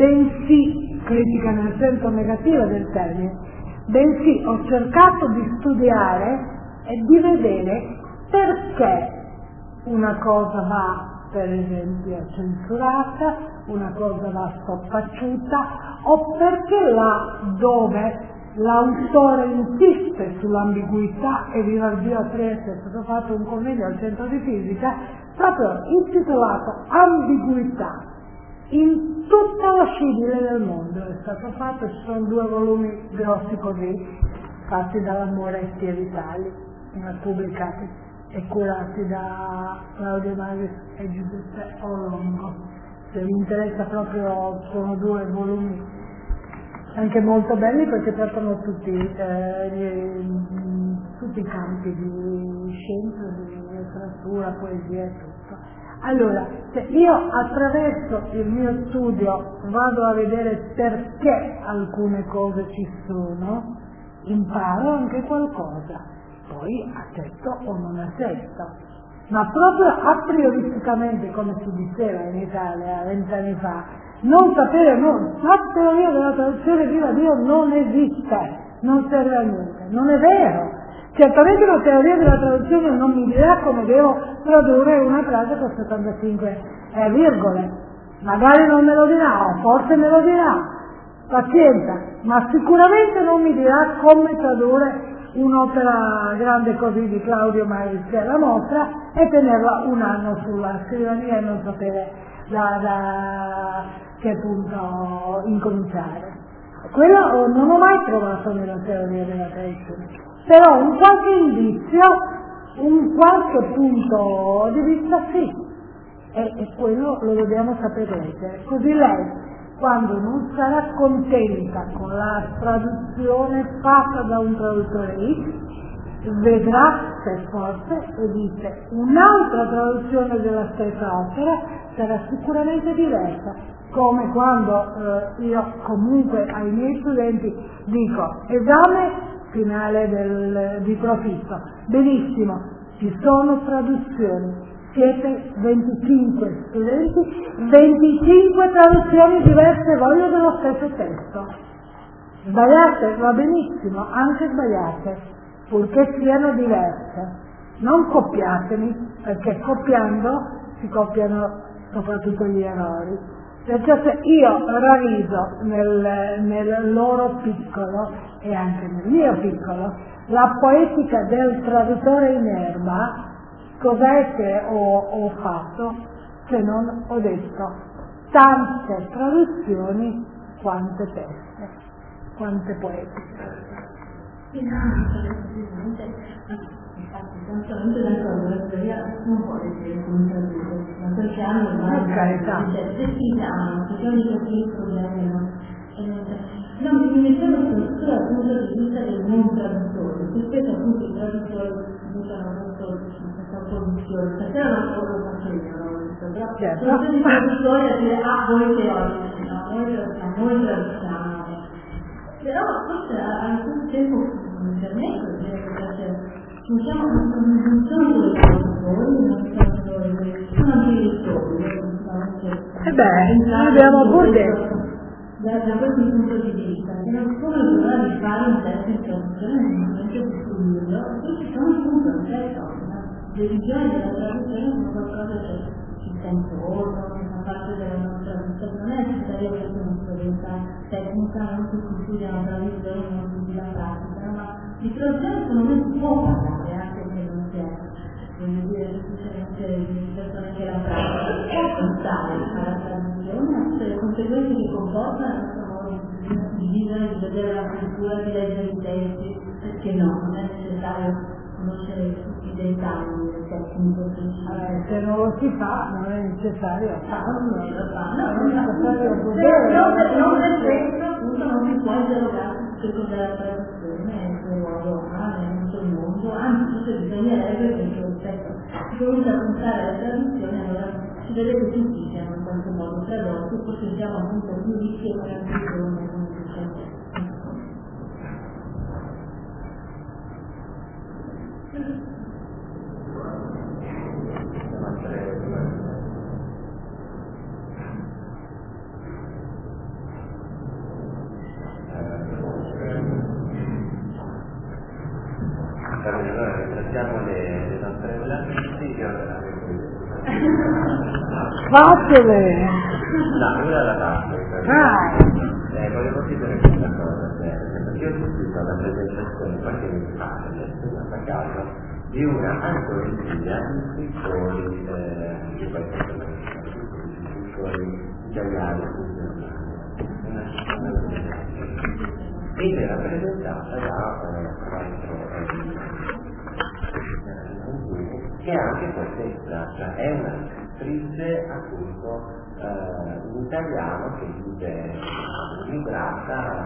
bensì, critica nel senso negativo del termine, bensì ho cercato di studiare e di vedere perché una cosa va per esempio censurata, una cosa va soppacciuta, o perché là dove l'autore insiste sull'ambiguità, e viva Dio a Trieste è stato fatto un convegno al centro di fisica proprio intitolato Ambiguità, in tutta la scibile del mondo è stato fatto, ci sono due volumi grossi così, fatti dalla Moretti e Vitali, pubblicati e curati da Claudio Magris e Giuseppe Olongo. Se vi interessa proprio, sono due volumi anche molto belli perché trattano tutti, eh, gli, tutti i campi di scienza, di letteratura, poesia e tutto. Allora, se io attraverso il mio studio vado a vedere perché alcune cose ci sono, imparo anche qualcosa, poi accetto o non accetto. Ma proprio a prioristicamente, come si diceva in Italia vent'anni fa, non sapere, non, la teoria della traduzione viva Dio non esiste, non serve a niente, non è vero. Certamente la teoria della traduzione non mi dirà come devo tradurre una frase con settantacinque eh, virgole, magari non me lo dirà, o forse me lo dirà, pazienza, ma sicuramente non mi dirà come tradurre un'opera grande così di Claudio Magris che è la nostra e tenerla un anno sulla scrivania e non sapere da, da che punto incominciare. Quello non ho mai trovato nella teoria della traduzione, però un qualche indizio, un qualche punto di vista sì, e, e quello lo dobbiamo saper leggere, così lei quando non sarà contenta con la traduzione fatta da un traduttore X, vedrà per forza e dice un'altra traduzione della stessa opera sarà sicuramente diversa, come quando eh, io comunque ai miei studenti dico esame finale del, di profitto, benissimo, ci sono traduzioni, siete venticinque studenti, venticinque traduzioni diverse voglio dello stesso testo. Sbagliate, va benissimo, anche sbagliate, purché siano diverse. Non copiatemi, perché copiando si copiano soprattutto gli errori. Perché se io ravviso nel, nel loro piccolo e anche nel mio piccolo la poetica del traduttore in erba, cos'è che ho, ho fatto se non ho detto tante traduzioni quante teste, quante poetiche. Sì, no, assolutamente, infatti sono assolutamente d'accordo, la teoria non può essere come tradurre, ma perché hanno Per carità. decidiamo, perché di capire il problema. No, mi mettevo soprattutto dal punto di vista del non traduttore, che spesso appunto i traduttori usano molto questa opposizione, perché non lo faccio io, no? Però certo. sono tutti i traduttori a dire ah, voi teorici, no, noi traduciamo, noi traduciamo. Però forse alcun tempo per me perché non siamo non sono solo i traduttori, non sono solo i sono anche i lettori. E beh, abbiamo pur detto. Da, da questo punto di vista, che non sono l'ora di fare un testo in traduzione nel momento di costruirlo, poi ci sono appunto un testo, le visioni della traduzione sono qualcosa che ci sta intorno, che fa parte della nostra vita, non è necessario che sia un'esperienza tecnica, non si studi la traduzione, non si studi la pratica, ma di traduzione secondo me si può parlare anche se non si è. Voglio dire, semplicemente di persone che la pratica può pensare alla traduzione, le conseguenze che comporta il nostro modo di vivere, di vedere la cultura, di leggere i testi, perché no, non è necessario conoscere tutti i dettagli del tecnico principale. Se non lo si fa, non è necessario farlo, non lo fa, no, non è necessario non per questo appunto non si può interrogare che cos'è la traduzione e il suo ruolo nel nostro mondo, anzi bisognerebbe perché rispetto si comincia a pensare alla traduzione, allora si vede che tutti siamo in qualche modo tradotti, forse siamo appunto più ricchi e più giovani come dice. Allora ringraziamo le, le nostre relatrici che Fatele! No, io la faccio. Ah! Eh, volevo chiedere questa cosa, perché io ho assistito alla presentazione qualche mese fa, a caso, di una antologia di scrittori, eh, di questo di scrittori italiani, ed era presentata da quattro che anche questa cioè è una scrittrice appunto eh, in italiano che vive migrata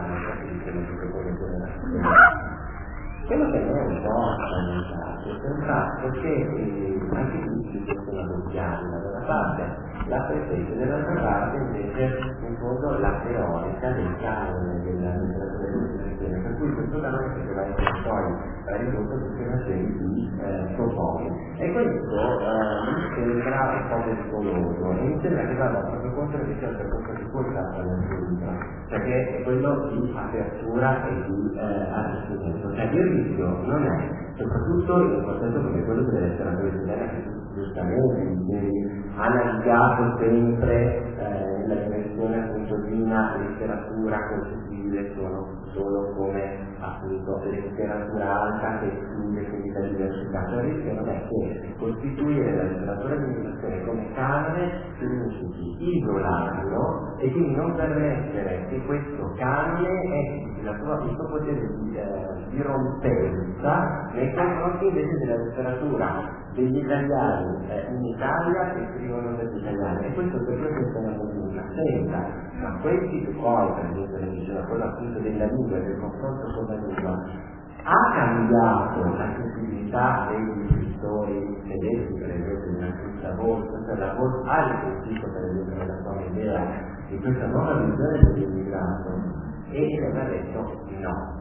quello che mi è un po' spaventato è il fatto che eh, anche qui ci sono doppiati da una parte la presenza dall'altra parte invece in fondo la teorica del canone della letteratura dell'espressione, per cui questo canone poteva essere poi ridotto tutta una serie di eh, toponi e questo eh, mi sembra un po' pericoloso e mi sembra che vada proprio contro che sia un percorso di qualità dall'assoluto, perché è quello di apertura e di eh, arricchimento, cioè il rischio non è soprattutto in un contesto come quello delle letterature italiane che giustamente analizzato sempre eh, nella dimensione appunto di una letteratura concepibile solo, solo come appunto letteratura alta che esclude quindi la diversità. Cioè il rischio non è che costituire la letteratura di immigrazione come canone significhi isolarlo e quindi non permettere che questo canone essi la sua, il suo potere di, eh, di rompenza nei confronti invece della letteratura degli italiani eh, in Italia che scrivono degli italiani e questo per questo stiamo una senza ma questi poi per esempio le diceva quello appunto della lingua del confronto con la lingua ha cambiato la sensibilità degli scrittori tedeschi per esempio di una scritta volta cioè la volta ha riflettuto per esempio nella sua idea di questa nuova visione dell'immigrato e le ha detto no.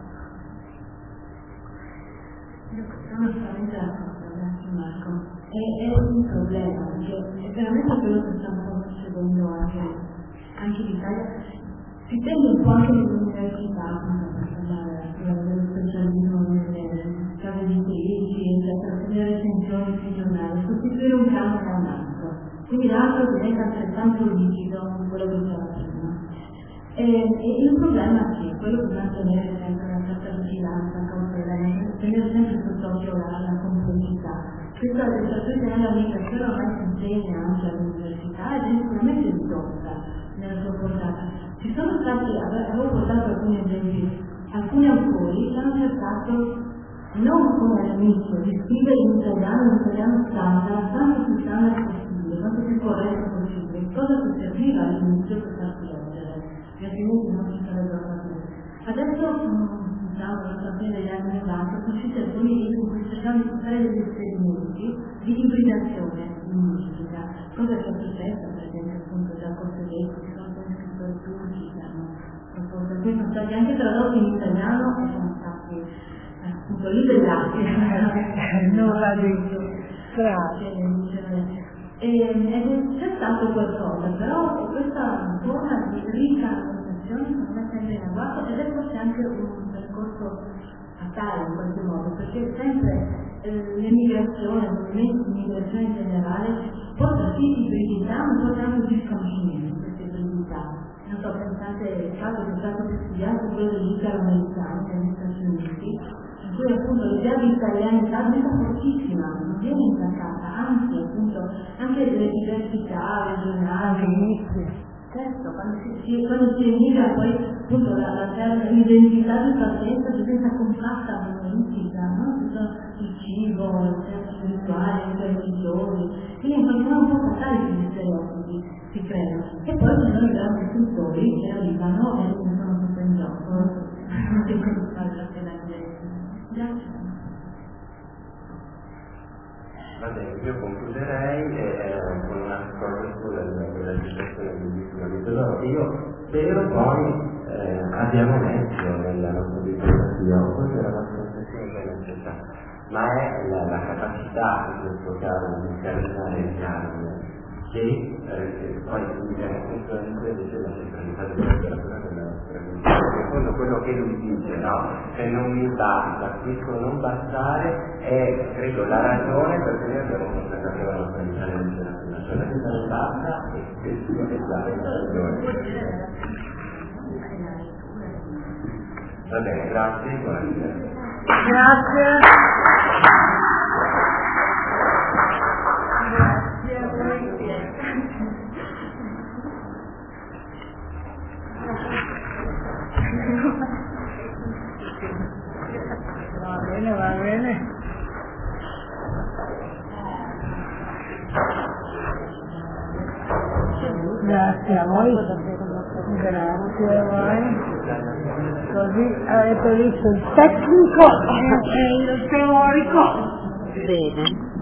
Io sono assolutamente d'accordo, grazie Marco. È, è un problema, perché è veramente quello che sta un po' succedendo anche, anche in Italia. Si tende un po' anche nell'università, per parlare dello specialismo nelle case editrici, eccetera, nelle recensioni sui giornali, sostituire un canone a un altro. Quindi l'altro diventa altrettanto rigido di quello che c'era prima. E, e il problema è che quello che mantenere sempre una certa vigilanza, cautela, tenere sempre sott'occhio la, la complessità. Questa letteratura della migrazione ormai si insegna anche all'università ed è sicuramente ridotta nella sua portata. Ci sono stati, avevo portato alcuni esempi, alcuni autori che hanno cercato non come all'inizio di scrivere in italiano, in italiano standard, quanto più standard possibile, quanto più corretto possibile, cosa che serviva all'inizio per farsi leggere. Altrimenti non ci sarebbero fattori. Adesso, diciamo, alla fine degli anni novanta, sono usciti alcuni libri in cui cercavano di fare degli esperimenti di ibridazione linguistica, cosa che è successa, per esempio, appunto, da Cortellesi, ci sono alcuni scrittori turchi che hanno proposto, poi sono stati anche tradotti in italiano e sono stati eh, appunto libellati. Non l'ha detto. Grazie. E, e c'è stato qualcosa, però questa forma di ricanonizzazione non è sempre in agguato ed è forse anche un percorso fatale in qualche modo, perché sempre eh, l'emigrazione, il movimento di migrazione in generale porta sì ibridità, ma porta anche disconoscimento questa ibridità. Non so, pensate il caso che è stato studiato quello degli italo-americani negli Stati Uniti, in cui appunto l'idea di italianità diventa fortissima, non viene intaccata, anzi appunto anche le diversità regionali, certo, quando si, si, quando si emigra poi appunto la, la, l'identità di partenza diventa compatta, monolitica, no? Il cibo, il certo spirituale, le religioni, quindi in qualche modo un po' fatali questi stereotipi, si creano. E poi ci sono i grandi scrittori che arrivano e sono tutto in gioco, non si può fare la pena di Grazie. Va bene, io concluderei eh, con una cosa sulla della situazione bellissima di Teodoro. Io spero poi eh, abbiamo letto nella nostra bibliografia, forse era la sensazione della necessità, ma è la, la capacità in questo caso di incardinare il canone che eh, poi diciamo questo è la centralità della letteratura nella nostra secondo quello che lui dice, no? Se non mi basta, questo non bastare è, credo, la ragione per cui abbiamo constatato la nostra vita nella cioè la vita non basta e questo è la ragione. Va bene, grazie, buonasera. Grazie. Va bene, va bene. Grazie a voi. Grazie a voi. Così avete visto il tecnico e il teorico. Bene.